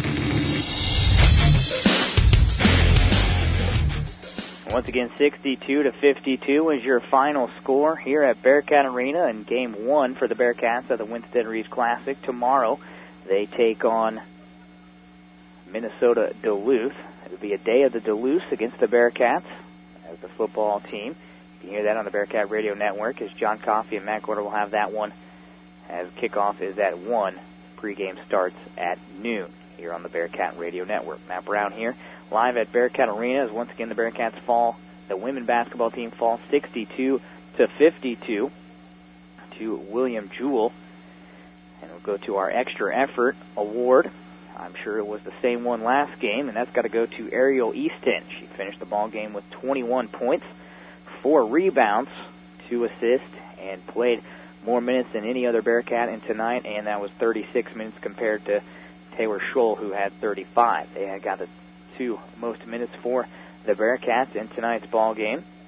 Once again, 62-52 is your final score here at Bearcat Arena in Game 1 for the Bearcats of the Winston Reeves Classic. Tomorrow, they take on Minnesota Duluth. It will be a day of the Duluth against the Bearcats as the football team. You can hear that on the Bearcat Radio Network as John Coffey and Matt Gorder will have that one as kickoff is at 1. Pregame starts at noon here on the Bearcat Radio Network. Matt Brown here live at Bearcat Arena as once again the Bearcats fall, the women basketball team falls 62-52 to William Jewell. And we'll go to our Extra Effort Award. I'm sure it was the same one last game, and that's got to go to Ariel Easton. She finished the ball game with 21 points. 4 rebounds, 2 assists, and played more minutes than any other Bearcat in tonight, and that was 36 minutes compared to Taylor Scholl, who had 35. They had got the 2 most minutes for the Bearcats in tonight's ball game.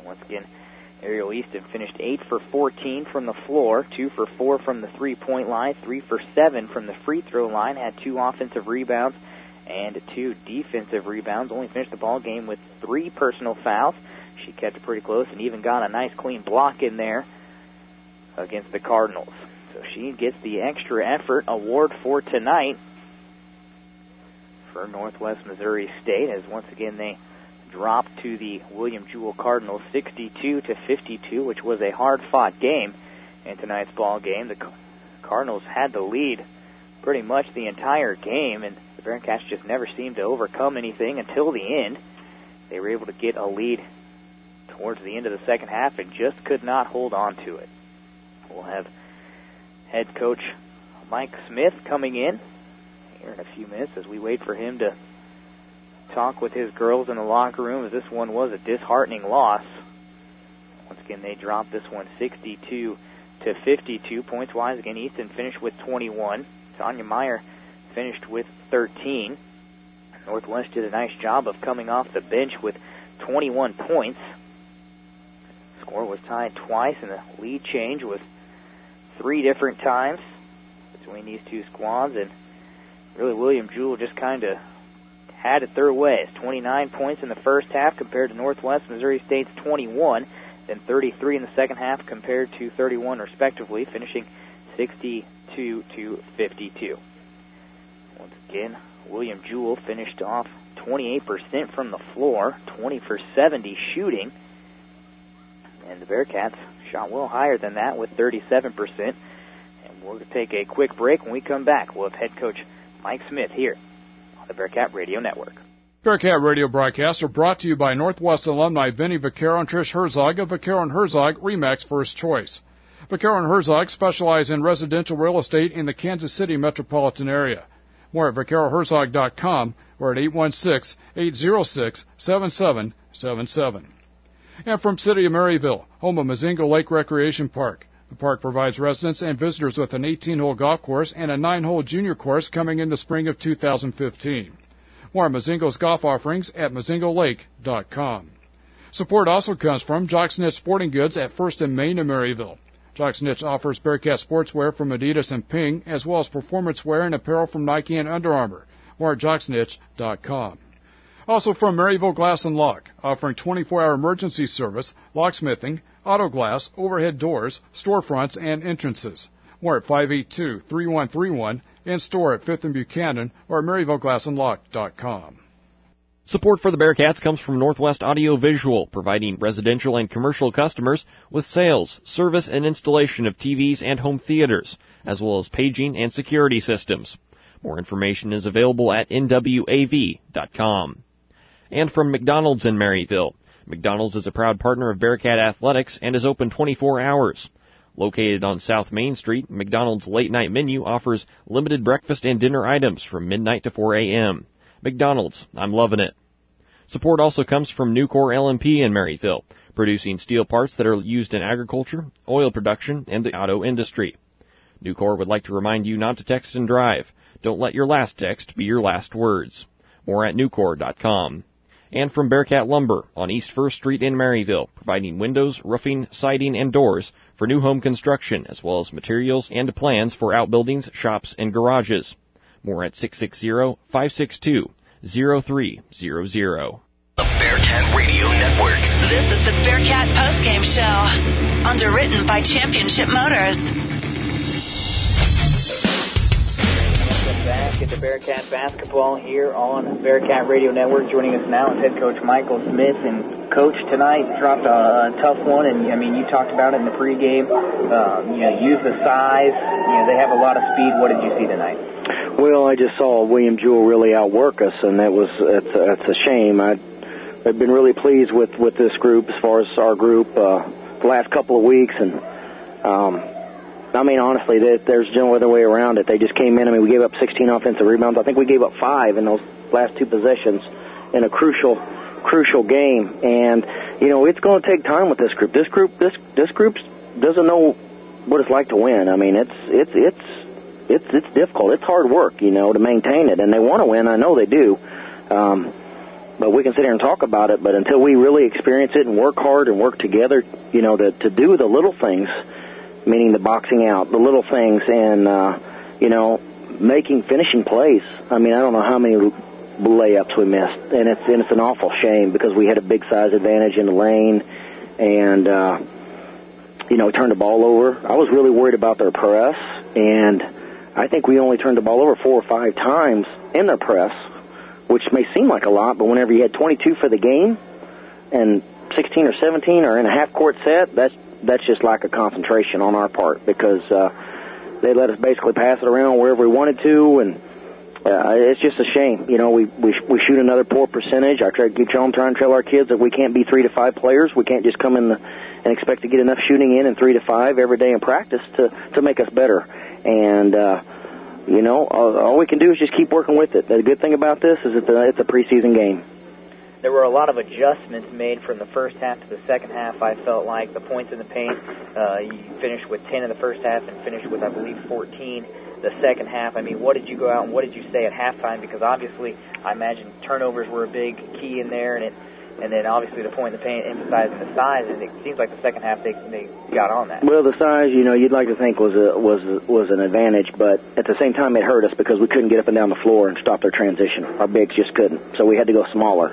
Once again, Ariel Easton finished 8 for 14 from the floor, 2 for 4 from the three-point line, 3 for 7 from the free throw line, had 2 offensive rebounds and 2 defensive rebounds, only finished the ball game with 3 personal fouls. She kept it pretty close and even got a nice clean block in there against the Cardinals. So she gets the extra effort award for tonight for Northwest Missouri State, as once again they dropped to the William Jewell Cardinals 62-52, which was a hard-fought game in tonight's ball game. The Cardinals had the lead pretty much the entire game, and the Bearcats just never seemed to overcome anything until the end. They were able to get a lead towards the end of the second half and just could not hold on to it. We'll have head coach Mike Smith coming in here in a few minutes as we wait for him to talk with his girls in the locker room, as this one was a disheartening loss. Once again, they dropped this one 62-52. Points-wise, again, Easton finished with 21. Tanya Meyer finished with 13. Northwest did a nice job of coming off the bench with 21 points. Score was tied twice, and the lead change was 3 different times between these two squads, and really William Jewell just kind of had it their way. It's 29 points in the first half compared to Northwest Missouri State's 21, then 33 in the second half compared to 31 respectively, finishing 62-52. Once again, William Jewell finished off 28% from the floor, 20 for 70 shooting, and the Bearcats shot well higher than that with 37%. And we're going to take a quick break. When we come back, we'll have head coach Mike Smith here on the Bearcat Radio Network. Bearcat Radio broadcasts are brought to you by Northwest alumni Vinny Vaccaro and Trish Herzog of Vaccaro and Herzog, RE/MAX First Choice. Vaccaro and Herzog specialize in residential real estate in the Kansas City metropolitan area. More at VaccaroHerzog.com or at 816-806-7777. And from City of Maryville, home of Mazingo Lake Recreation Park. The park provides residents and visitors with an 18-hole golf course and a 9-hole junior course coming in the spring of 2015. More on Mazingo's golf offerings at MazingoLake.com. Support also comes from Jock Snitch Sporting Goods at 1st and Main in Maryville. Jock Snitch offers Bearcat sportswear from Adidas and Ping, as well as performance wear and apparel from Nike and Under Armour. More at JockSnitch.com. Also from Maryville Glass and Lock, offering 24-hour emergency service, locksmithing, auto glass, overhead doors, storefronts, and entrances. More at 582-3131 and store at 5th and Buchanan or at MaryvilleGlassandLock.com. Support for the Bearcats comes from Northwest Audio Visual, providing residential and commercial customers with sales, service, and installation of TVs and home theaters, as well as paging and security systems. More information is available at nwav.com. And from McDonald's in Maryville. McDonald's is a proud partner of Bearcat Athletics and is open 24 hours. Located on South Main Street, McDonald's late night menu offers limited breakfast and dinner items from midnight to 4 a.m. McDonald's, I'm loving it. Support also comes from Nucor LMP in Maryville, producing steel parts that are used in agriculture, oil production, and the auto industry. Nucor would like to remind you not to text and drive. Don't let your last text be your last words. More at Nucor.com. And from Bearcat Lumber on East 1st Street in Maryville, providing windows, roofing, siding, and doors for new home construction, as well as materials and plans for outbuildings, shops, and garages. More at 660-562-0300. The Bearcat Radio Network. This is the Bearcat Postgame Show, underwritten by Championship Motors. Back at the Bearcat basketball here on Bearcat Radio Network. Joining us now is head coach Michael Smith. And coach, tonight dropped a tough one, and I mean you talked about it in the pregame. Use the size. They have a lot of speed. What did you see tonight? Well, I just saw William Jewell really outwork us, and that's a shame. I've been really pleased with this group as far as our group the last couple of weeks, and I mean, honestly, there's no other way around it. They just came in. I mean, we gave up 16 offensive rebounds. I think we gave up 5 in those last 2 possessions in a crucial game. And, it's going to take time with this group. This group doesn't know what it's like to win. I mean, it's difficult. It's hard work, to maintain it. And they want to win. I know they do. but we can sit here and talk about it. But until we really experience it and work hard and work together, to do the little things, meaning the boxing out, the little things, and finishing plays. I mean, I don't know how many layups we missed, and it's an awful shame because we had a big size advantage in the lane, and turned the ball over. I was really worried about their press, and I think we only turned the ball over 4 or 5 times in their press, which may seem like a lot, but whenever you had 22 for the game and 16 or 17 are in a half-court set, that's just lack of concentration on our part because they let us basically pass it around wherever we wanted to, and it's just a shame. We shoot another poor percentage. I trying to tell our kids that we can't be 3 to 5 players. We can't just come in and expect to get enough shooting in 3 to 5 every day in practice to make us better. And all we can do is just keep working with it. The good thing about this is it's a preseason game. There were a lot of adjustments made from the first half to the second half. I felt like the points in the paint, you finished with 10 in the first half and finished with, I believe, 14 the second half. I mean, what did you go out and what did you say at halftime? Because obviously, I imagine turnovers were a big key in there, and then obviously the point in the paint emphasizing the size, and it seems like the second half they got on that. Well, the size, you'd like to think was an advantage, but at the same time it hurt us because we couldn't get up and down the floor and stop their transition. Our bigs just couldn't, so we had to go smaller.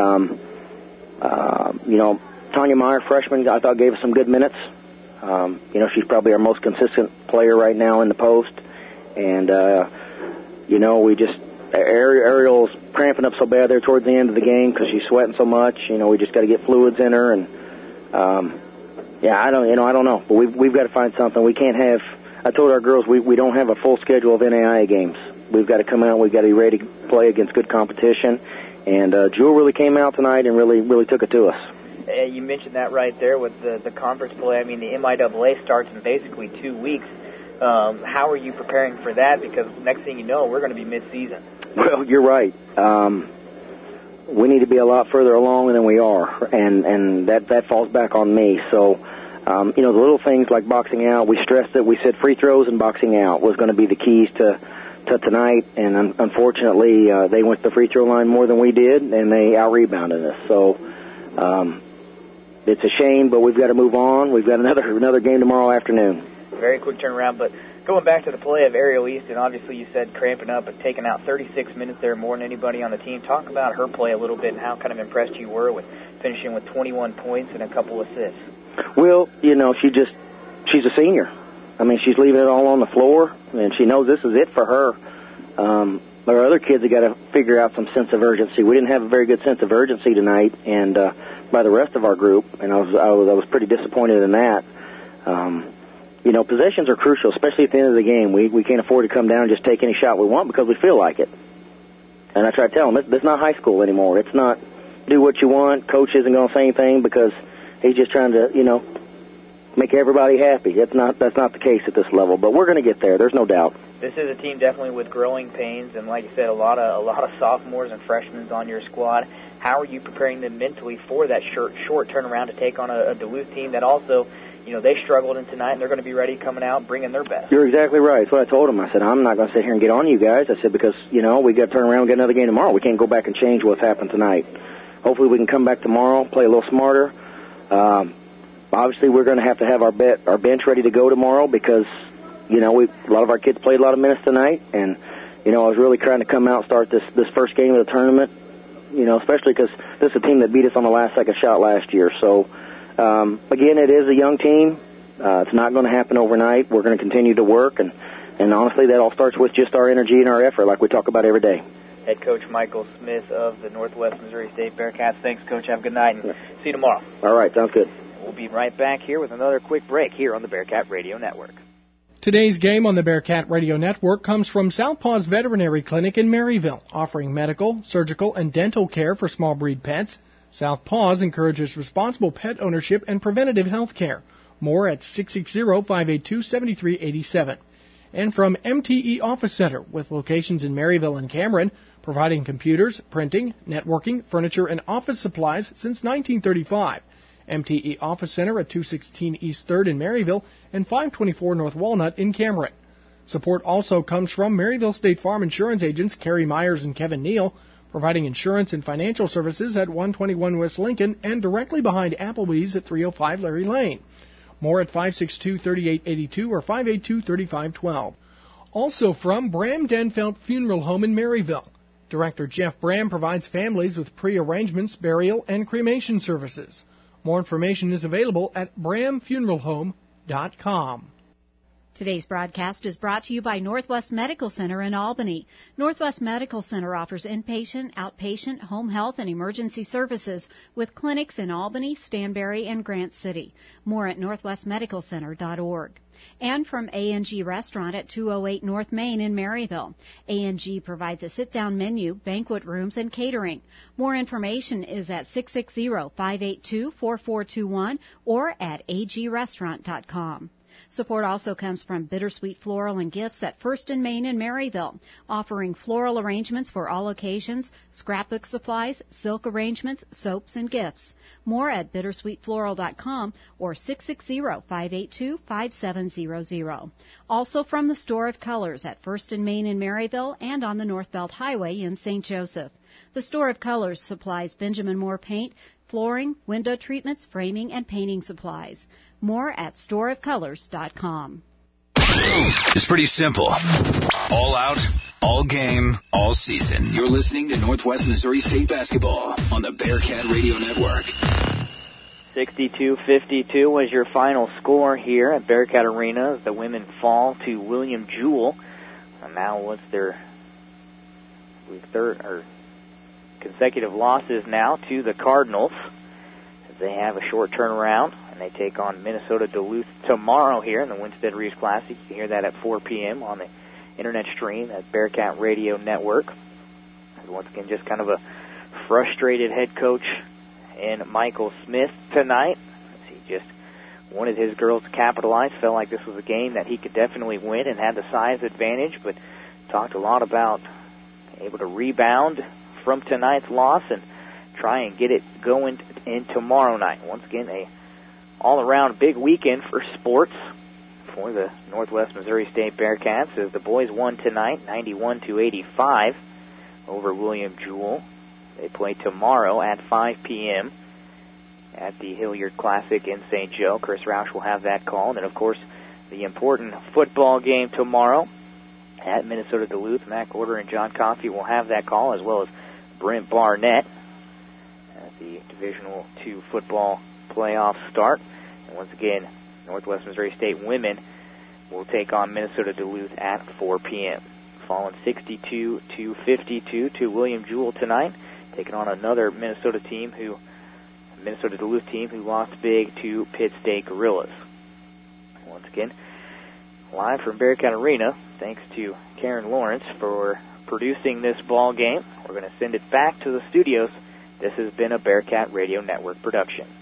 Tanya Meyer, freshman, I thought gave us some good minutes. She's probably our most consistent player right now in the post, and we just Ariel's cramping up so bad there towards the end of the game because she's sweating so much. We just got to get fluids in her, and I don't know, but we've got to find something. We can't have. I told our girls we don't have a full schedule of NAIA games. We've got to come out. We've got to be ready to play against good competition. And Jewel really came out tonight and really took it to us. You mentioned that right there with the conference play. I mean, the MIAA starts in basically 2 weeks. How are you preparing for that? Because next thing you know, we're going to be mid-season. Well, you're right. We need to be a lot further along than we are, and that falls back on me. So, the little things like boxing out, we stressed that we said free throws and boxing out was going to be the keys to tonight, and unfortunately, they went to the free throw line more than we did, and they out-rebounded us. So, it's a shame, but we've got to move on. We've got another game tomorrow afternoon. Very quick turnaround, but going back to the play of Ariel Easton, obviously you said cramping up, but taking out 36 minutes there more than anybody on the team. Talk about her play a little bit and how kind of impressed you were with finishing with 21 points and a couple assists. Well, she's a senior. I mean, she's leaving it all on the floor, and she knows this is it for her. Our other kids have got to figure out some sense of urgency. We didn't have a very good sense of urgency tonight, and by the rest of our group, and I was pretty disappointed in that. Possessions are crucial, especially at the end of the game. We can't afford to come down and just take any shot we want because we feel like it. And I try to tell them, it's not high school anymore. It's not do what you want. Coach isn't going to say anything because he's just trying to, make everybody happy. That's not the case at this level, but we're going to get there. There's no doubt. This is a team definitely with growing pains, and like you said, a lot of sophomores and freshmen on your squad. How are you preparing them mentally for that short turnaround to take on a Duluth team that also, they struggled in tonight, and they're going to be ready coming out, bringing their best? You're exactly right. That's what I told them. I said, I'm not going to sit here and get on you guys. I said, because, we got to turn around and get another game tomorrow. We can't go back and change what's happened tonight. Hopefully we can come back tomorrow, play a little smarter. Obviously, we're going to have our bench ready to go tomorrow because, a lot of our kids played a lot of minutes tonight, and, I was really trying to come out and start this first game of the tournament, especially because this is a team that beat us on the last-second shot last year. So, again, it is a young team. It's not going to happen overnight. We're going to continue to work, and honestly, that all starts with just our energy and our effort like we talk about every day. Head coach Michael Smith of the Northwest Missouri State Bearcats. Thanks, Coach. Have a good night, and see you tomorrow. All right, sounds good. We'll be right back here with another quick break here on the Bearcat Radio Network. Today's game on the Bearcat Radio Network comes from Southpaw's Veterinary Clinic in Maryville, offering medical, surgical, and dental care for small breed pets. Southpaw's encourages responsible pet ownership and preventative health care. More at 660-582-7387. And from MTE Office Center, with locations in Maryville and Cameron, providing computers, printing, networking, furniture, and office supplies since 1935. MTE Office Center at 216 East 3rd in Maryville and 524 North Walnut in Cameron. Support also comes from Maryville State Farm Insurance agents Kerry Myers and Kevin Neal, providing insurance and financial services at 121 West Lincoln and directly behind Applebee's at 305 Larry Lane. More at 562-3882 or 582-3512. Also from Bram Denfeld Funeral Home in Maryville. Director Jeff Bram provides families with pre-arrangements, burial, and cremation services. More information is available at bramfuneralhome.com. Today's broadcast is brought to you by Northwest Medical Center in Albany. Northwest Medical Center offers inpatient, outpatient, home health, and emergency services with clinics in Albany, Stanberry, and Grant City. More at northwestmedicalcenter.org. And from A&G Restaurant at 208 North Main in Maryville. A&G provides a sit-down menu, banquet rooms, and catering. More information is at 660-582-4421 or at agrestaurant.com. Support also comes from Bittersweet Floral and Gifts at First and Main in Maryville, offering floral arrangements for all occasions, scrapbook supplies, silk arrangements, soaps, and gifts. More at bittersweetfloral.com or 660-582-5700. Also from the Store of Colors at First and Main in Maryville and on the Northbelt Highway in St. Joseph. The Store of Colors supplies Benjamin Moore paint, flooring, window treatments, framing, and painting supplies. More at storeofcolors.com. It's pretty simple. All out, all game, all season. You're listening to Northwest Missouri State Basketball on the Bearcat Radio Network. 62-52 was your final score here at Bearcat Arena as the women fall to William Jewell. And now what's their third or consecutive losses now to the Cardinals as they have a short turnaround. And they take on Minnesota Duluth tomorrow here in the Winstead Reeves Classic. You can hear that at 4 p.m. on the internet stream at Bearcat Radio Network. And once again, just kind of a frustrated head coach in Michael Smith tonight. He just wanted his girls to capitalize, felt like this was a game that he could definitely win and had the size advantage, but talked a lot about able to rebound from tonight's loss and try and get it going in tomorrow night. Once again, a all-around big weekend for sports for the Northwest Missouri State Bearcats as the boys won tonight 91-85 over William Jewell. They play tomorrow at 5 p.m. at the Hilliard Classic in St. Joe. Chris Roush will have that call. And then, of course, the important football game tomorrow at Minnesota Duluth. Matt Gorder and John Coffey will have that call, as well as Brent Barnett at the Divisional II football playoff start. And once again, Northwest Missouri State women will take on Minnesota Duluth at 4 p.m. Falling 62-52 to William Jewell tonight, taking on another Minnesota Duluth team who lost big to Pitt State Gorillas. Once again, live from Bearcat Arena, thanks to Karen Lawrence for producing this ball game. We're going to send it back to the studios. This has been a Bearcat Radio Network production.